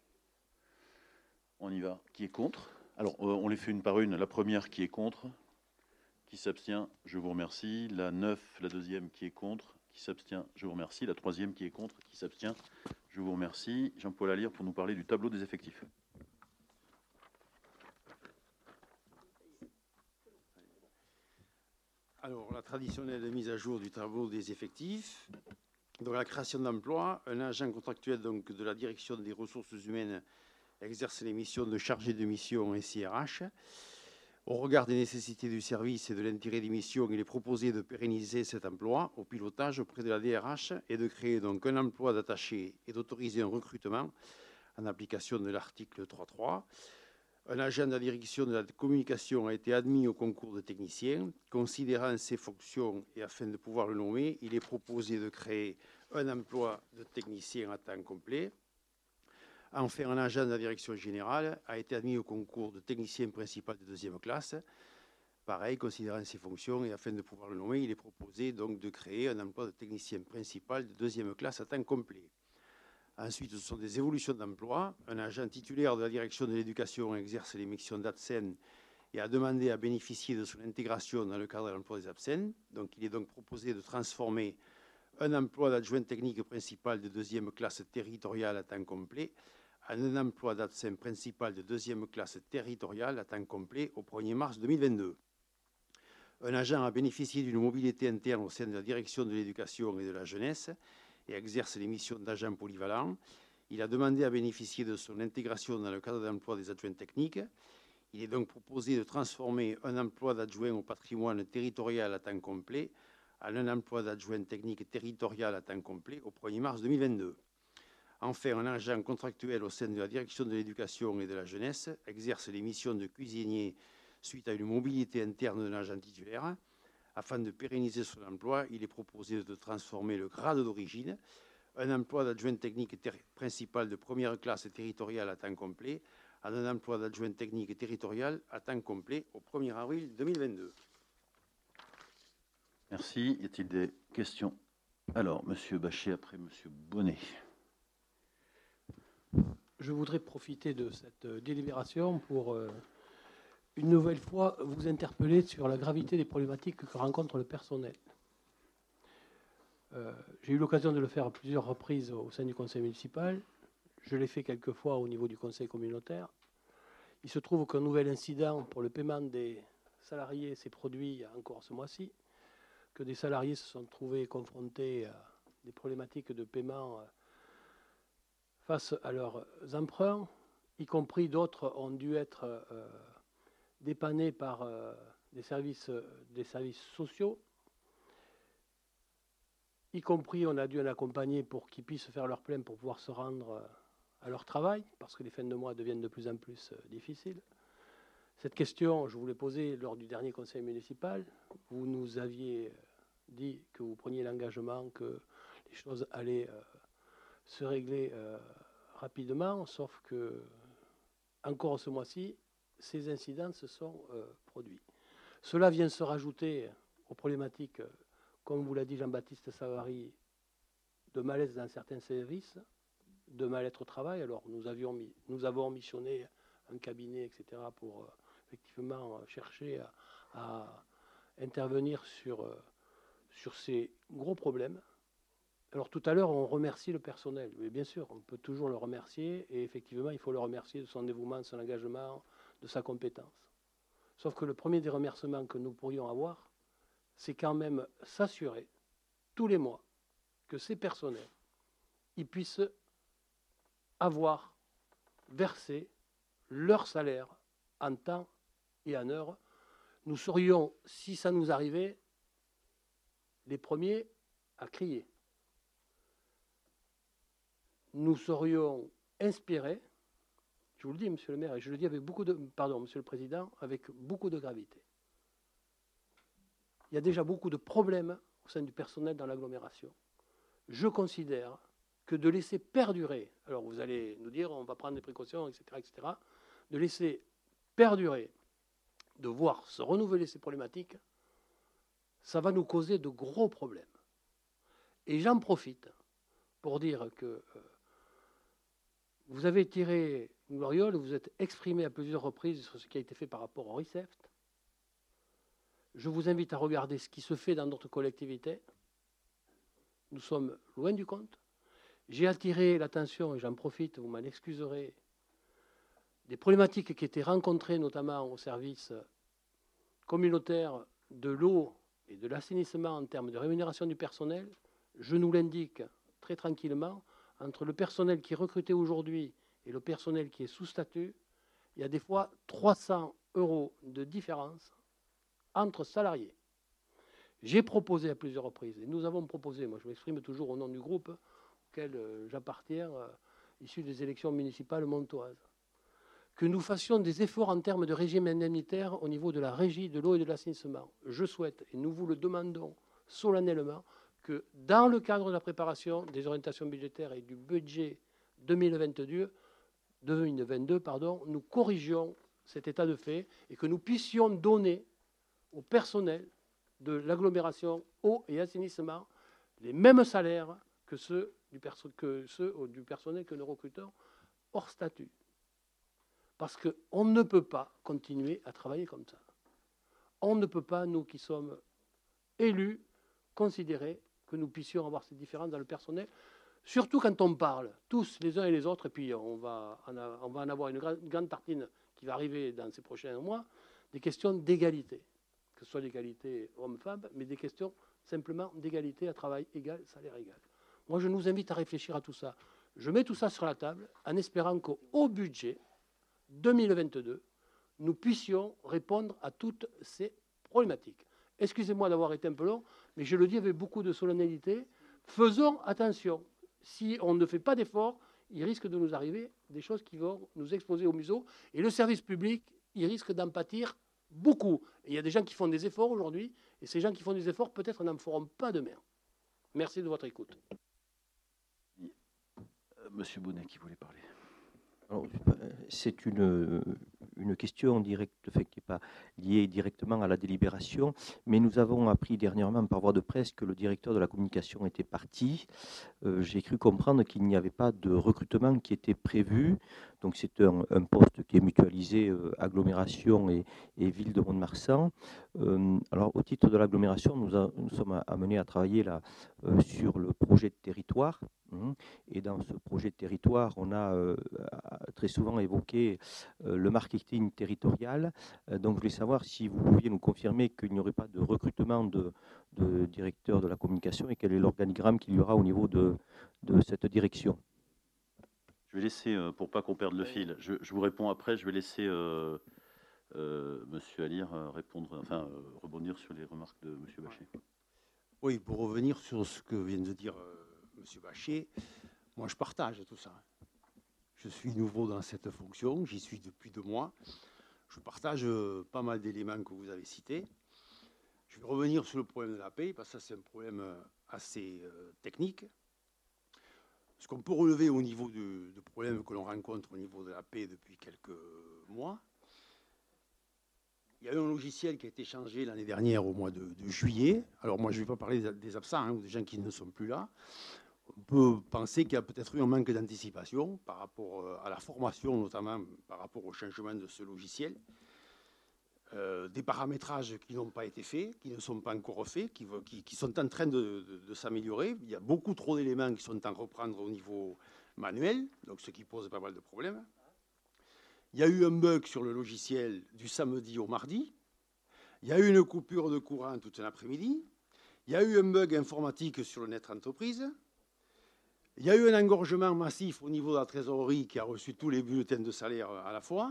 On y va. Qui est contre? Alors, euh, on les fait une par une. La première, qui est contre? Qui s'abstient? Je vous remercie. La neuf, la deuxième, qui est contre? Qui s'abstient? Je vous remercie. La troisième, qui est contre? Qui s'abstient? Je vous remercie. Jean-Paul Alire pour nous parler du tableau des effectifs. Alors, la traditionnelle mise à jour du tableau des effectifs. Donc, la création d'emplois. Un agent contractuel donc, de la direction des ressources humaines exerce les missions de chargé de mission et C R H. Au regard des nécessités du service et de l'intérêt des missions, il est proposé de pérenniser cet emploi au pilotage auprès de la D R H et de créer donc un emploi d'attaché et d'autoriser un recrutement en application de l'article trois point trois. Un agent de la direction de la communication a été admis au concours de technicien. Considérant ses fonctions et afin de pouvoir le nommer, il est proposé de créer un emploi de technicien à temps complet. Enfin, un agent de la direction générale a été admis au concours de technicien principal de deuxième classe. Pareil, considérant ses fonctions et afin de pouvoir le nommer, il est proposé donc de créer un emploi de technicien principal de deuxième classe à temps complet. Ensuite, ce sont des évolutions d'emploi. Un agent titulaire de la direction de l'éducation exerce les missions d'A T S E N et a demandé à bénéficier de son intégration dans le cadre de l'emploi des A T S E N. Donc, il est donc proposé de transformer un emploi d'adjoint technique principal de deuxième classe territoriale à temps complet en un emploi d'A T S E N principal de deuxième classe territoriale à temps complet au premier mars deux mille vingt-deux. Un agent a bénéficié d'une mobilité interne au sein de la direction de l'éducation et de la jeunesse et exerce les missions d'agent polyvalent. Il a demandé à bénéficier de son intégration dans le cadre d'emploi des adjoints techniques. Il est donc proposé de transformer un emploi d'adjoint au patrimoine territorial à temps complet en un emploi d'adjoint technique territorial à temps complet au premier mars deux mille vingt-deux. Enfin, un agent contractuel au sein de la direction de l'éducation et de la jeunesse exerce les missions de cuisinier suite à une mobilité interne de l'agent titulaire. Afin de pérenniser son emploi, il est proposé de transformer le grade d'origine, un emploi d'adjoint technique principal de première classe territoriale à temps complet, en un emploi d'adjoint technique territorial à temps complet au premier avril deux mille vingt-deux. Merci. Y a-t-il des questions? Alors, Monsieur Bachet, après Monsieur Bonnet. Je voudrais profiter de cette délibération pour euh, une nouvelle fois vous interpeller sur la gravité des problématiques que rencontre le personnel. Euh, j'ai eu l'occasion de le faire à plusieurs reprises au sein du conseil municipal. Je l'ai fait quelques fois au niveau du conseil communautaire. Il se trouve qu'un nouvel incident pour le paiement des salariés s'est produit encore ce mois-ci, que des salariés se sont trouvés confrontés à des problématiques de paiement face à leurs emprunts, y compris d'autres ont dû être euh, dépannés par euh, des services, euh, des services sociaux, y compris on a dû en accompagner pour qu'ils puissent faire leur plein pour pouvoir se rendre euh, à leur travail, parce que les fins de mois deviennent de plus en plus euh, difficiles. Cette question, je vous l'ai posée lors du dernier conseil municipal. Vous nous aviez dit que vous preniez l'engagement que les choses allaient euh, se régler euh, rapidement, sauf que, encore ce mois-ci, ces incidents se sont euh, produits. Cela vient se rajouter aux problématiques, comme vous l'a dit Jean-Baptiste Savary, de malaise dans certains services, de mal-être au travail. Alors, nous, avions mis, nous avons missionné un cabinet, et cetera, pour euh, effectivement chercher à, à intervenir sur, euh, sur ces gros problèmes. Alors tout à l'heure, on remercie le personnel. Mais bien sûr, on peut toujours le remercier. Et effectivement, il faut le remercier de son dévouement, de son engagement, de sa compétence. Sauf que le premier des remerciements que nous pourrions avoir, c'est quand même s'assurer, tous les mois, que ces personnels, ils puissent avoir versé leur salaire en temps et en heure. Nous serions, si ça nous arrivait, les premiers à crier. Nous serions inspirés, je vous le dis, monsieur le maire, et je le dis avec beaucoup de, pardon, monsieur le président, avec beaucoup de gravité. Il y a déjà beaucoup de problèmes au sein du personnel dans l'agglomération. Je considère que de laisser perdurer, alors vous allez nous dire, on va prendre des précautions, et cetera, et cetera, de laisser perdurer, de voir se renouveler ces problématiques, ça va nous causer de gros problèmes. Et j'en profite pour dire que euh, vous avez tiré une gloriole, vous êtes exprimé à plusieurs reprises sur ce qui a été fait par rapport au RICEFT. Je vous invite à regarder ce qui se fait dans notre collectivité. Nous sommes loin du compte. J'ai attiré l'attention, et j'en profite, vous m'en excuserez, des problématiques qui étaient rencontrées notamment au service communautaire de l'eau et de l'assainissement en termes de rémunération du personnel. Je nous l'indique très tranquillement, entre le personnel qui est recruté aujourd'hui et le personnel qui est sous statut, il y a des fois trois cents euros de différence entre salariés. J'ai proposé à plusieurs reprises, et nous avons proposé, moi je m'exprime toujours au nom du groupe auquel euh, j'appartiens, euh, issu des élections municipales montoises, que nous fassions des efforts en termes de régime indemnitaire au niveau de la régie de l'eau et de l'assainissement. Je souhaite, et nous vous le demandons solennellement, que dans le cadre de la préparation des orientations budgétaires et du budget deux mille vingt-deux, deux mille vingt-deux pardon, nous corrigions cet état de fait et que nous puissions donner au personnel de l'agglomération eau et assainissement les mêmes salaires que ceux du, perso que ceux du personnel que nous recrutons hors statut. Parce qu'on ne peut pas continuer à travailler comme ça. On ne peut pas, nous qui sommes élus, considérer que nous puissions avoir ces différences dans le personnel, surtout quand on parle tous les uns et les autres, et puis on va en, a, on va en avoir une, gra une grande tartine qui va arriver dans ces prochains mois, des questions d'égalité, que ce soit l'égalité homme-femme, mais des questions simplement d'égalité à travail égal, salaire égal. Moi, je nous invite à réfléchir à tout ça. Je mets tout ça sur la table en espérant qu'au budget deux mille vingt-deux, nous puissions répondre à toutes ces problématiques. Excusez-moi d'avoir été un peu long, mais je le dis avec beaucoup de solennité. Faisons attention. Si on ne fait pas d'efforts, il risque de nous arriver des choses qui vont nous exposer au museau. Et le service public, il risque d'en pâtir beaucoup. Et il y a des gens qui font des efforts aujourd'hui, et ces gens qui font des efforts, peut-être n'en feront pas demain. Merci de votre écoute. Monsieur Bonnet qui voulait parler. C'est une, une question directe, qui n'est pas liée directement à la délibération, mais nous avons appris dernièrement par voie de presse que le directeur de la communication était parti. Euh, J'ai cru comprendre qu'il n'y avait pas de recrutement qui était prévu. Donc c'est un, un poste qui est mutualisé euh, agglomération et, et ville de Mont-de-Marsan. Euh, alors au titre de l'agglomération, nous, nous sommes amenés à travailler là, euh, sur le projet de territoire. Hein, et dans ce projet de territoire, on a euh, très souvent évoqué euh, le marketing territorial. Euh, donc je voulais savoir si vous pouviez nous confirmer qu'il n'y aurait pas de recrutement de, de directeur de la communication et quel est l'organigramme qu'il y aura au niveau de, de cette direction. Je vais laisser, euh, pour pas qu'on perde le fil, je, je vous réponds après, je vais laisser euh, euh, Monsieur Alire répondre, enfin euh, rebondir sur les remarques de Monsieur Bachet. Oui, pour revenir sur ce que vient de dire euh, Monsieur Bachet, moi je partage tout ça. Je suis nouveau dans cette fonction, j'y suis depuis deux mois. Je partage euh, pas mal d'éléments que vous avez cités. Je vais revenir sur le problème de la paie, parce que ça c'est un problème euh, assez euh, technique. Ce qu'on peut relever au niveau du, du problème que l'on rencontre au niveau de la paie depuis quelques mois, il y a eu un logiciel qui a été changé l'année dernière au mois de, de juillet. Alors moi, je ne vais pas parler des absents hein, ou des gens qui ne sont plus là. On peut penser qu'il y a peut-être eu un manque d'anticipation par rapport à la formation, notamment par rapport au changement de ce logiciel. Euh, des paramétrages qui n'ont pas été faits, qui ne sont pas encore faits, qui, qui, qui sont en train de, de, de s'améliorer. Il y a beaucoup trop d'éléments qui sont en reprendre au niveau manuel, donc ce qui pose pas mal de problèmes. Il y a eu un bug sur le logiciel du samedi au mardi. Il y a eu une coupure de courant toute l'après-midi. Il y a eu un bug informatique sur le net entreprise. Il y a eu un engorgement massif au niveau de la trésorerie qui a reçu tous les bulletins de salaire à la fois.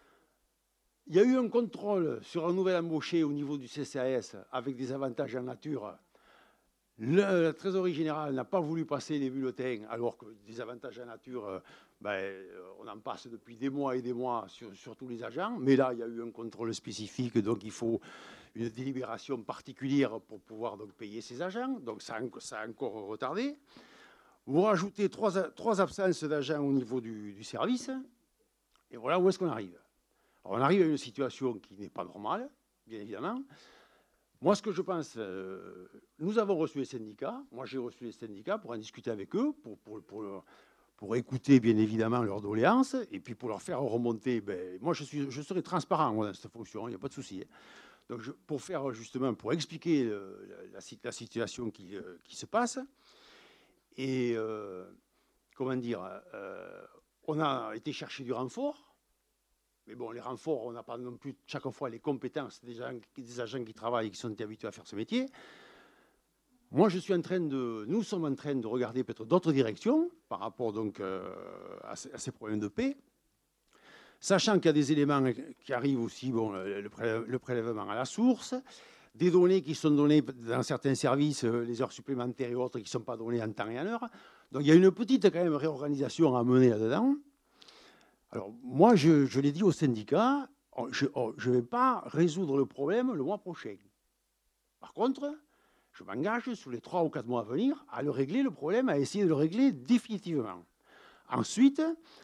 Il y a eu un contrôle sur un nouvel embauché au niveau du C C A S avec des avantages en nature. Le, la trésorerie générale n'a pas voulu passer les bulletins alors que des avantages en nature, ben, on en passe depuis des mois et des mois sur, sur tous les agents. Mais là, il y a eu un contrôle spécifique, donc il faut une délibération particulière pour pouvoir donc payer ces agents. Donc ça, ça a encore retardé. Vous rajoutez trois, trois absences d'agents au niveau du, du service. Et voilà où est-ce qu'on arrive. Alors on arrive à une situation qui n'est pas normale, bien évidemment. Moi, ce que je pense, euh, nous avons reçu les syndicats. Moi, j'ai reçu les syndicats pour en discuter avec eux, pour, pour, pour, leur, pour écouter, bien évidemment, leurs doléances, et puis pour leur faire remonter. Ben, moi, je, suis, je serai transparent moi, dans cette fonction, il n'y a pas de souci. Donc, je, pour faire, justement, pour expliquer le, la, la situation qui, euh, qui se passe, et, euh, comment dire, euh, on a été chercher du renfort. Mais bon, les renforts, on n'a pas non plus chaque fois les compétences des gens, des agents qui travaillent et qui sont habitués à faire ce métier. Moi, je suis en train de, nous sommes en train de regarder peut-être d'autres directions par rapport donc euh, à, ces, à ces problèmes de paie, sachant qu'il y a des éléments qui arrivent aussi, bon, le, prélève, le prélèvement à la source, des données qui sont données dans certains services, les heures supplémentaires et autres qui ne sont pas données en temps et en heure. Donc, il y a une petite quand même réorganisation à mener là-dedans. Alors, moi, je, je l'ai dit au syndicat, je ne vais pas résoudre le problème le mois prochain. Par contre, je m'engage sur les trois ou quatre mois à venir à le régler, le problème, à essayer de le régler définitivement. Ensuite,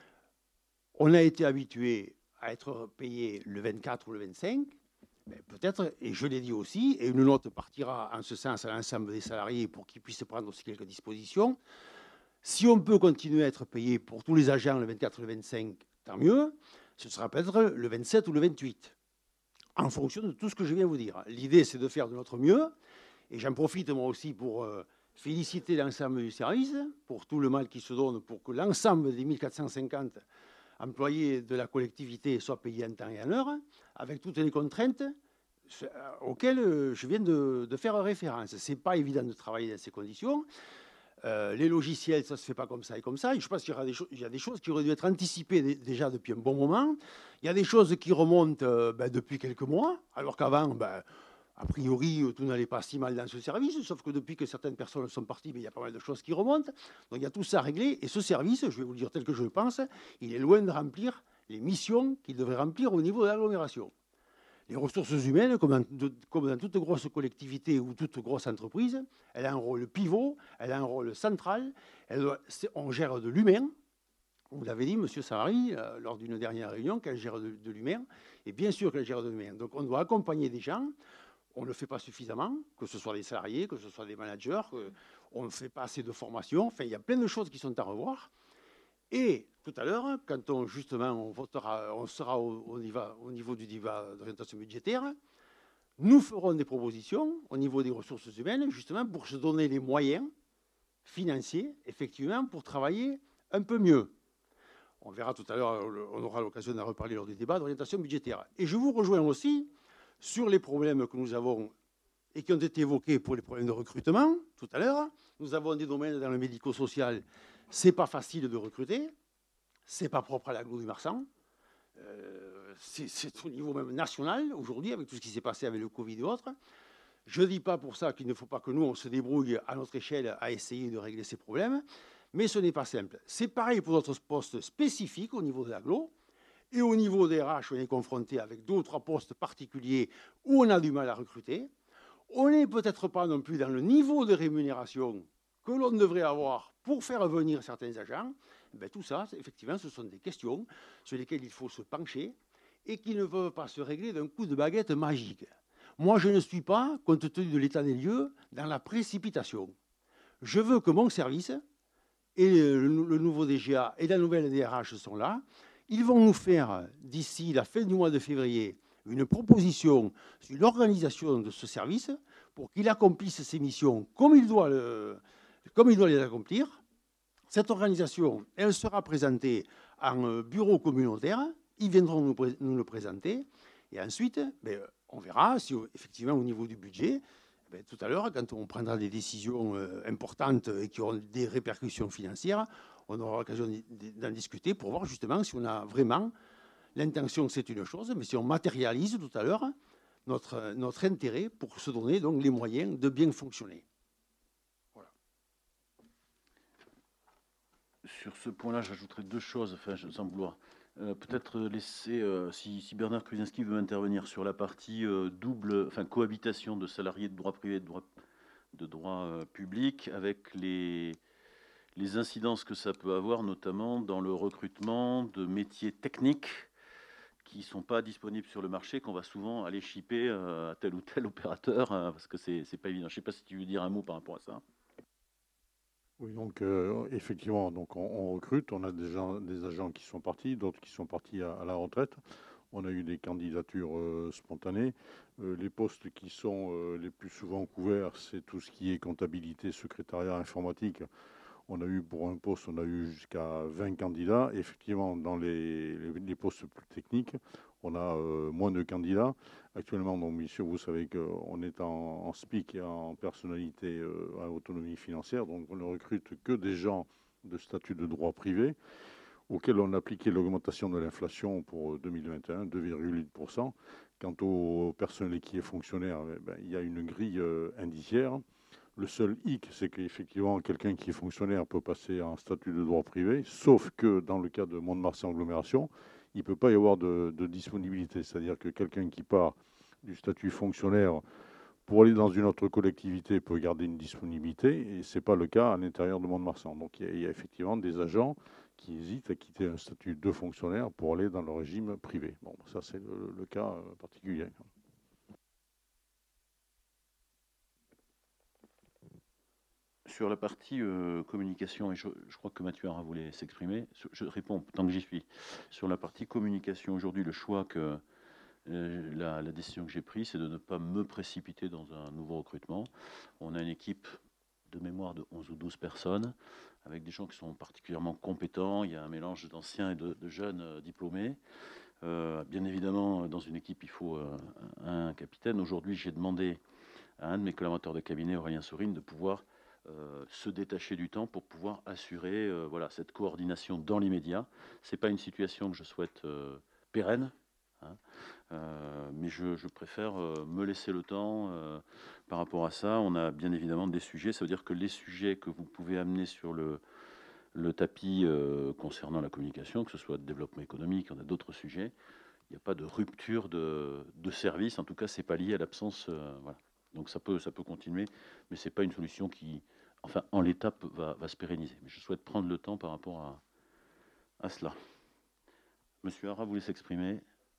on a été habitué à être payé le vingt-quatre ou le vingt-cinq. Peut-être, et je l'ai dit aussi, et une note partira en ce sens à l'ensemble des salariés pour qu'ils puissent prendre aussi quelques dispositions. Si on peut continuer à être payé pour tous les agents le vingt-quatre ou le vingt-cinq, tant mieux. Ce sera peut-être le vingt-sept ou le vingt-huit, en fonction de tout ce que je viens de vous dire. L'idée, c'est de faire de notre mieux. Et j'en profite moi aussi pour euh, féliciter l'ensemble du service pour tout le mal qui se donne pour que l'ensemble des mille quatre cent cinquante employés de la collectivité soient payés en temps et en heure, avec toutes les contraintes auxquelles je viens de, de faire référence. Ce n'est pas évident de travailler dans ces conditions. Euh, les logiciels, ça ne se fait pas comme ça et comme ça. Et je pense qu'il y, des il y a des choses qui auraient dû être anticipées déjà depuis un bon moment. Il y a des choses qui remontent euh, ben, depuis quelques mois, alors qu'avant, ben, a priori, tout n'allait pas si mal dans ce service, sauf que depuis que certaines personnes sont parties, ben, il y a pas mal de choses qui remontent. Donc il y a tout ça à régler. Et ce service, je vais vous le dire tel que je le pense, il est loin de remplir les missions qu'il devrait remplir au niveau de l'agglomération. Les ressources humaines, comme dans, de, comme dans toute grosse collectivité ou toute grosse entreprise, elle a un rôle pivot, elle a un rôle central, elle doit, on gère de l'humain. Vous l'avez dit, M. Savary, euh, lors d'une dernière réunion, qu'elle gère de, de l'humain, et bien sûr qu'elle gère de l'humain. Donc on doit accompagner des gens, on ne le fait pas suffisamment, que ce soit des salariés, que ce soit des managers, on ne fait pas assez de formation, enfin il y a plein de choses qui sont à revoir. Et tout à l'heure, quand on, justement, on, votera, on sera au, au, niveau, au niveau du débat d'orientation budgétaire, nous ferons des propositions au niveau des ressources humaines, justement pour se donner les moyens financiers, effectivement, pour travailler un peu mieux. On verra tout à l'heure, on aura l'occasion d'en reparler lors du débat d'orientation budgétaire. Et je vous rejoins aussi sur les problèmes que nous avons et qui ont été évoqués pour les problèmes de recrutement tout à l'heure. Nous avons des domaines dans le médico-social. Ce n'est pas facile de recruter, ce n'est pas propre à l'agglo du Marsan, euh, c'est au niveau même national aujourd'hui, avec tout ce qui s'est passé avec le Covid et autres. Je ne dis pas pour ça qu'il ne faut pas que nous, on se débrouille à notre échelle à essayer de régler ces problèmes, mais ce n'est pas simple. C'est pareil pour d'autres postes spécifiques au niveau de l'agglo, et au niveau des R H, on est confronté avec deux ou trois postes particuliers où on a du mal à recruter. On n'est peut-être pas non plus dans le niveau de rémunération que l'on devrait avoir pour faire venir certains agents. Ben, tout ça, effectivement, ce sont des questions sur lesquelles il faut se pencher et qui ne peuvent pas se régler d'un coup de baguette magique. Moi, je ne suis pas, compte tenu de l'état des lieux, dans la précipitation. Je veux que mon service et le, le nouveau D G A et la nouvelle D R H sont là. Ils vont nous faire, d'ici la fin du mois de février, une proposition sur l'organisation de ce service pour qu'il accomplisse ses missions comme il doit, le, comme il doit les accomplir. Cette organisation, elle sera présentée en bureau communautaire. Ils viendront nous, nous le présenter. Et ensuite, ben, on verra si, effectivement, au niveau du budget, ben, tout à l'heure, quand on prendra des décisions euh, importantes et qui auront des répercussions financières, on aura l'occasion d'en discuter pour voir justement si on a vraiment l'intention, c'est une chose, mais si on matérialise tout à l'heure notre, notre intérêt pour se donner donc les moyens de bien fonctionner. Voilà. Sur ce point-là, j'ajouterai deux choses, enfin, sans vouloir. Euh, peut-être laisser, euh, si, si Bernard Kruzinski veut intervenir sur la partie euh, double, enfin cohabitation de salariés de droit privé et de droit, de droit euh, public, avec les, les incidences que ça peut avoir, notamment dans le recrutement de métiers techniques qui ne sont pas disponibles sur le marché, qu'on va souvent aller shipper euh, à tel ou tel opérateur, euh, parce que c'est c'est pas évident. Je ne sais pas si tu veux dire un mot par rapport à ça. Oui, donc euh, effectivement, donc on, on recrute, on a déjà des agents qui sont partis, d'autres qui sont partis à, à la retraite. On a eu des candidatures euh, spontanées. Euh, les postes qui sont euh, les plus souvent couverts, c'est tout ce qui est comptabilité, secrétariat, informatique. On a eu pour un poste, on a eu jusqu'à vingt candidats. Effectivement, dans les, les, les postes plus techniques, on a euh, moins de candidats. Actuellement, donc, monsieur, vous savez qu'on est en, en S P I C et en personnalité euh, à autonomie financière. Donc, on ne recrute que des gens de statut de droit privé auxquels on a appliqué l'augmentation de l'inflation pour deux mille vingt et un, deux virgule huit pour cent. Quant au personnel qui est fonctionnaire, eh ben, il y a une grille euh, indiciaire. Le seul hic, c'est qu'effectivement, quelqu'un qui est fonctionnaire peut passer en statut de droit privé, sauf que dans le cas de Mont-de-Marsan agglomération, il ne peut pas y avoir de, de disponibilité. C'est-à-dire que quelqu'un qui part du statut fonctionnaire pour aller dans une autre collectivité, peut garder une disponibilité, et ce n'est pas le cas à l'intérieur de Mont-de-Marsan. Donc il y, a, il y a effectivement des agents qui hésitent à quitter un statut de fonctionnaire pour aller dans le régime privé. Bon, ça c'est le, le cas particulier. Sur la partie euh, communication, et je, je crois que Mathieu Hara voulait s'exprimer, je réponds tant que j'y suis. Sur la partie communication, aujourd'hui, le choix que euh, la, la décision que j'ai prise, c'est de ne pas me précipiter dans un nouveau recrutement. On a une équipe de mémoire de onze ou douze personnes, avec des gens qui sont particulièrement compétents. Il y a un mélange d'anciens et de, de jeunes euh, diplômés. Euh, bien évidemment, dans une équipe, il faut euh, un capitaine. Aujourd'hui, j'ai demandé à un de mes collaborateurs de cabinet, Aurélien Sourine, de pouvoir Euh, se détacher du temps pour pouvoir assurer euh, voilà, cette coordination dans l'immédiat. Ce n'est pas une situation que je souhaite euh, pérenne, hein, euh, mais je, je préfère euh, me laisser le temps euh, par rapport à ça. On a bien évidemment des sujets, ça veut dire que les sujets que vous pouvez amener sur le, le tapis euh, concernant la communication, que ce soit de développement économique, on a d'autres sujets, il n'y a pas de rupture de, de service, en tout cas, ce n'est pas lié à l'absence. Euh, voilà. Donc ça peut, ça peut continuer, mais ce n'est pas une solution qui, enfin, en l'état, va, va se pérenniser. Mais je souhaite prendre le temps par rapport à, à cela. Monsieur Hara voulait s'exprimer.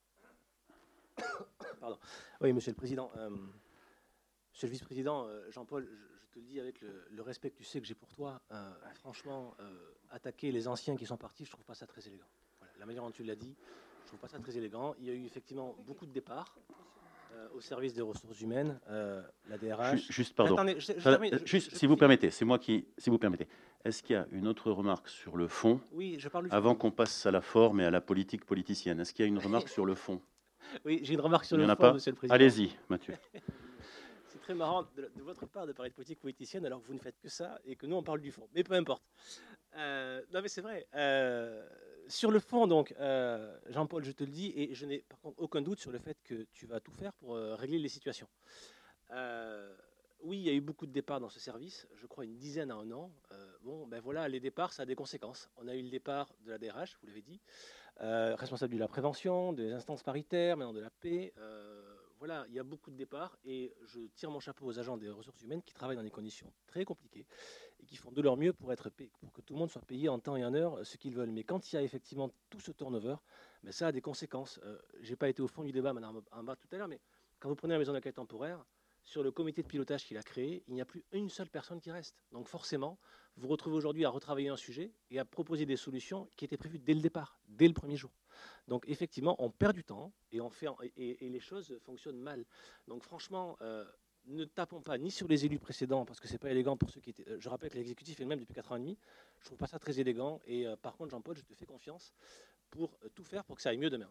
Pardon. Oui, Monsieur le Président. Euh, monsieur le Vice-président, euh, Jean-Paul, je, je te le dis avec le, le respect que tu sais que j'ai pour toi. Euh, franchement, euh, attaquer les anciens qui sont partis, je ne trouve pas ça très élégant. Voilà, la manière dont tu l'as dit, je ne trouve pas ça très élégant. Il y a eu effectivement beaucoup de départs. Euh, au service des ressources humaines, euh, la D R H. Juste, juste pardon. Attendez, je, je, ça, je, je, juste, je, si vous permettez, c'est moi qui, si vous permettez. Est-ce qu'il y a une autre remarque sur le fond? Oui, je parle du avant qu'on passe à la forme et à la politique politicienne. Est-ce qu'il y a une remarque sur le fond? Oui, j'ai une remarque sur Il le y en a fond, pas. Monsieur le Président. Allez-y, Mathieu. C'est très marrant de, de votre part de parler de politique politicienne alors que vous ne faites que ça et que nous on parle du fond. Mais peu importe. Euh, non mais c'est vrai. Euh, sur le fond donc, euh, Jean-Paul, je te le dis et je n'ai par contre aucun doute sur le fait que tu vas tout faire pour euh, régler les situations. Euh, oui, il y a eu beaucoup de départs dans ce service, je crois une dizaine à un an. Euh, bon, ben voilà, les départs, ça a des conséquences. On a eu le départ de la D R H, vous l'avez dit, euh, responsable de la prévention, des instances paritaires, maintenant de la paix. Euh, Voilà, il y a beaucoup de départs et je tire mon chapeau aux agents des ressources humaines qui travaillent dans des conditions très compliquées et qui font de leur mieux pour, être payé, pour que tout le monde soit payé en temps et en heure ce qu'ils veulent. Mais quand il y a effectivement tout ce turnover, ben ça a des conséquences. Euh, je n'ai pas été au fond du débat, Madame Amba, tout à l'heure, mais quand vous prenez la maison d'accueil temporaire, sur le comité de pilotage qu'il a créé, il n'y a plus une seule personne qui reste. Donc forcément, vous vous retrouvez aujourd'hui à retravailler un sujet et à proposer des solutions qui étaient prévues dès le départ, dès le premier jour. Donc effectivement, on perd du temps et, on fait, et, et les choses fonctionnent mal. Donc franchement, euh, ne tapons pas ni sur les élus précédents, parce que ce n'est pas élégant pour ceux qui étaient... Je rappelle que l'exécutif est le même depuis quatre ans et demi. Je ne trouve pas ça très élégant. Et euh, par contre, Jean-Paul, je te fais confiance pour euh, tout faire pour que ça aille mieux demain.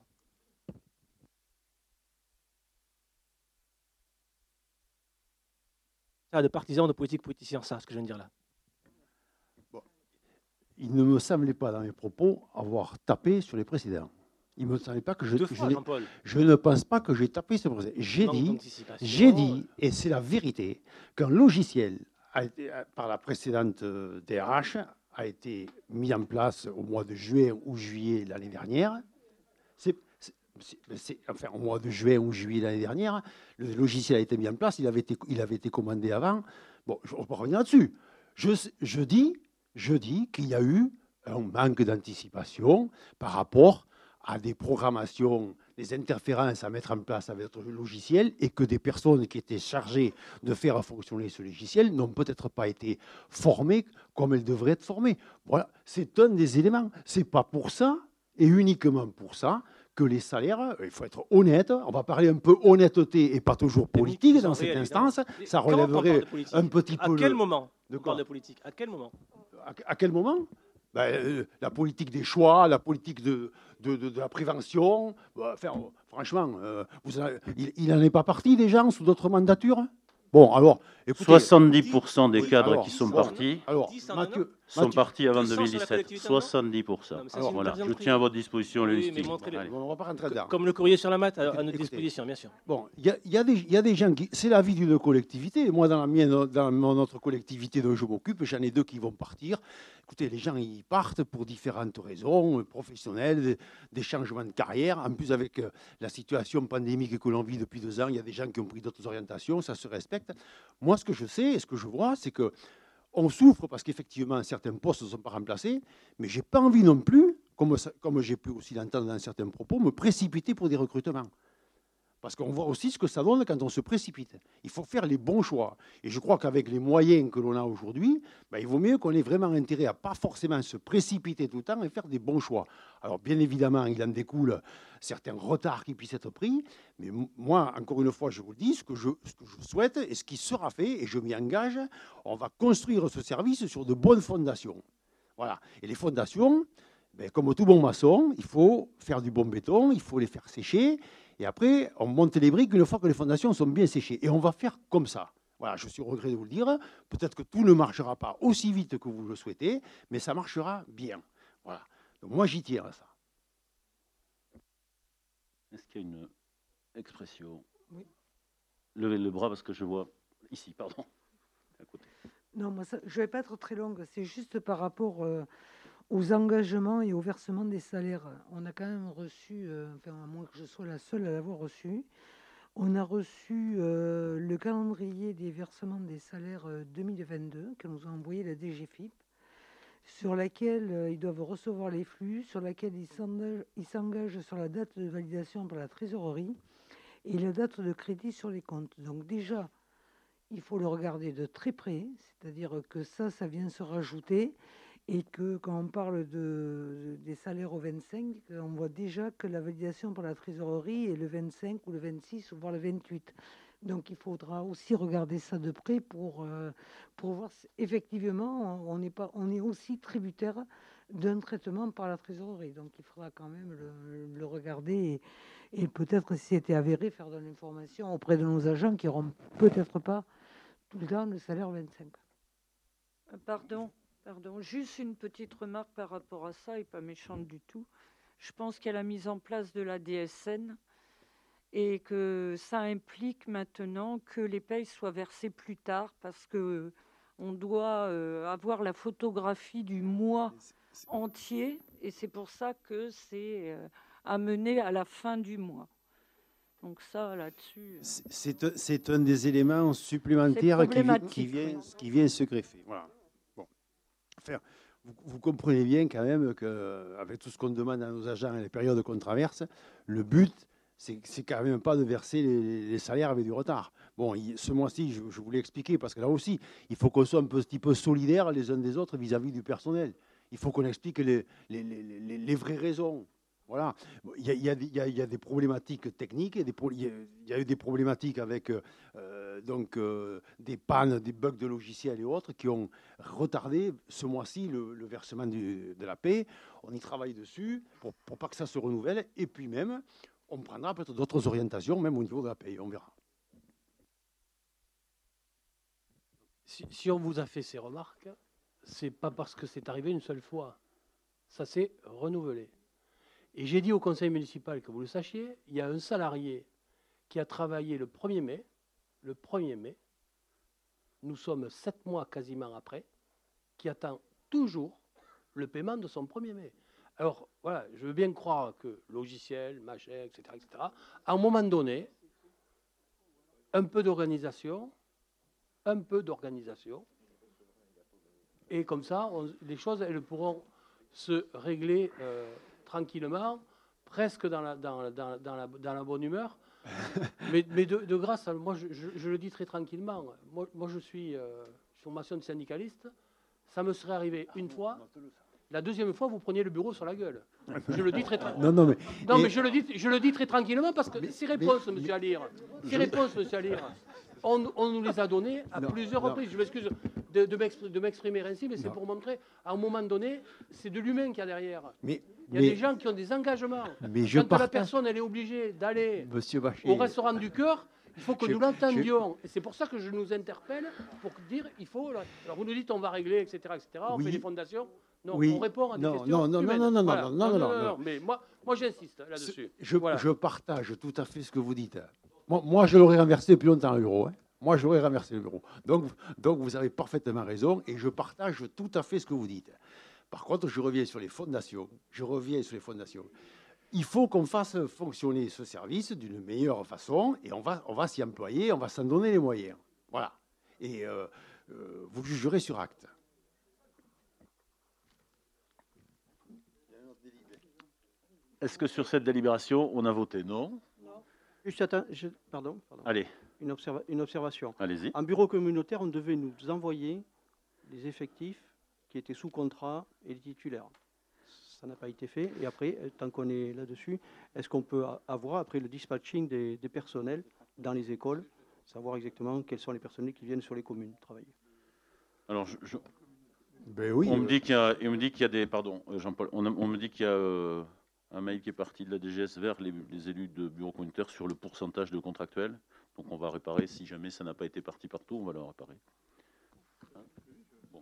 Ça, de partisans, de politiques, politiciens, ça, ce que je viens de dire là. Il ne me semblait pas dans mes propos avoir tapé sur les précédents. Il ne me semblait pas que je, Deux je, fois, Jean-Paul. je ne pense pas que j'ai tapé sur les précédents. J'ai Manque dit, d'anticipation. j'ai dit, et c'est la vérité, qu'un logiciel a été, par la précédente D R H a été mis en place au mois de juin ou juillet l'année dernière. C'est, c'est, c'est, enfin, au mois de juin ou juillet l'année dernière, le logiciel a été mis en place, il avait été, il avait été commandé avant. Bon, je ne vais pas revenir là-dessus. Je, je dis... Je dis qu'il y a eu un manque d'anticipation par rapport à des programmations, des interférences à mettre en place avec le logiciel et que des personnes qui étaient chargées de faire fonctionner ce logiciel n'ont peut-être pas été formées comme elles devraient être formées. Voilà, c'est un des éléments. Ce n'est pas pour ça, et uniquement pour ça, que les salaires, il faut être honnête, on va parler un peu honnêteté et pas toujours politique dans cette instance, ça relèverait un petit peu... À quel le... moment on parle de politique? À quel moment? À, à quel moment? Ben, euh, la politique des choix, la politique de, de, de, de la prévention. Ben, enfin, franchement, euh, vous en, il n'en est pas parti des gens sous d'autres mandatures? Bon, alors, écoutez, soixante-dix pour cent des oui, cadres alors, qui sont bon, partis. Alors, Mathieu, sont Mathieu. partis avant deux cents sur la deux mille dix-sept. collectivité, non soixante-dix pour cent. Non, mais ça, Alors, c'est une voilà, prévision je de prix. tiens à votre disposition le Oui, mais listing. montrez-les. Allez. On ne va pas rentrer dedans. Comme le courrier sur la mat à, à notre Écoutez, disposition, bien sûr. Bon, il y a, il y a des- il y a des gens qui. C'est la vie d'une collectivité. Moi, dans la mienne, dans mon autre collectivité dont je m'occupe, j'en ai deux qui vont partir. Écoutez, les gens, ils partent pour différentes raisons euh, professionnelles, des, des changements de carrière. En plus, avec euh, la situation pandémique que l'on vit depuis deux ans, il y a des gens qui ont pris d'autres orientations, ça se respecte. Moi, ce que je sais et ce que je vois, c'est que on souffre parce qu'effectivement, certains postes ne sont pas remplacés, mais je n'ai pas envie non plus, comme, ça- comme j'ai pu aussi l'entendre dans certains propos, me précipiter pour des recrutements. Parce qu'on voit aussi ce que ça donne quand on se précipite. Il faut faire les bons choix. Et je crois qu'avec les moyens que l'on a aujourd'hui, ben, il vaut mieux qu'on ait vraiment intérêt à pas forcément se précipiter tout le temps et faire des bons choix. Alors bien évidemment, il en découle certains retards qui puissent être pris. Mais m- moi, encore une fois, je vous le dis, ce que je, ce que je souhaite et ce qui sera fait, et je m'y engage, on va construire ce service sur de bonnes fondations. Voilà. Et les fondations, ben, comme tout bon maçon, il faut faire du bon béton, il faut les faire sécher. Et après, on monte les briques une fois que les fondations sont bien séchées. Et on va faire comme ça. Voilà, je suis au regret de vous le dire. Peut-être que tout ne marchera pas aussi vite que vous le souhaitez, mais ça marchera bien. Voilà. Donc moi, j'y tiens à ça. Est-ce qu'il y a une expression? Oui. Levez le bras parce que je vois ici, pardon. À côté. Non, moi, ça- je ne vais pas être très longue. C'est juste par rapport euh, aux engagements et au versement des salaires. On a quand même reçu, euh, enfin, à moins que je sois la seule à l'avoir reçu, on a reçu euh, le calendrier des versements des salaires euh, deux mille vingt-deux que nous a envoyé la D G F I P, sur laquelle euh, ils doivent recevoir les flux, sur laquelle ils s'engagent, ils s'engagent sur la date de validation par la trésorerie et la date de crédit sur les comptes. Donc déjà, il faut le regarder de très près, c'est-à-dire que ça, ça vient se rajouter et que quand on parle de, de- des salaires au vingt-cinq, on voit déjà que la validation par la trésorerie est le vingt-cinq ou le vingt-six ou voire le vingt-huit. Donc il faudra aussi regarder ça de près pour, euh, pour voir si effectivement on est, pas, on est aussi tributaire d'un traitement par la trésorerie. Donc il faudra quand même le, le regarder et, et peut-être, si c'était avéré, faire de l'information auprès de nos agents qui n'auront peut-être pas tout le temps le salaire vingt-cinq. Euh, Pardon, pardon, juste une petite remarque par rapport à ça, et pas méchante du tout. Je pense qu'il y a la mise en place de la D S N et que ça implique maintenant que les payes soient versées plus tard parce que on doit euh, avoir la photographie du mois entier et c'est pour ça que c'est euh, amené à la fin du mois. Donc ça, là-dessus... C'est- C'est un- c'est un des éléments supplémentaires C'est qui, vi- problématique, qui vient, oui. qui vient se greffer. Voilà. Bon. Enfin, vous, vous comprenez bien quand même qu'avec tout ce qu'on demande à nos agents et les périodes qu'on traverse, le but, c'est c'est quand même pas de verser les, les salaires avec du retard. Bon, il- ce mois-ci, je, je voulais expliquer, parce que là aussi, il faut qu'on soit un petit peu solidaires les uns des autres vis-à-vis du personnel. Il faut qu'on explique les, les, les- les- les vraies raisons. Voilà. Bon, Il y, a, il y a des- il y a- il y a des problématiques techniques, il y a, des pro- il y a- il y a eu des problématiques avec euh, donc, euh, des pannes, des bugs de logiciels et autres qui ont retardé ce mois-ci le, le versement du- de la paie. On y travaille dessus pour, pour pas que ça se renouvelle. Et puis même, on prendra peut-être d'autres orientations, même au niveau de la paie. On verra. Si, si on vous a fait ces remarques, c'est pas parce que c'est arrivé une seule fois. Ça s'est renouvelé. Et j'ai dit au conseil municipal, que vous le sachiez, il y a un salarié qui a travaillé le premier mai, le premier mai, nous sommes sept mois quasiment après, qui attend toujours le paiement de son premier mai. Alors, voilà, je veux bien croire que logiciel, machin, et cetera, et cetera, à un moment donné, un peu d'organisation, un peu d'organisation, et comme ça, on- les choses, elles pourront se régler euh, tranquillement, presque dans la, dans, la- dans la- dans la, dans la bonne humeur. mais mais de, de grâce, à, moi je, je- je le dis très tranquillement, moi, moi je suis euh, formation de syndicaliste, ça me serait arrivé une fois, la deuxième fois vous preniez le bureau sur la gueule. Je le dis très tranquillement. Non, non, mais- non, mais mais- je, le dis, je le dis très tranquillement parce que ces réponses, mais- monsieur Alire, ces réponses, monsieur Alire, on, on nous les a données à Non, plusieurs non. reprises. Je m'excuse de, de m'expr- de m'exprimer ainsi, mais c'est Non. pour montrer, à un moment donné, c'est de l'humain qu'il y a derrière. Mais- Il y a mais- des gens qui ont des engagements. Mais je Quand la partage- personne elle est obligée d'aller Monsieur Bachet. au restaurant du cœur, Il faut que je- nous l'entendions. Et c'est pour ça que je nous interpelle pour dire il faut. Alors vous nous dites on va régler, et cetera, et cetera. On Oui. fait des fondations. Non, Oui. on répond à des Non, questions non, non, humaines. non, non, non, Voilà. non, non, non, non, non. Mais moi, moi j'insiste là-dessus. Je, Voilà. je partage tout à fait ce que vous dites. Moi, moi je l'aurais renversé depuis longtemps, l'euro. Hein. Moi, je l'aurais renversé, l'euro. Donc, donc, vous avez parfaitement raison et je partage tout à fait ce que vous dites. Par contre, je reviens sur les fondations. Je reviens sur les fondations. Il faut qu'on fasse fonctionner ce service d'une meilleure façon et on va, on va s'y employer, on va s'en donner les moyens. Voilà. Et euh, euh, vous jugerez sur acte. Est-ce que sur cette délibération, on a voté? Non. Juste attends, je- pardon, pardon. Allez. Une, observa- une observation. Allez-y. En bureau communautaire, on devait nous envoyer les effectifs qui étaient sous contrat et les titulaires. Ça n'a pas été fait. Et après, euh, tant qu'on est là-dessus, est-ce qu'on peut a- avoir après le dispatching des, des personnels dans les écoles, savoir exactement quels sont les personnels qui viennent sur les communes travailler? Alors, je, je- Ben oui, on, me euh. dit qu'il y a, on me dit qu'il y a des... Pardon, euh, Jean-Paul. On, a- on me dit qu'il y a euh, un mail qui est parti de la D G S vers les, les élus de bureau communautaire sur le pourcentage de contractuels. Donc, on va réparer. Si jamais ça n'a pas été parti partout, on va le réparer. Hein? Bon.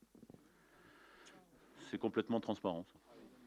C'est complètement transparent. ça.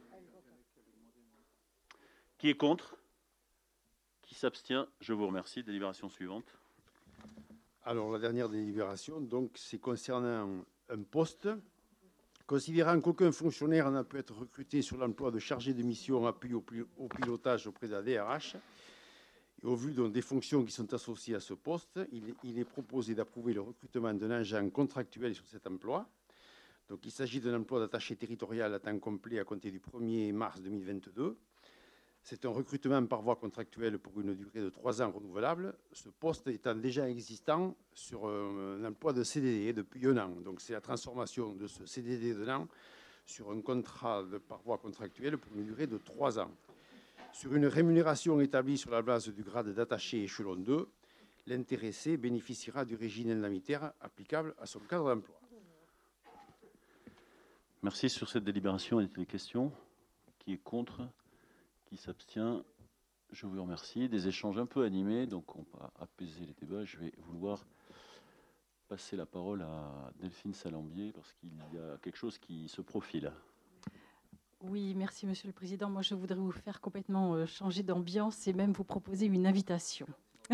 Qui est contre? Qui s'abstient? Je vous remercie. Délibération suivante. Alors, la dernière délibération, donc, c'est concernant un poste. Considérant qu'aucun fonctionnaire n'a pu être recruté sur l'emploi de chargé de mission appui au, pil- au pilotage auprès de la D R H, et au vu donc, des fonctions qui sont associées à ce poste, il, est- il est proposé d'approuver le recrutement d'un agent contractuel sur cet emploi. Donc, il s'agit d'un emploi d'attaché territorial à temps complet à compter du premier mars deux mille vingt-deux. C'est un recrutement par voie contractuelle pour une durée de trois ans renouvelable, ce poste étant déjà existant sur euh, un emploi de C D D depuis un an. Donc c'est la transformation de ce C D D d'un an sur un contrat de, par voie contractuelle pour une durée de trois ans. Sur une rémunération établie sur la base du grade d'attaché échelon deux, l'intéressé bénéficiera du régime indemnitaire applicable à son cadre d'emploi. Merci. Sur cette délibération, il y a des questions? Qui est contre? Qui s'abstient? Je vous remercie. Des échanges un peu animés, donc on va apaiser les débats. Je vais vouloir passer la parole à Delphine Salambier parce qu'il y a quelque chose qui se profile. Oui, merci Monsieur le Président. Moi, je voudrais vous faire complètement euh, changer d'ambiance et même vous proposer une invitation.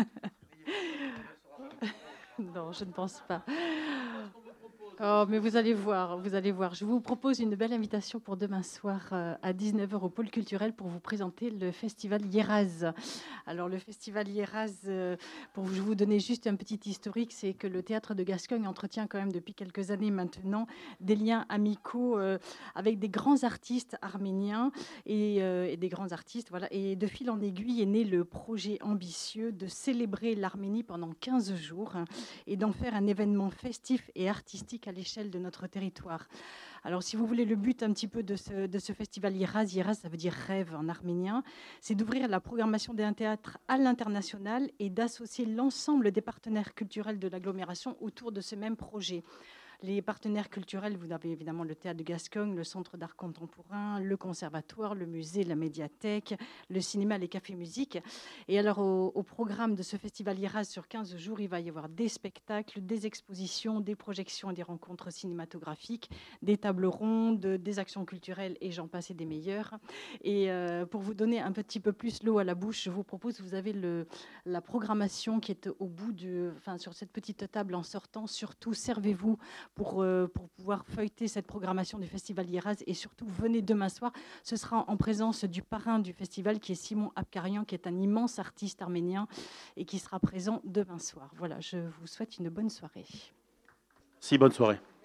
Non, je ne pense pas. Oh, mais vous allez voir, vous allez voir. Je vous propose une belle invitation pour demain soir euh, à dix-neuf heures au Pôle culturel pour vous présenter le festival Hieraz. Alors, le festival Hieraz, euh, pour vous vous donner juste un petit historique, c'est que le théâtre de Gascogne entretient quand même depuis quelques années maintenant des liens amicaux euh, avec des grands artistes arméniens et, euh, et des grands artistes. Voilà. Et de fil en aiguille est né le projet ambitieux de célébrer l'Arménie pendant quinze jours hein, et d'en faire un événement festif et artistique à l'échelle de notre territoire. Alors, si vous voulez, le but un petit peu de ce, de ce festival Hieraz, Hieraz, ça veut dire rêve en arménien, c'est d'ouvrir la programmation d'un théâtre à l'international et d'associer l'ensemble des partenaires culturels de l'agglomération autour de ce même projet. Les partenaires culturels, vous avez évidemment le Théâtre de Gascogne, le Centre d'art contemporain, le Conservatoire, le musée, la médiathèque, le cinéma, les cafés musiques. Et alors, au, au programme de ce festival Hieraz sur quinze jours, il va y avoir des spectacles, des expositions, des projections et des rencontres cinématographiques, des tables rondes, des actions culturelles et j'en passe et des meilleurs. Et euh, pour vous donner un petit peu plus l'eau à la bouche, je vous propose, vous avez le, la programmation qui est au bout de, enfin, sur cette petite table en sortant. Surtout, servez-vous Pour, euh, pour pouvoir feuilleter cette programmation du Festival Hieraz et surtout venez demain soir. Ce sera en présence du parrain du festival qui est Simon Abkarian, qui est un immense artiste arménien et qui sera présent demain soir. Voilà, je vous souhaite une bonne soirée. Si, bonne soirée.